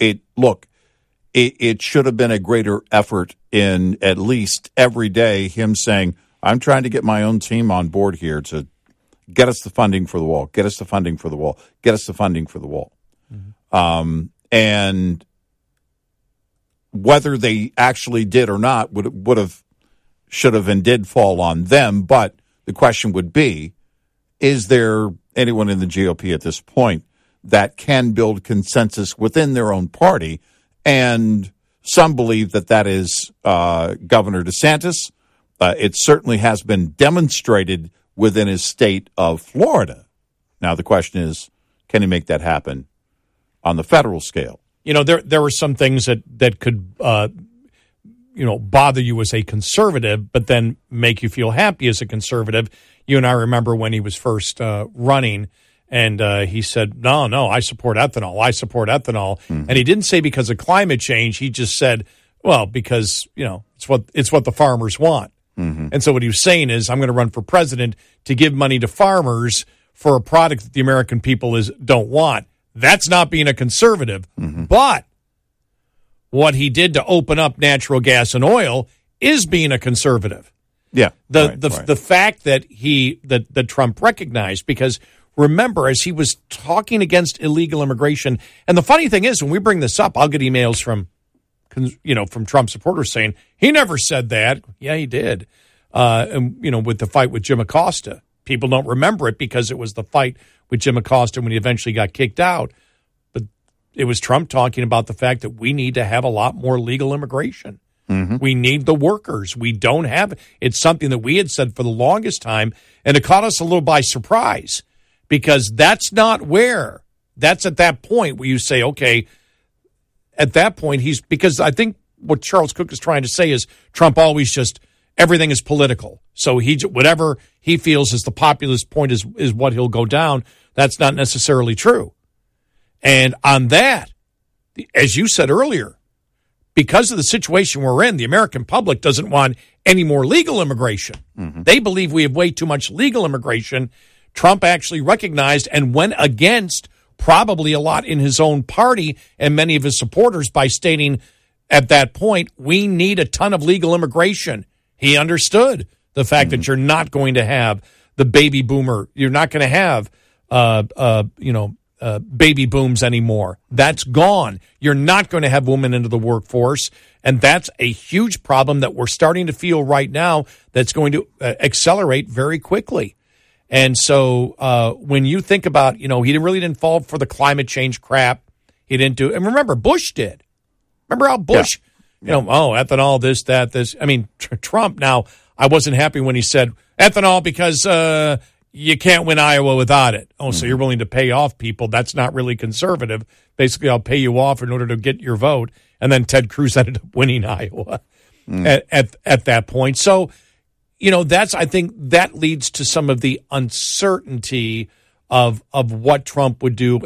it should have been a greater effort in at least every day him saying, I'm trying to get my own team on board here to get us the funding for the wall, get us the funding for the wall, get us the funding for the wall. Mm-hmm. And whether they actually did or not should have and did fall on them. But the question would be, is there anyone in the GOP at this point that can build consensus within their own party? And some believe that is Governor DeSantis. It certainly has been demonstrated within his state of Florida. Now, the question is, can he make that happen on the federal scale?
There were some things that could, bother you as a conservative, but then make you feel happy as a conservative. You and I remember when he was first running, and he said, no, I support ethanol. Mm-hmm. And he didn't say because of climate change. He just said, well, because, it's what the farmers want. Mm-hmm. And so what he was saying is, I'm going to run for president to give money to farmers for a product that the American people don't want. That's not being a conservative. Mm-hmm. But what he did to open up natural gas and oil is being a conservative.
Yeah.
The fact that that Trump recognized, because remember, as he was talking against illegal immigration, and the funny thing is, when we bring this up, I'll get emails from Trump supporters saying, he never said that. Yeah, he did. With the fight with Jim Acosta. People don't remember it because it was the fight with Jim Acosta when he eventually got kicked out. But it was Trump talking about the fact that we need to have a lot more legal immigration. Mm-hmm. We need the workers. We don't have it. It's something that we had said for the longest time, and it caught us a little by surprise because that's not where. That's at that point where you say, okay, at that point, because I think what Charles Cook is trying to say is Trump always just, everything is political. So whatever he feels is the populist point is what he'll go down. That's not necessarily true. And on that, as you said earlier, because of the situation we're in, the American public doesn't want any more legal immigration. Mm-hmm. They believe we have way too much legal immigration. Trump actually recognized and went against probably a lot in his own party and many of his supporters by stating at that point, we need a ton of legal immigration. He understood the fact that you're not going to have the baby boomer. You're not going to have, baby booms anymore. That's gone. You're not going to have women into the workforce. And that's a huge problem that we're starting to feel right now that's going to accelerate very quickly. And so when you think about, he really didn't fall for the climate change crap. He didn't do, and remember, Bush did. Remember how Bush, ethanol, this, that, this. I mean, Trump now, I wasn't happy when he said ethanol because you can't win Iowa without it. Oh, so you're willing to pay off people. That's not really conservative. Basically, I'll pay you off in order to get your vote. And then Ted Cruz ended up winning Iowa at that point. So, I think that leads to some of the uncertainty of what Trump would do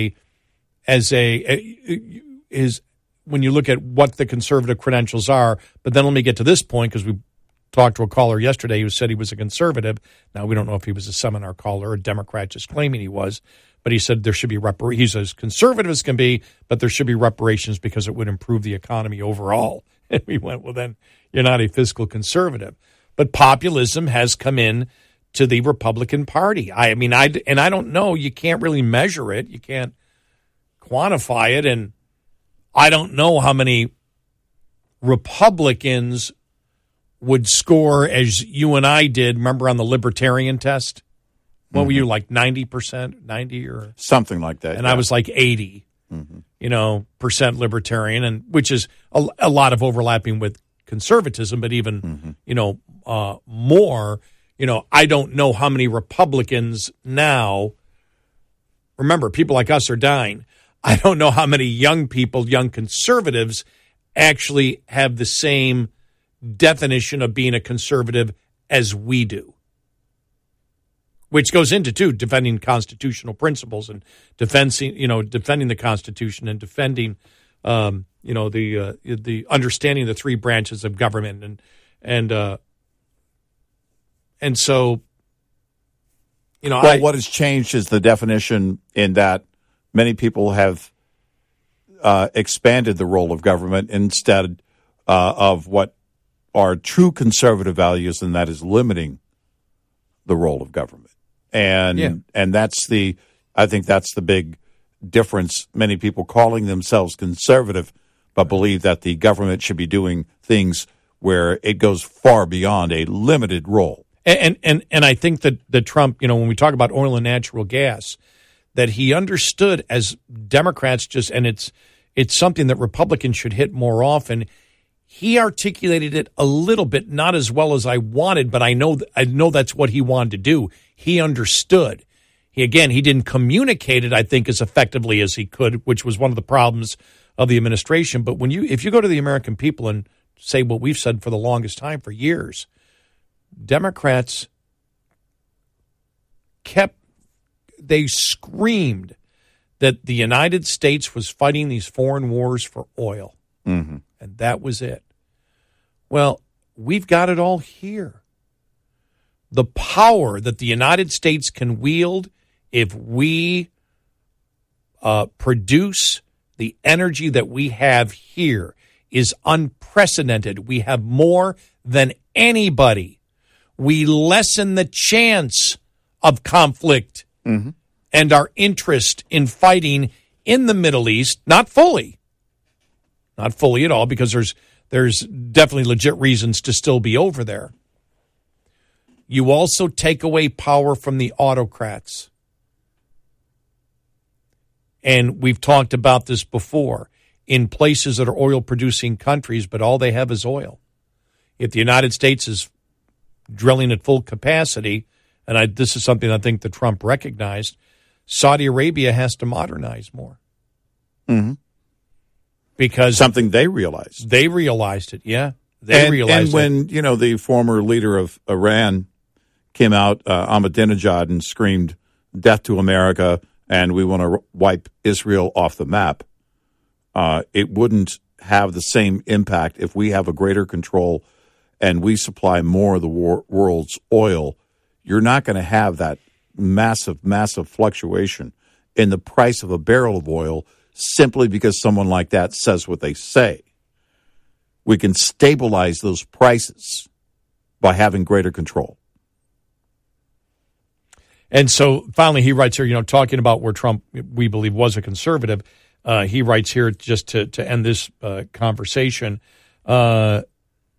when you look at what the conservative credentials are. But then let me get to this point, because we talked to a caller yesterday who said he was a conservative. Now, we don't know if he was a seminar caller or a Democrat just claiming he was, but he said there should be he's as conservative as can be, but there should be reparations because it would improve the economy overall. And we went, well, then you're not a fiscal conservative. But populism has come in to the Republican Party. I don't know. You can't really measure it. You can't quantify it. And I don't know how many Republicans would score as you and I did. Remember on the libertarian test? What were you, like 90%, 90 or
something like that?
And
yeah.
I was like 80, percent libertarian, and which is a lot of overlapping with conservatism, but even more. I don't know how many Republicans now. Remember, people like us are dying. I don't know how many young conservatives, actually have the same definition of being a conservative as we do, which goes into defending constitutional principles and defending the Constitution and defending the understanding of the three branches of government and so
what has changed is the definition in that many people have expanded the role of government instead of what are true conservative values, and that is limiting the role of government. And I think that's the big difference. Many people calling themselves conservative, but believe that the government should be doing things where it goes far beyond a limited role.
And I think that Trump, when we talk about oil and natural gas, that he understood as Democrats and it's something that Republicans should hit more often. He articulated it a little bit, not as well as I wanted, but I know that's what he wanted to do. He understood. He didn't communicate it, I think, as effectively as he could, which was one of the problems of the administration. But if you go to the American people and say what we've said for the longest time, for years, Democrats they screamed that the United States was fighting these foreign wars for oil.
Mm-hmm.
And that was it. Well, we've got it all here. The power that the United States can wield if we produce the energy that we have here is unprecedented. We have more than anybody. We lessen the chance of conflict and our interest in fighting in the Middle East, not fully at all, because there's definitely legit reasons to still be over there. You also take away power from the autocrats. And we've talked about this before in places that are oil-producing countries, but all they have is oil. If the United States is drilling at full capacity, and this is something I think that Trump recognized, Saudi Arabia has to modernize more.
Mm-hmm.
Because
something they realized.
They realized it, yeah. They realized
it. And when, the former leader of Iran came out, Ahmadinejad, and screamed, "Death to America," and we want to wipe Israel off the map, it wouldn't have the same impact if we have a greater control and we supply more of the world's oil. You're not going to have that massive, massive fluctuation in the price of a barrel of oil simply because someone like that says what they say. We can stabilize those prices by having greater control.
And so finally he writes here, talking about where Trump, we believe, was a conservative, he writes here just to end this conversation, where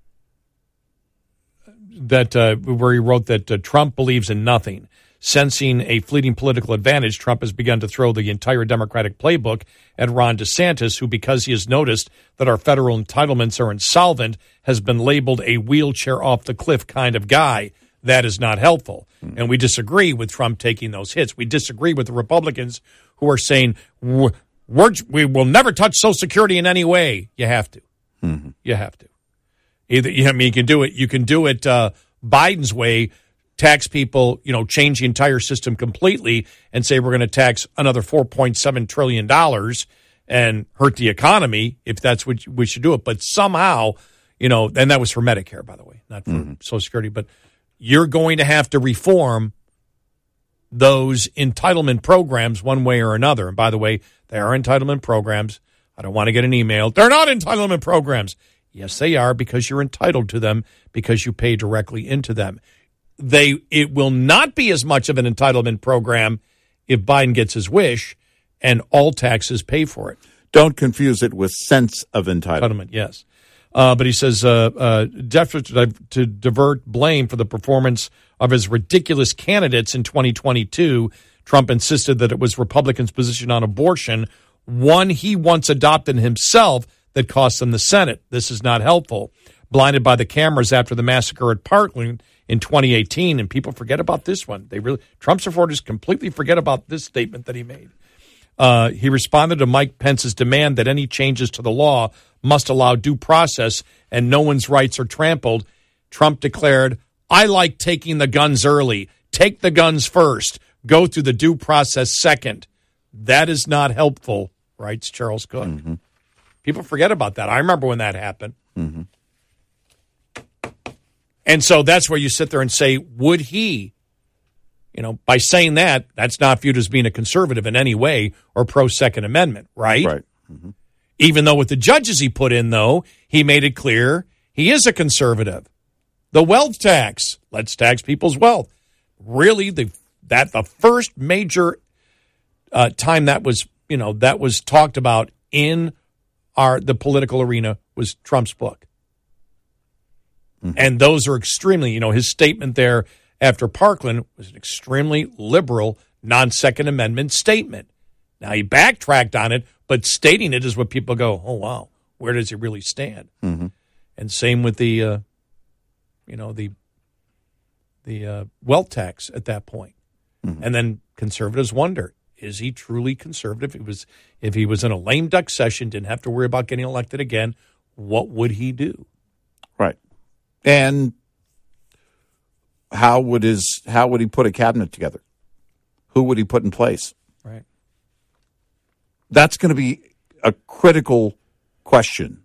he wrote that Trump believes in nothing. Sensing a fleeting political advantage, Trump has begun to throw the entire Democratic playbook at Ron DeSantis, who, because he has noticed that our federal entitlements are insolvent, has been labeled a wheelchair off the cliff kind of guy. That is not helpful. And we disagree with Trump taking those hits. We disagree with the Republicans who are saying, we will never touch Social Security in any way. You have to.
Mm-hmm.
You have to. You can do it. You can do it Biden's way. Tax people, change the entire system completely and say we're going to tax another $4.7 trillion and hurt the economy if that's what we should do it. But somehow, and that was for Medicare, by the way, not for Social Security, but you're going to have to reform those entitlement programs one way or another. And by the way, they are entitlement programs. I don't want to get an email. They're not entitlement programs. Yes, they are, because you're entitled to them because you pay directly into them. It will not be as much of an entitlement program if Biden gets his wish and all taxes pay for it.
Don't confuse it with sense of entitlement.
Yes. But he says, to divert blame for the performance of his ridiculous candidates in 2022, Trump insisted that it was Republicans' position on abortion, one he once adopted himself, that cost them the Senate. This is not helpful. Blinded by the cameras after the massacre at Parkland in 2018, and people forget about this one. Trump supporters completely forget about this statement that he made. He responded to Mike Pence's demand that any changes to the law must allow due process and no one's rights are trampled. Trump declared, "I like taking the guns early. Take the guns first. Go through the due process second." That is not helpful, writes Charles Cook.
Mm-hmm.
People forget about that. I remember when that happened.
Mm-hmm.
And so that's where you sit there and say, would he, by saying that, that's not viewed as being a conservative in any way or pro-Second Amendment, right?
Right. Mm-hmm.
Even though with the judges he put in, though, he made it clear he is a conservative. The wealth tax, let's tax people's wealth. Really, the first major time that was talked about in the political arena was Trump's book. Mm-hmm. And those are extremely, his statement there after Parkland was an extremely liberal, non-Second Amendment statement. Now, he backtracked on it, but stating it is what people go, oh, wow, where does he really stand?
Mm-hmm.
And same with the wealth tax at that point. Mm-hmm. And then conservatives wonder, is he truly conservative? If he was in a lame duck session, didn't have to worry about getting elected again, what would he do?
Right. And how would he put a cabinet together? Who would he put in place?
Right.
That's going to be a critical question,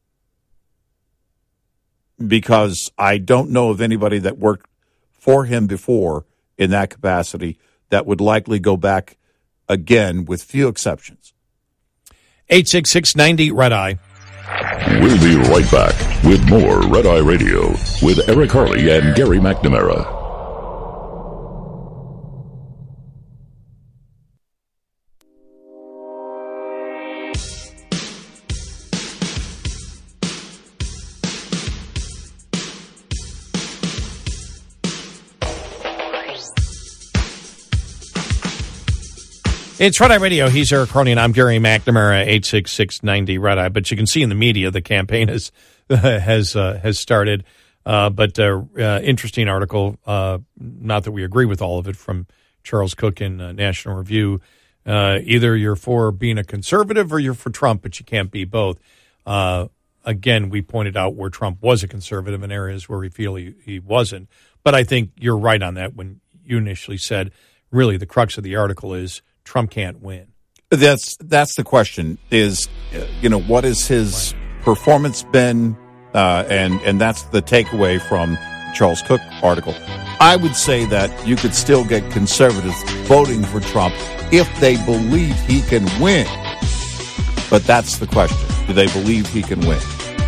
because I don't know of anybody that worked for him before in that capacity that would likely go back again, with few exceptions.
866-90 Red Eye.
We'll be right back with more Red Eye Radio with Eric Harley and Gary McNamara.
It's Red Eye Radio. He's Eric Harley, and I'm Gary McNamara, 866-90 Red Eye. But you can see in the media the campaign has started. But interesting article, not that we agree with all of it, from Charles Cook in National Review. Either you're for being a conservative or you're for Trump, but you can't be both. Again, we pointed out where Trump was a conservative in areas where we feel he wasn't. But I think you're right on that when you initially said, really, the crux of the article is Trump can't win.
That's the question, is, what has his performance been? And that's the takeaway from Charles Cook article. I would say that you could still get conservatives voting for Trump if they believe he can win. But that's the question. Do they believe he can win?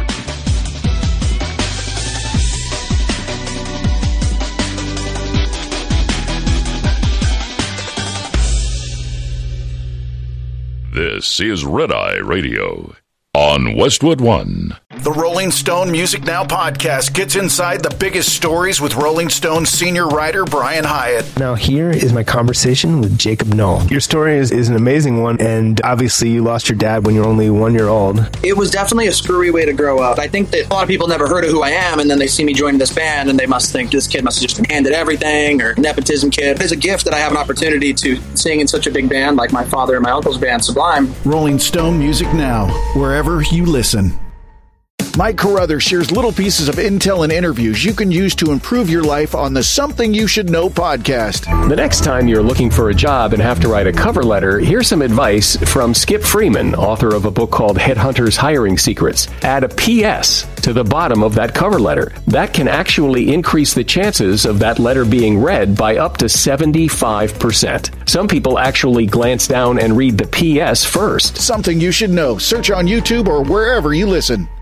This is Red Eye Radio on Westwood One.
The Rolling Stone Music Now podcast gets inside the biggest stories with Rolling Stone senior writer Brian Hyatt.
Now here is my conversation with Jacob Knoll. Your story is an amazing one, and obviously you lost your dad when you were only 1 year old.
It was definitely a screwy way to grow up. I think that a lot of people never heard of who I am, and then they see me joining this band, and they must think this kid must have just been handed everything, or nepotism kid. It's a gift that I have an opportunity to sing in such a big band like my father and my uncle's band, Sublime.
Rolling Stone Music Now, wherever you listen. Mike Carruthers shares little pieces of intel and interviews you can use to improve your life on the Something You Should Know podcast.
The next time you're looking for a job and have to write a cover letter, here's some advice from Skip Freeman, author of a book called Headhunters Hiring Secrets. Add a PS to the bottom of that cover letter. That can actually increase the chances of that letter being read by up to 75%. Some people actually glance down and read the PS first.
Something You Should Know. Search on YouTube or wherever you listen.